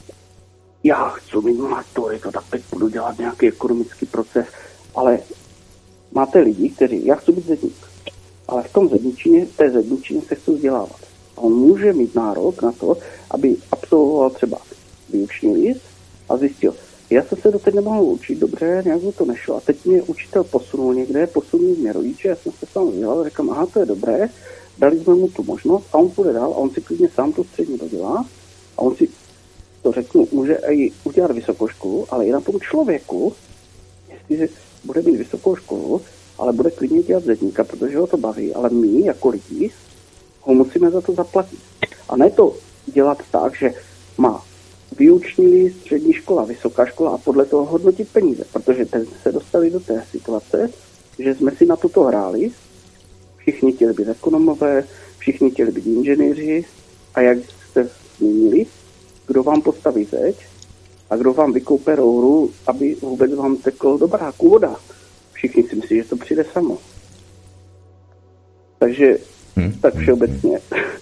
já chci mít maturitu, tak teď budu dělat nějaký ekonomický proces, ale máte lidi, kteří, já chci být zedník, ale v tom zedničině, v té zedničině se chci vzdělávat. A on může mít nárok na to, aby absolvoval třeba výuční list a zjistil, já jsem se doteď nemohl učit dobře, nějak mi to nešlo a teď mě učitel posunul někde, posunul mě rodiče, já jsem se sám vzdělal, říkám, aha, to je dobré, dali jsme mu tu možnost a on půjde dál a on si klidně sám tu střední dodělá a on si, to řeknu, může i udělat vysokou školu, ale i na tom člověku, jestliže bude mít vysokou školu, ale bude klidně dělat zedníka, protože ho to baví, ale my jako lidi ho musíme za to zaplatit. A ne to dělat tak, že má výuční list, střední škola, vysoká škola a podle toho hodnotit peníze, protože teď se dostali do té situace, že jsme si na toto hráli, všichni chtěli být ekonomové, všichni chtěli být inženýři a jak jste zmínili, kdo vám postaví zeď a kdo vám vykoupe rouru, aby vůbec vám teklo do baráku voda. Všichni si myslí, že to přijde samo. Takže hmm. tak všeobecně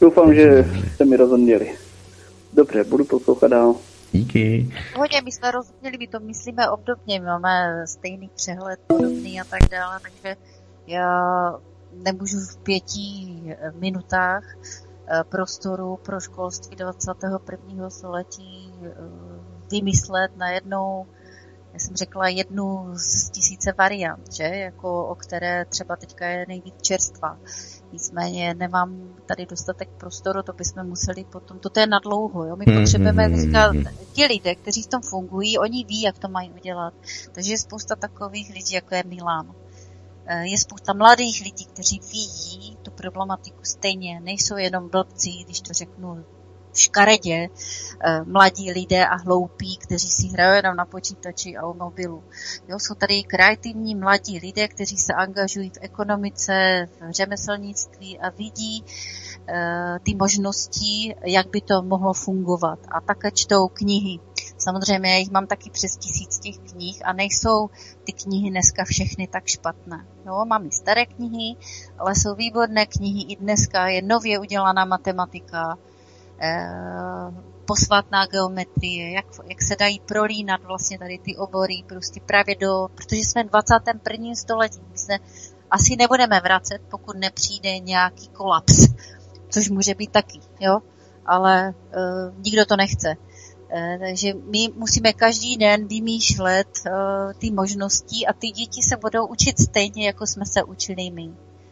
Doufám, že jste mi rozuměli. Dobře, budu poslouchat dál. Díky. Hodně, my jsme rozuměli, my to myslíme obdobně, my máme stejný přehled, podobný a tak dále, takže já nemůžu v pěti minutách prostoru pro školství dvacátého prvního století vymyslet najednou, já jsem řekla, jednu z tisíce variant, že? Jako, o které třeba teďka je nejvíc čerstvá. Nicméně nemám tady dostatek prostoru, to bychom museli potom, to je nadlouho, jo? My potřebujeme říkat, ti lidé, kteří v tom fungují, oni ví, jak to mají udělat. Takže je spousta takových lidí, jako je Milan. Je spousta mladých lidí, kteří vidí tu problematiku stejně, nejsou jenom blbci, když to řeknu škaredě, mladí lidé a hloupí, kteří si hrají jenom na počítači a u mobilu. Jo, jsou tady kreativní mladí lidé, kteří se angažují v ekonomice, v řemeslnictví a vidí uh, ty možnosti, jak by to mohlo fungovat. A také čtou knihy. Samozřejmě já jich mám taky přes tisíc těch knih a nejsou ty knihy dneska všechny tak špatné. Jo, mám i staré knihy, ale jsou výborné knihy i dneska. Je nově udělaná matematika, posvátná geometrie, jak, jak se dají prolínat vlastně tady ty obory, prostě právě do, protože jsme v dvacátém prvním století, my se asi nebudeme vracet, pokud nepřijde nějaký kolaps, což může být taky, jo, ale uh, nikdo to nechce. Uh, takže my musíme každý den vymýšlet uh, ty možnosti a ty děti se budou učit stejně, jako jsme se učili my.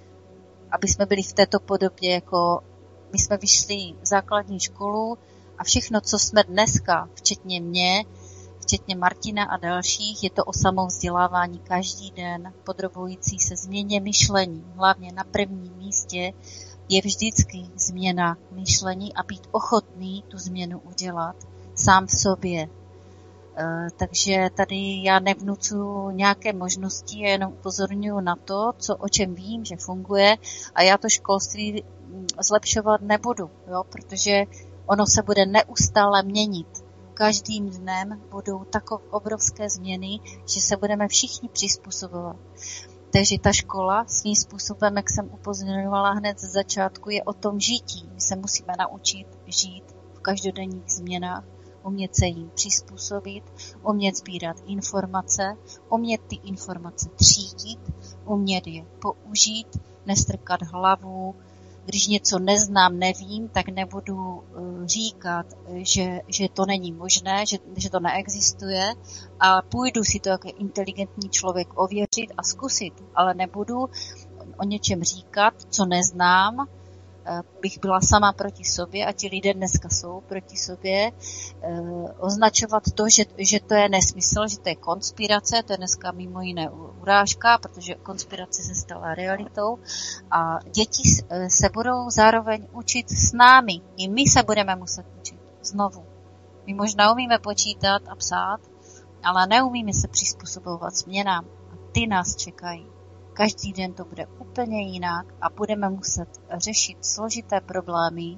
Aby jsme byli v této podobě jako my jsme vyšli základní školu a všechno, co jsme dneska, včetně mě, včetně Martina a dalších, je to o samovzdělávání každý den, podrobující se změně myšlení. Hlavně na prvním místě je vždycky změna myšlení a být ochotný tu změnu udělat sám v sobě. Uh, takže tady já nevnucuju nějaké možnosti, jenom upozorňuji na to, co, o čem vím, že funguje a já to školství zlepšovat nebudu, jo, protože ono se bude neustále měnit. Každým dnem budou takové obrovské změny, že se budeme všichni přizpůsobovat. Takže ta škola svým způsobem, jak jsem upozorňovala hned ze začátku, je o tom žití. My se musíme naučit žít v každodenních změnách, umět se jim přizpůsobit, umět sbírat informace, umět ty informace třídit, umět je použít, nestrkat hlavu. Když něco neznám, nevím, tak nebudu říkat, že, že to není možné, že, že to neexistuje a půjdu si to jako inteligentní člověk ověřit a zkusit, ale nebudu o něčem říkat, co neznám, bych byla sama proti sobě a ti lidé dneska jsou proti sobě, eh, označovat to, že, že to je nesmysl, že to je konspirace, to je dneska mimo jiné urážka, protože konspirace se stala realitou a děti se budou zároveň učit s námi. I my se budeme muset učit znovu. My možná umíme počítat a psát, ale neumíme se přizpůsobovat změnám a ty nás čekají. Každý den to bude úplně jinak a budeme muset řešit složité problémy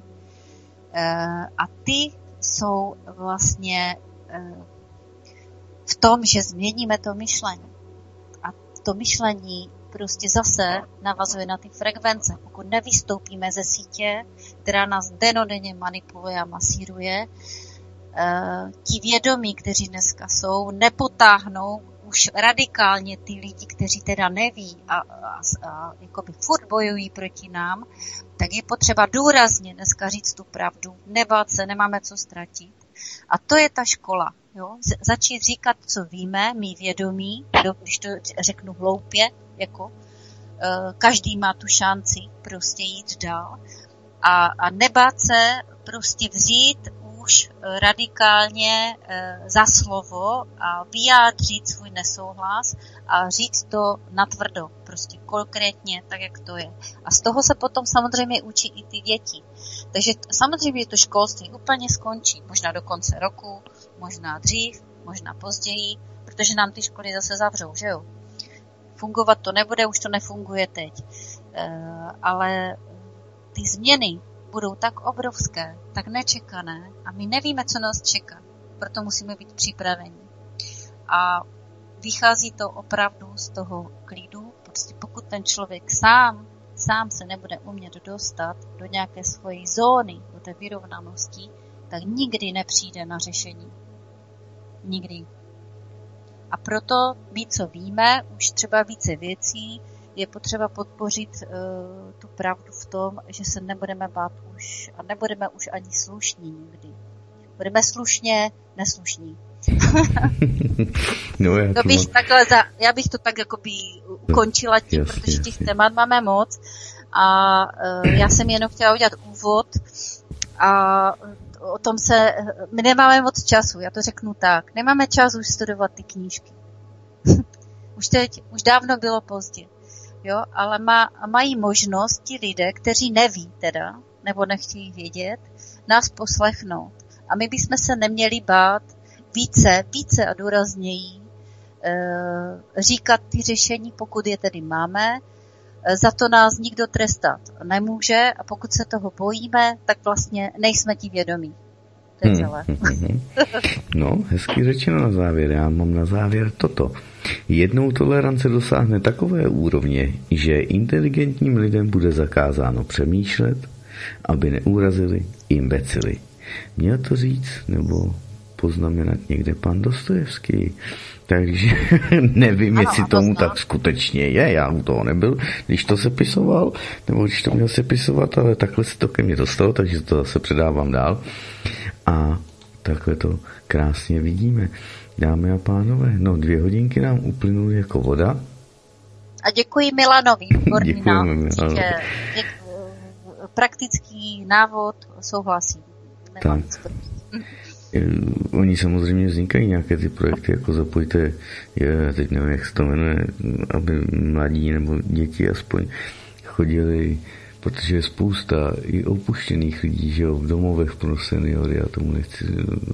a ty jsou vlastně v tom, že změníme to myšlení. A to myšlení prostě zase navazuje na ty frekvence. Pokud nevystoupíme ze sítě, která nás denodenně manipuluje a masíruje, ti vědomí, kteří dneska jsou, nepotáhnou už radikálně ty lidi, kteří teda neví a, a, a jakoby furt bojují proti nám, tak je potřeba důrazně dneska říct tu pravdu, nebát se, nemáme co ztratit. A to je ta škola. Jo? Začít říkat, co víme, mý vědomí, když to řeknu hloupě, jako každý má tu šanci prostě jít dál a, a nebát se prostě vzít už radikálně e, za slovo a vyjádřit svůj nesouhlas a říct to natvrdo, prostě konkrétně, tak jak to je. A z toho se potom samozřejmě učí i ty děti. Takže t- samozřejmě to školství úplně skončí, možná do konce roku, možná dřív, možná později, protože nám ty školy zase zavřou, že jo? Fungovat to nebude, už to nefunguje teď. E, ale ty změny budou tak obrovské, tak nečekané a my nevíme, co nás čeká. Proto musíme být připraveni. A vychází to opravdu z toho klidu. Prostě pokud ten člověk sám sám se nebude umět dostat do nějaké svojí zóny, do té vyrovnanosti, tak nikdy nepřijde na řešení. Nikdy. A proto my, co víme, už třeba více věcí, je potřeba podpořit uh, tu pravdu v tom, že se nebudeme bát už a nebudeme už ani slušní nikdy. Budeme slušně neslušní. No, já, to bych takhle za, já bych to tak jakoby ukončila tím, jasně, protože těch jasně. témat máme moc a uh, já jsem jenom chtěla udělat úvod a o tom se, my nemáme moc času, já to řeknu tak, nemáme čas už studovat ty knížky. Už teď, už dávno bylo pozdě, jo, ale má, mají možnost ti lidé, kteří neví teda, nebo nechtějí vědět, nás poslechnout. A my bychom se neměli bát více, více a důrazněji e, říkat ty řešení, pokud je tedy máme. E, za to nás nikdo trestat nemůže a pokud se toho bojíme, tak vlastně nejsme ti vědomí. To je celé. No, hezky řečeno na závěr. Já mám na závěr toto. Jednou tolerance dosáhne takové úrovně, že inteligentním lidem bude zakázáno přemýšlet, aby neurazili imbecily. Měl to říct, nebo poznamenat někde pan Dostojevský. Takže nevím, ano, jestli tomu tak skutečně je. Já u toho nebyl, když to sepisoval, nebo když to měl sepisovat, ale takhle se to ke mně dostalo, takže to zase předávám dál. A takhle to krásně vidíme. Dámy a pánové, no dvě hodinky nám uplynuly jako voda. A děkuji Milanovi, výborný Děkujeme, návod. Milano. Děk, praktický návod, souhlasím. Tak. Oni samozřejmě vznikají nějaké ty projekty, jako zapojte, je, teď nevím, jak se to jmenuje, aby mladí nebo děti aspoň chodili, protože je spousta i opuštěných lidí, že jo, v domovech pro seniory, já tomu nechci,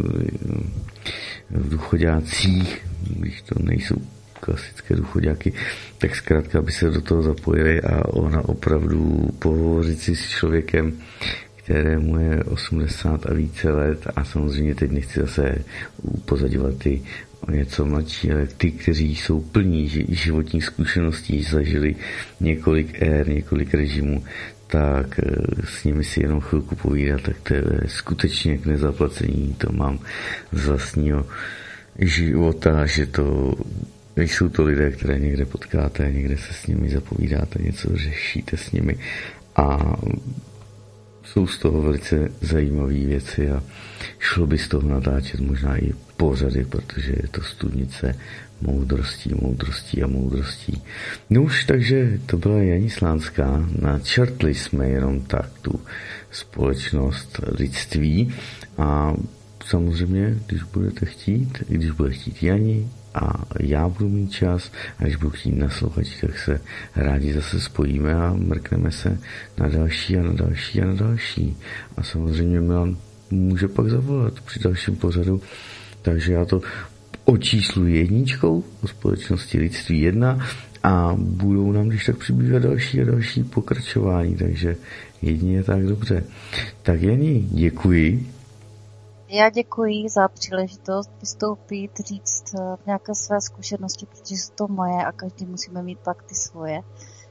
v důchoďácích, když to nejsou klasické důchoďáky, tak zkrátka by se do toho zapojili a ona opravdu pohovořit si s člověkem, kterému je osmdesát a více let, a samozřejmě teď nechci zase upozadovat ty o něco mladší, ale ty, kteří jsou plní životních zkušeností, zažili několik ér, několik režimů, tak s nimi si jenom chvilku povídat, tak to je skutečně k nezaplacení. To mám z vlastního života, že to jsou to lidé, které někde potkáte, někde se s nimi zapovídáte, něco řešíte s nimi a jsou z toho velice zajímavé věci a šlo by z toho natáčet možná i pořady, protože je to studnice moudrostí, moudrostí a moudrostí. No už, takže to byla Janí Slánská. Načrtli jsme jenom tak tu společnost lidství a samozřejmě, když budete chtít, když bude chtít Jani a já budu mít čas a když budu chtít naslouchači, tak se rádi zase spojíme a mrkneme se na další a na další a na další. A samozřejmě Milan může pak zavolat při dalším pořadu, takže já to očísluji jedničkou o společnosti lidství jedna a budou nám když tak přibývat další a další pokračování, takže jedině tak dobře. Tak Jani, děkuji. Já děkuji za příležitost vystoupit, říct nějaké své zkušenosti, protože jsou to moje a každý musíme mít pak ty svoje.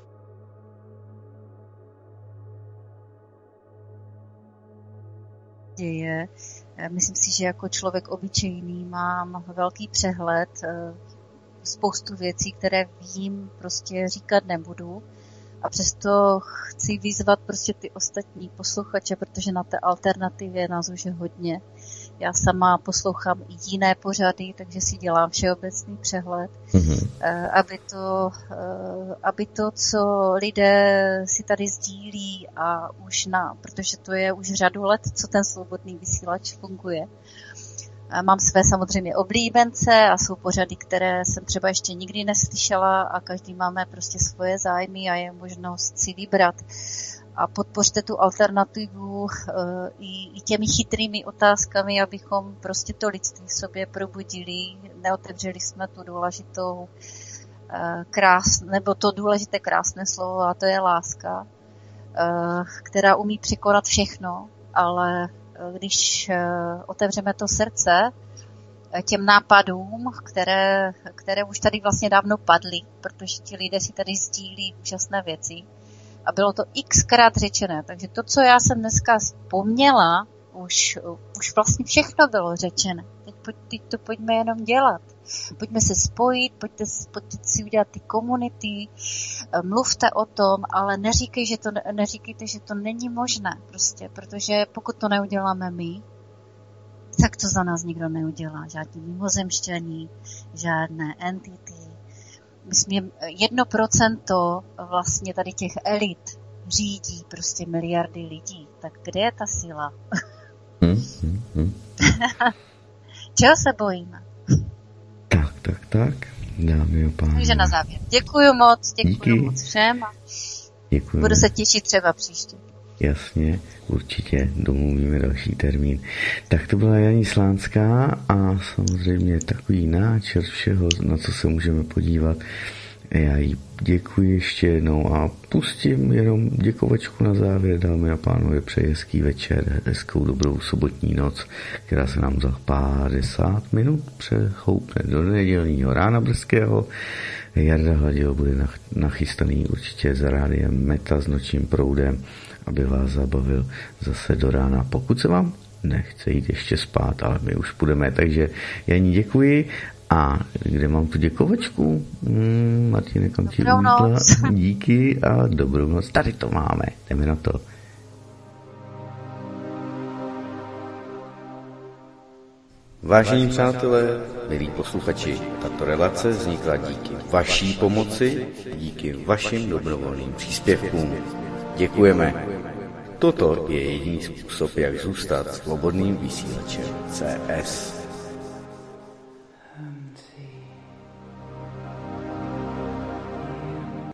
Děje. Myslím si, že jako člověk obyčejný mám velký přehled, spoustu věcí, které vím, prostě říkat nebudu. A přesto chci vyzvat prostě ty ostatní posluchače, protože na té alternativě nás už je hodně. Já sama poslouchám i jiné pořady, takže si dělám všeobecný přehled, mm-hmm. aby to, aby to, co lidé si tady sdílí a už na, protože to je už řadu let, co ten svobodný vysílač funguje. Mám své samozřejmě oblíbence a jsou pořady, které jsem třeba ještě nikdy neslyšela a každý máme prostě svoje zájmy a je možnost si vybrat. A podpořte tu alternativu uh, i, i těmi chytrými otázkami, abychom prostě to lidství v sobě probudili, neotevřeli jsme tu důležitou uh, krás, nebo to důležité krásné slovo, a to je láska, uh, která umí překonat všechno, ale když otevřeme to srdce těm nápadům, které, které už tady vlastně dávno padly, protože ti lidé si tady sdílí úžasné věci A bylo to xkrát řečené. Takže to, co já jsem dneska vzpomněla, už, už vlastně všechno bylo řečené. Teď, pojď, teď to pojďme jenom dělat. Pojďme se spojit, pojďte, pojďte si udělat ty komunity, mluvte o tom, ale neříkej, že to, neříkejte, že to není možné. Prostě, protože pokud to neuděláme my, tak to za nás nikdo neudělá. Žádní mimozemšťaní, žádné entity. My jsme jedno procento vlastně tady těch elit řídí prostě miliardy lidí. Tak kde je ta síla? Hmm, hmm, hmm. Čeho se bojíme? Tak, tak, tak. Dámy a pánové. Takže na závěr. Děkuju moc, děkuju Díky. moc všem. Děkujeme. Budu se těšit třeba příště. Jasně, určitě domluvíme další termín. Tak to byla Janí Slánská a samozřejmě takový náčrt všeho, na co se můžeme podívat. Já jí děkuji ještě jednou a pustím jenom děkovačku na závěr. Dámy a pánové, přeji hezký večer, hezkou dobrou sobotní noc, která se nám za padesát minut přechoupne do nedělního rána brzkého. Jarda Hladil bude nachystaný určitě za rádiem Meta s nočním proudem, aby vás zabavil zase do rána. Pokud se vám nechce jít ještě spát, ale my už půjdeme, takže Janí děkuji. A kde mám tu děkovačku? Hmm, Martine, kam ti umítla? Díky a dobrou noc. Tady to máme, jdeme na to. Vážení přátelé, milí posluchači, tato relace vznikla díky vaší pomoci, díky vašim dobrovolným příspěvkům. Děkujeme. Toto je jediný způsob, jak zůstat svobodným vysílačem C S.